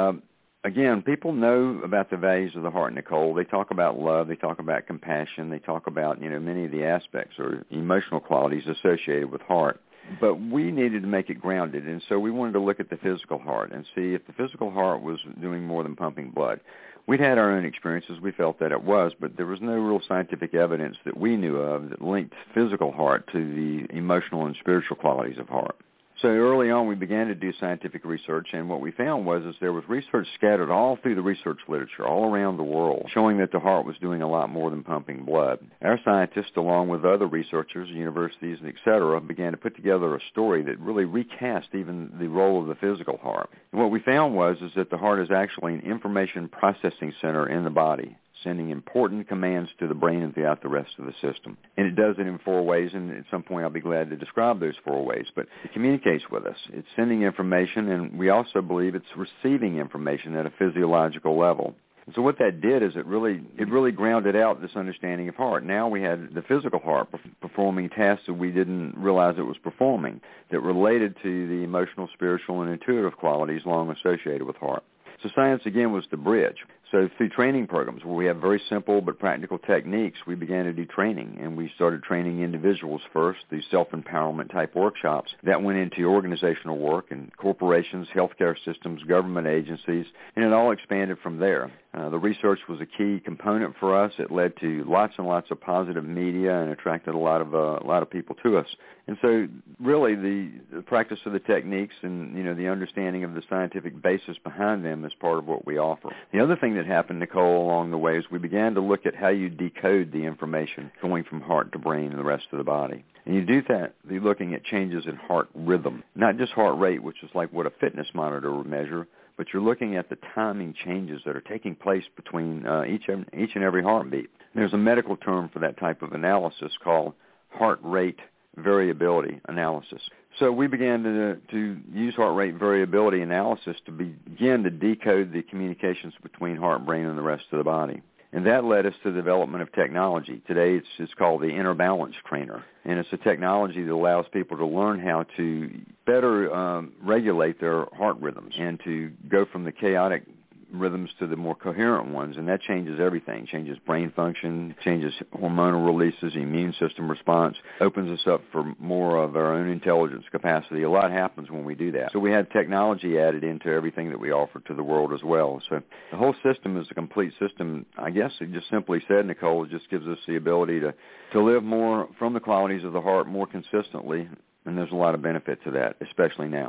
Again, people know about the values of the heart, Nicole. They talk about love. They talk about compassion. They talk about, many of the aspects or emotional qualities associated with heart. But we needed to make it grounded, and so we wanted to look at the physical heart and see if the physical heart was doing more than pumping blood. We'd had our own experiences. We felt that it was, but there was no real scientific evidence that we knew of that linked physical heart to the emotional and spiritual qualities of heart. So early on, we began to do scientific research, and what we found was there was research scattered all through the research literature, all around the world, showing that the heart was doing a lot more than pumping blood. Our scientists, along with other researchers, universities, et cetera, began to put together a story that really recast even the role of the physical heart. And what we found was that the heart is actually an information processing center in the body, sending important commands to the brain and throughout the rest of the system. And it does it in 4 ways, and at some point I'll be glad to describe those 4 ways. But it communicates with us. It's sending information, and we also believe it's receiving information at a physiological level. And so what that did is it really grounded out this understanding of heart. Now we had the physical heart performing tasks that we didn't realize it was performing that related to the emotional, spiritual, and intuitive qualities long associated with heart. So science, again, was the bridge. So through training programs where we have very simple but practical techniques, we began to do training, and we started training individuals first, these self-empowerment type workshops that went into organizational work and corporations, healthcare systems, government agencies, and it all expanded from there. The research was a key component for us. It led to lots and lots of positive media and attracted a lot of people to us. And so really the practice of the techniques and, the understanding of the scientific basis behind them is part of what we offer. The other thing that happened, Nicole, along the way is we began to look at how you decode the information going from heart to brain and the rest of the body. And you do that by looking at changes in heart rhythm, not just heart rate, which is like what a fitness monitor would measure, but you're looking at the timing changes that are taking place between each and every heartbeat. There's a medical term for that type of analysis called heart rate variability analysis. So we began to use heart rate variability analysis to begin to decode the communications between heart, brain, and the rest of the body. And that led us to the development of technology. Today it's called the Inner Balance Trainer. And it's a technology that allows people to learn how to better regulate their heart rhythms and to go from the chaotic rhythms to the more coherent ones, and that changes everything. Changes brain function, changes hormonal releases, immune system response, opens us up for more of our own intelligence capacity. A lot happens when we do that. So we had technology added into everything that we offer to the world as well. So the whole system is a complete system. I guess it just simply said, Nicole, it just gives us the ability to live more from the qualities of the heart more consistently, and there's a lot of benefit to that, especially now.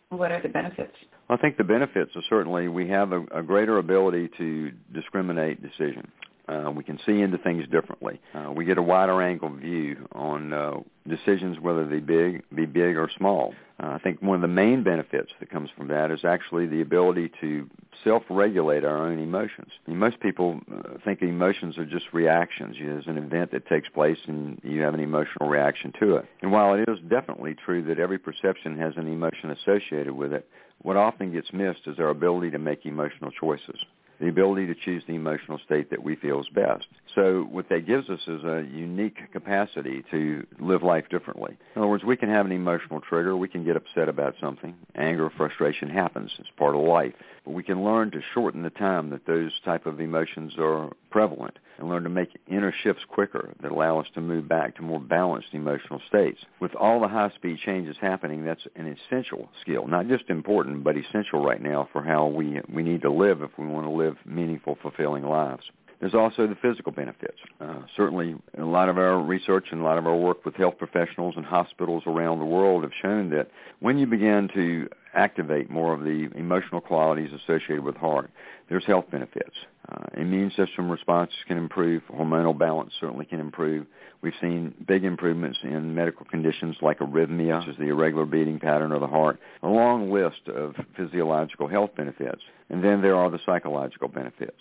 What are the benefits? I think the benefits are certainly we have a greater ability to discriminate decision. We can see into things differently. We get a wider angle view on decisions, whether they be big or small. I think one of the main benefits that comes from that is actually the ability to self-regulate our own emotions. I mean, most people think emotions are just reactions. There's an event that takes place and you have an emotional reaction to it. And while it is definitely true that every perception has an emotion associated with it, what often gets missed is our ability to make emotional choices, the ability to choose the emotional state that we feel is best. So what that gives us is a unique capacity to live life differently. In other words, we can have an emotional trigger. We can get upset about something. Anger or frustration happens. It's part of life. But we can learn to shorten the time that those type of emotions are prevalent and learn to make inner shifts quicker that allow us to move back to more balanced emotional states. With all the high-speed changes happening, that's an essential skill, not just important, but essential right now for how we need to live if we want to live meaningful, fulfilling lives. There's also the physical benefits. Certainly, a lot of our research and a lot of our work with health professionals and hospitals around the world have shown that when you begin to activate more of the emotional qualities associated with heart, there's health benefits. Immune system responses can improve. Hormonal balance certainly can improve. We've seen big improvements in medical conditions like arrhythmia, which is the irregular beating pattern of the heart, a long list of physiological health benefits. And then there are the psychological benefits.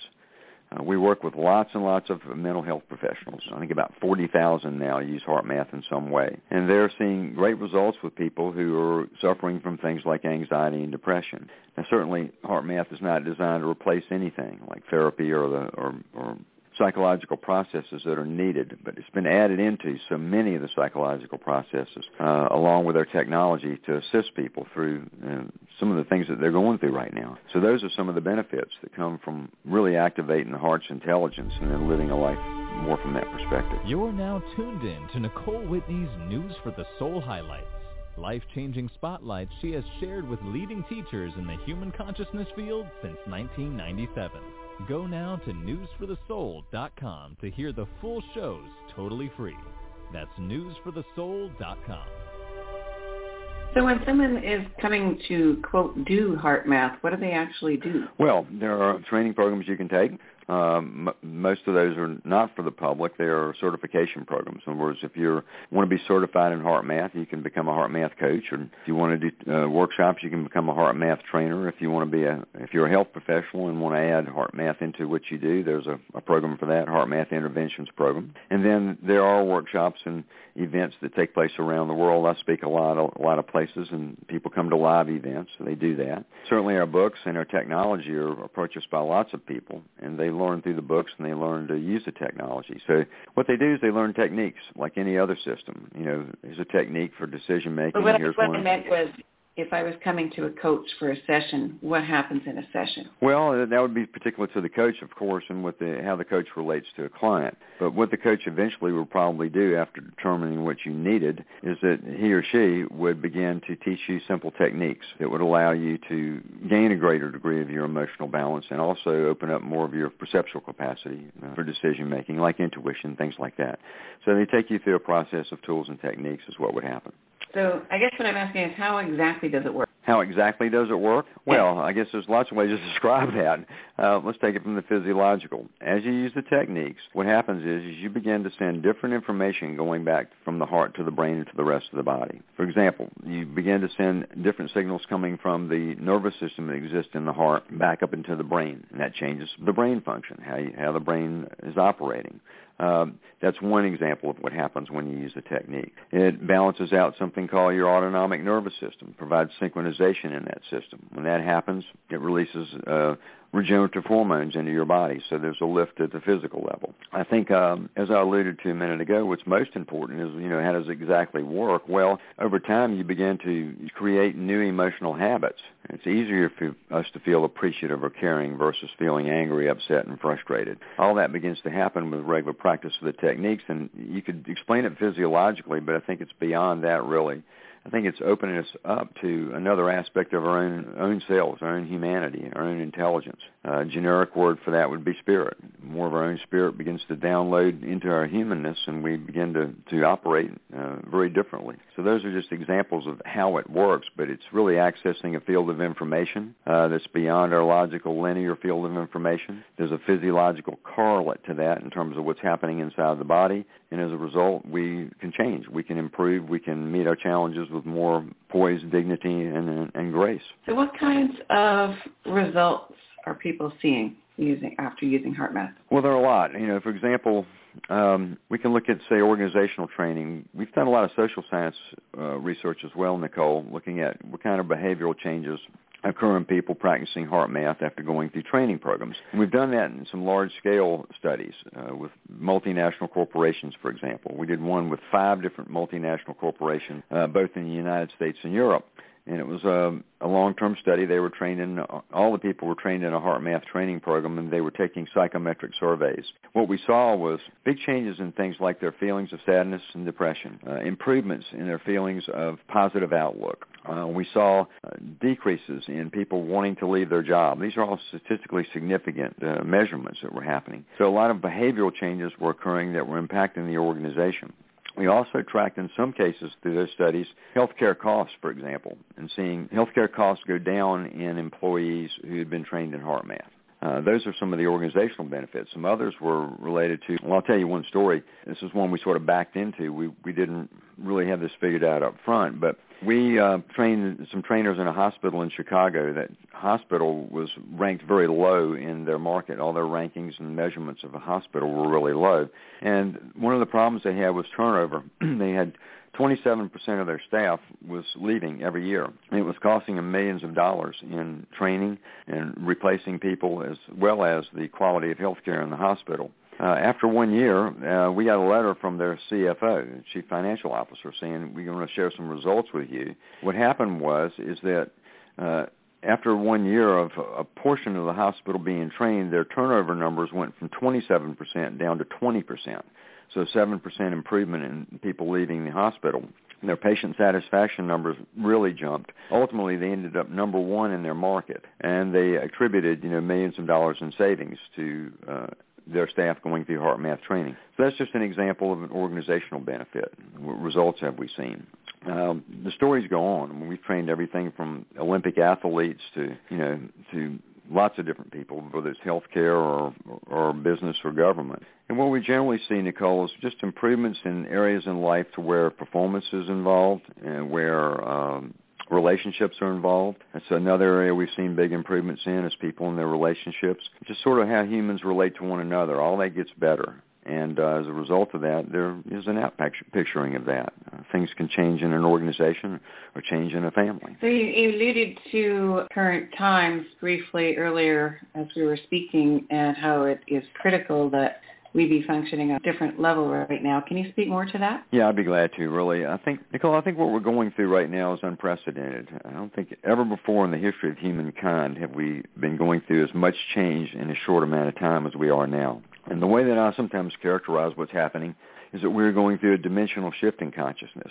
We work with lots and lots of mental health professionals. I think about 40,000 now use HeartMath in some way. And they're seeing great results with people who are suffering from things like anxiety and depression. Now, certainly, HeartMath is not designed to replace anything like therapy or psychological processes that are needed, but it's been added into so many of the psychological processes along with our technology to assist people through some of the things that they're going through right now. So those are some of the benefits that come from really activating the heart's intelligence and then living a life more from that perspective. You're now tuned in to Nicole Whitney's News for the Soul highlights. Life-changing spotlights she has shared with leading teachers in the human consciousness field since 1997. Go now to newsforthesoul.com to hear the full shows totally free. That's newsforthesoul.com. So when someone is coming to, quote, do HeartMath, what do they actually do? Well, there are training programs you can take. Most of those are not for the public. They are certification programs. In other words, if you want to be certified in HeartMath, you can become a HeartMath coach. Or if you want to do workshops, you can become a HeartMath trainer. If you want to be if you're a health professional and want to add HeartMath into what you do, there's a program for that, HeartMath Interventions Program. And then there are workshops and events that take place around the world. I speak a lot of places, and people come to live events, so they do that. Certainly our books and our technology are purchased by lots of people, and they learn through the books and they learn to use the technology. So what they do is they learn techniques like any other system. You know, there's a technique for decision making. But what I meant was, if I was coming to a coach for a session, what happens in a session? Well, that would be particular to the coach, of course, and how the coach relates to a client. But what the coach eventually will probably do after determining what you needed is that he or she would begin to teach you simple techniques that would allow you to gain a greater degree of your emotional balance and also open up more of your perceptual capacity for decision-making, like intuition, things like that. So they take you through a process of tools and techniques is what would happen. So I guess what I'm asking is, how exactly does it work? How exactly does it work? Well, I guess there's lots of ways to describe that. Let's take it from the physiological. As you use the techniques, what happens is you begin to send different information going back from the heart to the brain and to the rest of the body. For example, you begin to send different signals coming from the nervous system that exists in the heart back up into the brain, and that changes the brain function, how the brain is operating. That's one example of what happens when you use the technique. It balances out something called your autonomic nervous system, provides synchronization in that system. When that happens, it releases regenerative hormones into your body, so there's a lift at the physical level. I think, as I alluded to a minute ago, what's most important is, how does it exactly work? Well, over time, you begin to create new emotional habits. It's easier for us to feel appreciative or caring versus feeling angry, upset, and frustrated. All that begins to happen with regular practice of the techniques, and you could explain it physiologically, but I think it's beyond that, really. I think it's opening us up to another aspect of our own selves, our own humanity, our own intelligence. A generic word for that would be spirit. More of our own spirit begins to download into our humanness, and we begin to operate very differently. So those are just examples of how it works, but it's really accessing a field of information that's beyond our logical linear field of information. There's a physiological correlate to that in terms of what's happening inside the body, and as a result, we can change, we can improve, we can meet our challenges with more poise, dignity, and grace. So what kinds of results are people seeing after using HeartMath? Well, there are a lot. For example, we can look at, say, organizational training. We've done a lot of social science research as well, Nicole, looking at what kind of behavioral changes occur in people practicing HeartMath after going through training programs. And we've done that in some large-scale studies with multinational corporations, for example. We did one with 5 different multinational corporations, both in the United States and Europe. And it was a long-term study. They were trained all the people were trained in a HeartMath training program, and they were taking psychometric surveys. What we saw was big changes in things like their feelings of sadness and depression, improvements in their feelings of positive outlook. We saw decreases in people wanting to leave their job. These are all statistically significant measurements that were happening. So a lot of behavioral changes were occurring that were impacting the organization. We also tracked, in some cases through those studies, healthcare costs, for example, and seeing healthcare costs go down in employees who had been trained in HeartMath. Those are some of the organizational benefits. Some others were related to, well, I'll tell you one story. This is one we sort of backed into. We didn't really have this figured out up front, but we trained some trainers in a hospital in Chicago. That hospital was ranked very low in their market. All their rankings and measurements of a hospital were really low. And one of the problems they had was turnover. They had 27% of their staff was leaving every year. And it was costing them millions of dollars in training and replacing people, as well as the quality of health care in the hospital. After 1 year, we got a letter from their CFO, Chief Financial Officer, saying, we're going to share some results with you. What happened is that after 1 year of a portion of the hospital being trained, their turnover numbers went from 27% down to 20%. So 7% improvement in people leaving the hospital. Their patient satisfaction numbers really jumped. Ultimately, they ended up number 1 in their market, and they attributed millions of dollars in savings to their staff going through HeartMath training. So that's just an example of an organizational benefit. What results have we seen? The stories go on. We've trained everything from Olympic athletes to lots of different people, whether it's healthcare or business or government. And what we generally see, Nicole, is just improvements in areas in life to where performance is involved and where relationships are involved. That's another area we've seen big improvements in, is people in their relationships. Just sort of how humans relate to one another. All that gets better. And as a result of that, there is an out-picturing of that. Things can change in an organization or change in a family. So you alluded to current times briefly earlier as we were speaking, and how it is critical that we be functioning on a different level right now. Can you speak more to that? Yeah, I'd be glad to, really. Nicole, I think what we're going through right now is unprecedented. I don't think ever before in the history of humankind have we been going through as much change in a short amount of time as we are now. And the way that I sometimes characterize what's happening is that we're going through a dimensional shift in consciousness.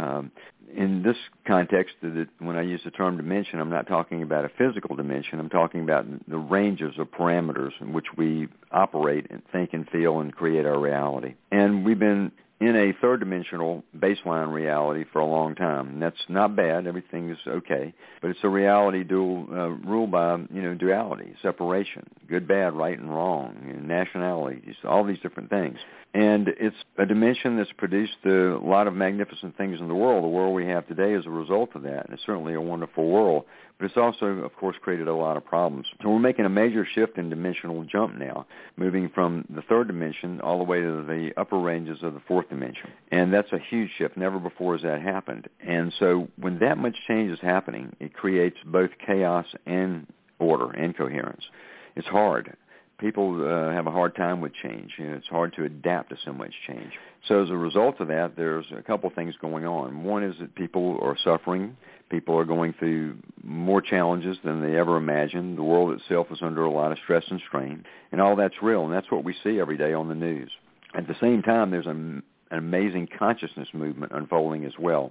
In this context, when I use the term dimension, I'm not talking about a physical dimension. I'm talking about the ranges of parameters in which we operate and think and feel and create our reality. And we've been in a third-dimensional baseline reality for a long time. And that's not bad. Everything is okay. But it's a reality ruled by, duality, separation, good, bad, right, and wrong, nationalities, all these different things. And it's a dimension that's produced a lot of magnificent things in the world. The world we have today is a result of that, and it's certainly a wonderful world. But it's also, of course, created a lot of problems. So we're making a major shift in dimensional jump now, moving from the third dimension all the way to the upper ranges of the fourth dimension. And that's a huge shift. Never before has that happened. And so when that much change is happening, it creates both chaos and order and coherence. It's hard. People have a hard time with change. It's hard to adapt to so much change. So as a result of that, there's a couple things going on. One is that people are suffering. People are going through more challenges than they ever imagined. The world itself is under a lot of stress and strain. And all that's real, and that's what we see every day on the news. At the same time, there's an amazing consciousness movement unfolding as well.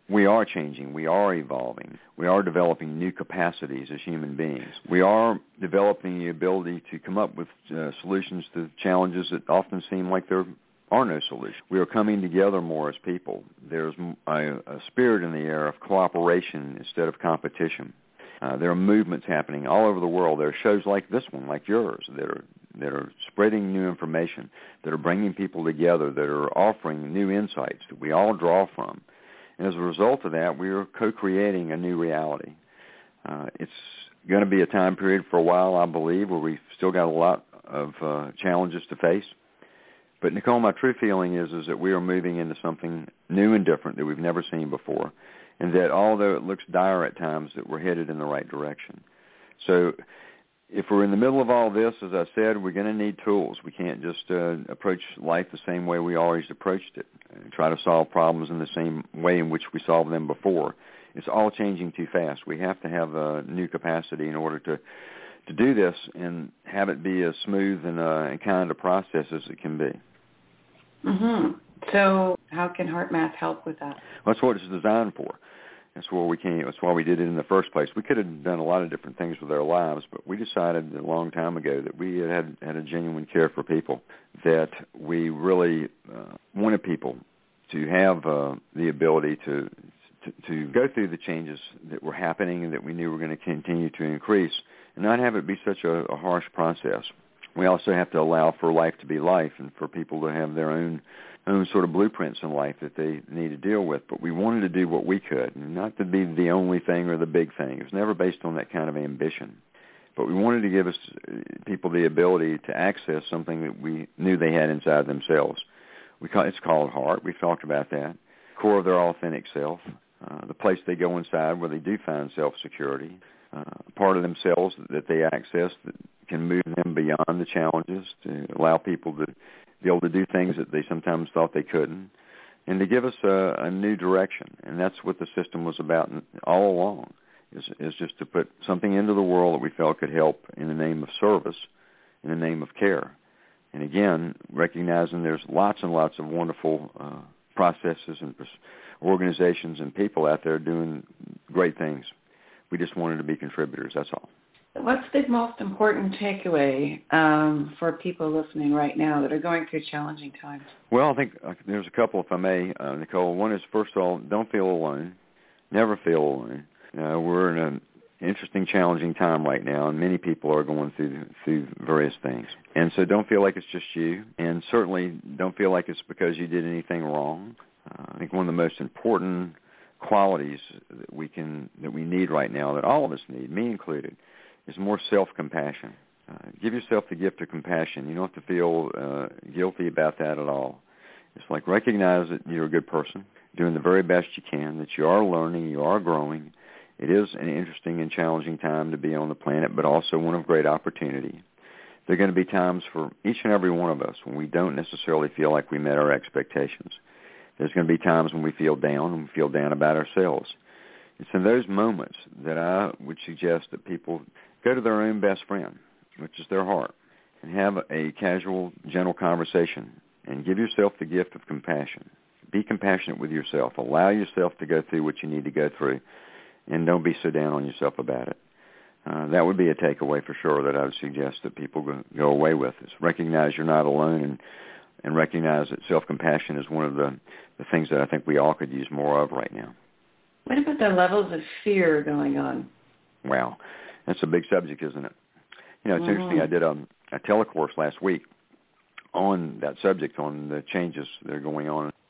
we are changing. We are evolving. We are developing new capacities as human beings. We are developing the ability to come up with solutions to challenges that often seem like there are no solutions. We are coming together more as people. There's a spirit in the air of cooperation instead of competition. There are movements happening all over the world. There are shows like this one, like yours, that are spreading new information, that are bringing people together, that are offering new insights that we all draw from. And as a result of that, we are co-creating a new reality. It's going to be a time period for a while, I believe, where we've still got a lot of challenges to face. But, Nicole, my true feeling is that we are moving into something new and different that we've never seen before, and that although it looks dire at times, that we're headed in the right direction. So if we're in the middle of all this, as I said, we're going to need tools. We can't just approach life the same way we always approached it and try to solve problems in the same way in which we solved them before. It's all changing too fast. We have to have a new capacity in order to do this and have it be as smooth and kind a process as it can be. Mm-hmm. So how can HeartMath help with that? That's what it's designed for. That's why we did it in the first place. We could have done a lot of different things with our lives, but we decided a long time ago that we had a genuine care for people, that we really wanted people to have the ability to go through the changes that were happening and that we knew were going to continue to increase and not have it be such a harsh process. We also have to allow for life to be life and for people to have their own sort of blueprints in life that they need to deal with. But we wanted to do what we could, and not to be the only thing or the big thing. It was never based on that kind of ambition. But we wanted to give people the ability to access something that we knew they had inside themselves. It's called heart. We've talked about that. Core of their authentic self, the place they go inside where they do find self-security, part of themselves that they access that can move them beyond the challenges, to allow people to be able to do things that they sometimes thought they couldn't, and to give us a new direction. And that's what the system was about all along, is just to put something into the world that we felt could help in the name of service, in the name of care. And again, recognizing there's lots and lots of wonderful processes and organizations and people out there doing great things. We just wanted to be contributors, that's all. What's the most important takeaway for people listening right now that are going through challenging times? Well, I think there's a couple, if I may, Nicole. One is, first of all, don't feel alone. Never feel alone. We're in an interesting, challenging time right now, and many people are going through various things. And so don't feel like it's just you, and certainly don't feel like it's because you did anything wrong. I think one of the most important qualities that we need right now, that all of us need, me included, is more self-compassion. Give yourself the gift of compassion. You don't have to feel guilty about that at all. It's like recognize that you're a good person, doing the very best you can, that you are learning, you are growing. It is an interesting and challenging time to be on the planet, but also one of great opportunity. There are going to be times for each and every one of us when we don't necessarily feel like we met our expectations. There's going to be times when we feel down and we feel down about ourselves. It's in those moments that I would suggest that people go to their own best friend, which is their heart, and have a casual, gentle conversation and give yourself the gift of compassion. Be compassionate with yourself. Allow yourself to go through what you need to go through, and don't be so down on yourself about it. That would be a takeaway for sure that I would suggest that people go away with, is recognize you're not alone and recognize that self-compassion is one of the things that I think we all could use more of right now. What about the levels of fear going on? Wow. That's a big subject, isn't it? It's interesting. I did a telecourse last week on that subject, on the changes that are going on